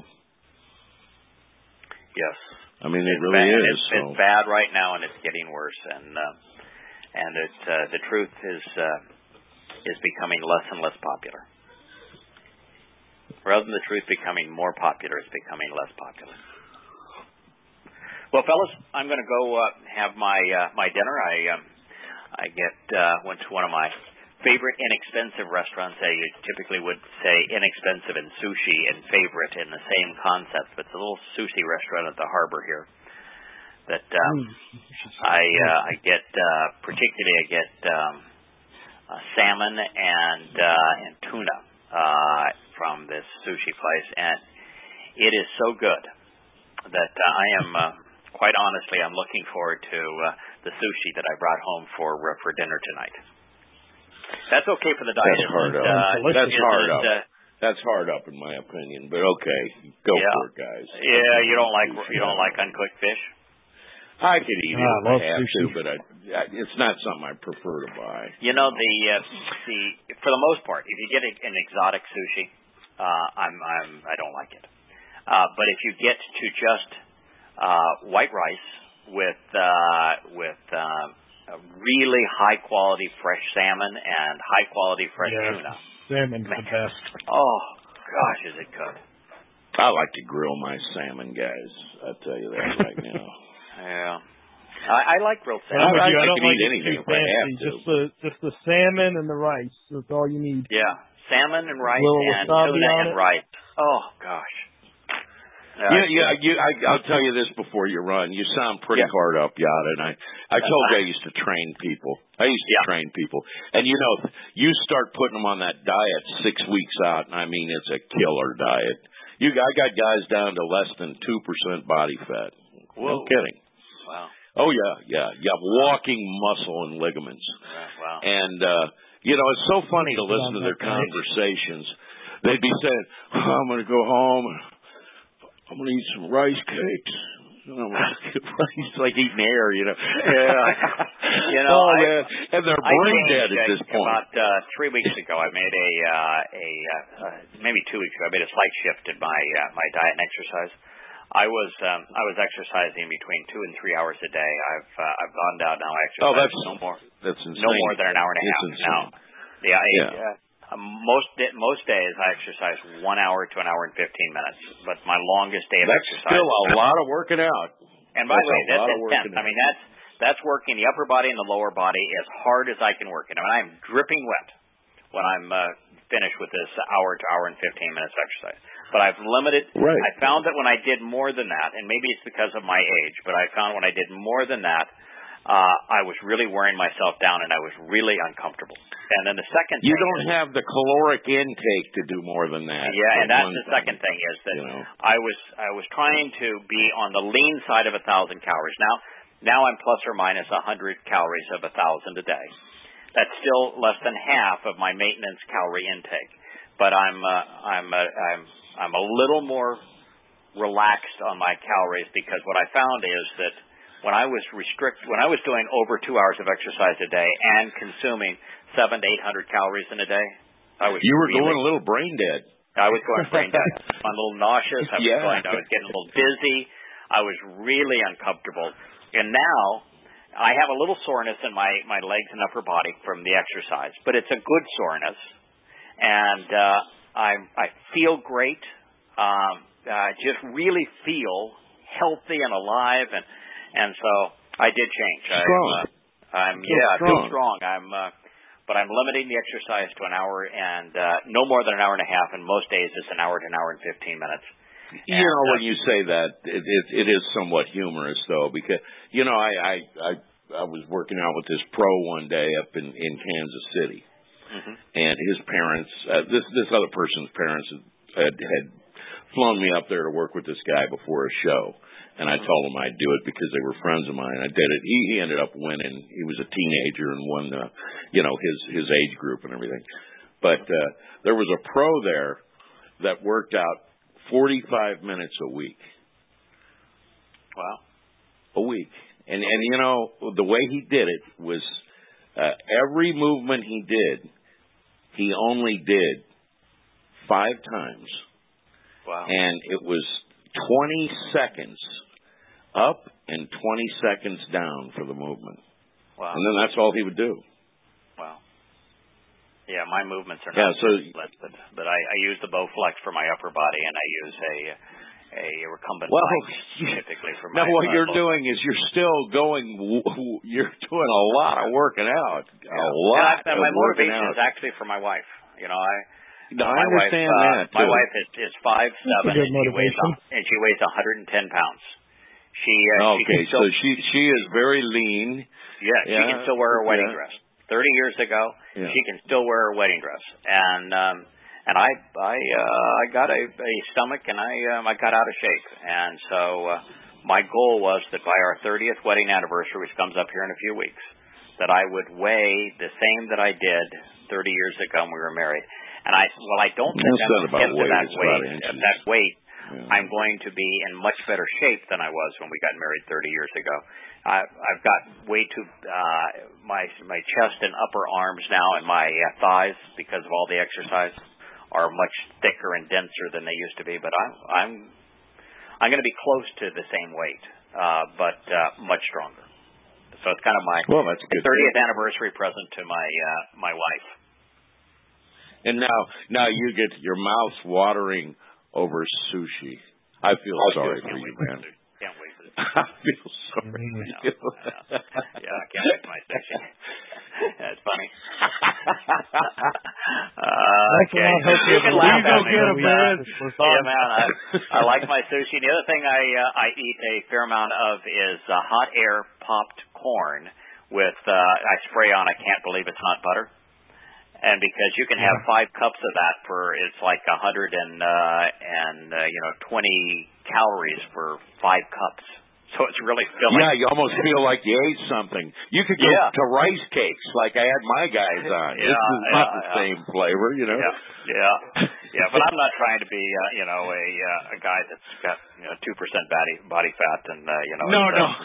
Yes. I mean, it really is. It's bad right now, and it's getting worse. And the truth is becoming less and less popular. Rather than the truth becoming more popular, it's becoming less popular. Well, fellas, I'm going to go have my dinner. I went to one of my favorite inexpensive restaurants. You typically would say inexpensive and sushi and favorite in the same concept, but it's a little sushi restaurant at the harbor here that I get salmon and tuna from this sushi place, and it is so good that I am quite honestly I'm looking forward to the sushi that I brought home for dinner tonight. That's okay for the diet. That's hard up. That's hard up in my opinion, but okay, go for it, guys. Yeah, you don't like uncooked fish? I could eat it if I have to, but it's not something I prefer to buy. You know, for the most part, if you get an exotic sushi, I don't like it. But if you get to just white rice with really high quality fresh salmon and high quality fresh tuna. Salmon's the best. Oh gosh, is it good? I like to grill my salmon, guys. I'll tell you that right now. Yeah. I like grilled salmon. I can like eat anything if I have to. Just the salmon and the rice. That's all you need. Yeah. Salmon and rice and tuna and rice. Oh gosh. I'll tell you this before you run. You sound pretty hard up, Yada. And I told you I used to train people. Train people. And, you start putting them on that diet 6 weeks out, and I mean it's a killer diet. I got guys down to less than 2% body fat. Whoa. No kidding. Wow. Oh, yeah. Walking muscle and ligaments. Wow. And, it's so funny to listen to their conversations. They'd be saying, I'm going to go home. I'm going to eat some rice cakes. It's like eating air, Yeah. And they're brain dead at this point. About 3 weeks ago, I made maybe 2 weeks ago, I made a slight shift in my diet and exercise. I was exercising between 2 and 3 hours a day. I've gone down now. I exercise that's insane. No more than an hour and a half now. Most days I exercise 1 hour to an hour and 15 minutes, but my longest day of exercise. That's still a lot of working out. And by the way, that's intense. I mean, that's working the upper body and the lower body as hard as I can work it. I mean, I'm dripping wet when I'm finished with this hour to hour and 15 minutes exercise. But I've limited. Right. I found that when I did more than that, and maybe it's because of my age, but I found when I did more than that, I was really wearing myself down, and I was really uncomfortable. And then the second thing don't have the caloric intake to do more than that. Yeah, and that's the second thing is that I was trying to be on the lean side of 1,000 calories. Now I'm plus or minus 100 calories of 1,000 a day. That's still less than half of my maintenance calorie intake. But I'm a little more relaxed on my calories because what I found is that when I was doing over 2 hours of exercise a day and consuming 700 to 800 calories in a day, you were going a little brain dead. I was going brain dead. I'm a little nauseous. I was getting a little dizzy. I was really uncomfortable. And now I have a little soreness in my legs and upper body from the exercise, but it's a good soreness, and I feel great. Just really feel healthy and alive, and so I did change. Strong. Feel strong. But I'm limiting the exercise to an hour and no more than an hour and a half, and most days it's an hour to an hour and 15 minutes. When you say that, it is somewhat humorous, though, because, I was working out with this pro one day up in Kansas City, and his parents, this other person's parents had flown me up there to work with this guy before a show. And I told him I'd do it because they were friends of mine. I did it. He ended up winning. He was a teenager and won, his age group and everything. But there was a pro there that worked out 45 minutes a week. Wow. A week. And the way he did it was every movement he did, he only did 5 times. Wow. And it was 20 seconds up and 20 seconds down for the movement. Wow. And then that's all he would do. Wow. Yeah, my movements are not split, but I use the Bowflex for my upper body, and I use a recumbent bike typically for my. Now what you're doing is you're still you're doing a lot of working out. Yeah. My motivation is actually for my wife. I understand that too. My wife is 5'7" and she weighs 110 pounds. She is very lean. Yeah, she can still wear her wedding dress. 30 years ago, she can still wear her wedding dress. And I got a stomach, and I got out of shape. And so my goal was that by our 30th wedding anniversary, which comes up here in a few weeks, that I would weigh the same that I did 30 years ago when we were married. And I don't think I'm going to get to that weight. Yeah. I'm going to be in much better shape than I was when we got married 30 years ago. I've got way too my chest and upper arms now, and my thighs, because of all the exercise, are much thicker and denser than they used to be. But I'm going to be close to the same weight, but much stronger. So it's kind of my 30th anniversary present to my wife. And now you get your mouth watering over sushi. I feel sorry for you, man. Can't wait for this. I feel sorry for you. Yeah, I can't wait for my sushi. That's funny. Okay. You can laugh at me. Yeah, man. I like my sushi. The other thing I eat a fair amount of is hot air popped corn with I spray on. I can't believe it's not butter. And because you can have 5 cups of that it's like 120 calories for 5 cups. So it's really filling. Yeah, you almost feel like you ate something. You could go to rice cakes like I had my guys on. This is not the same flavor, Yeah, but I'm not trying to be, a guy that's got 2% body fat and No.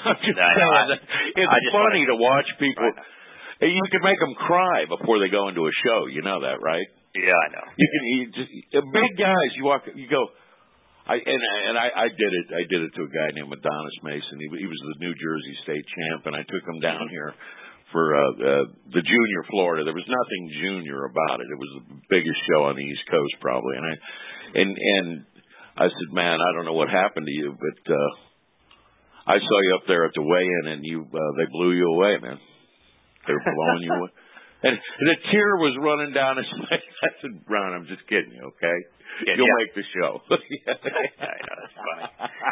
It's funny to watch people. You can make them cry before they go into a show. You know that, right? Yeah, I know. Big guys. You go. I did it. I did it to a guy named Adonis Mason. He was the New Jersey state champ, and I took him down here for the junior Florida. There was nothing junior about it. It was the biggest show on the East Coast, probably. And I said, man, I don't know what happened to you, but I saw you up there at the weigh-in, and they blew you away, man. They were blowing you away. And the tear was running down his face. I said, Ron, I'm just kidding you, okay? You'll make the show. I know, that's funny.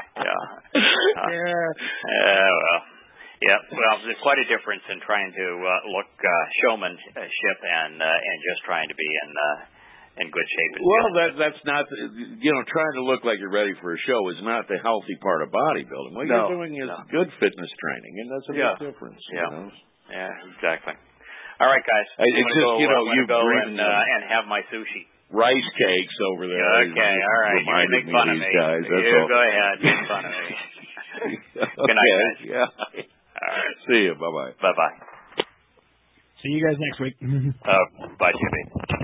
Well, there's quite a difference in trying to look showmanship and just trying to be in good shape. Well, that's not, trying to look like you're ready for a show is not the healthy part of bodybuilding. What you're doing is good fitness training, and that's a big difference. Yeah, exactly. All right, guys. It's just, you go and have my sushi. Rice cakes over there. Okay, all right. You make fun of me. Guys, go ahead. Make fun of me. Good night, guys. Yeah. All right. See you. Bye-bye. Bye-bye. See you guys next week. Bye, Jimmy.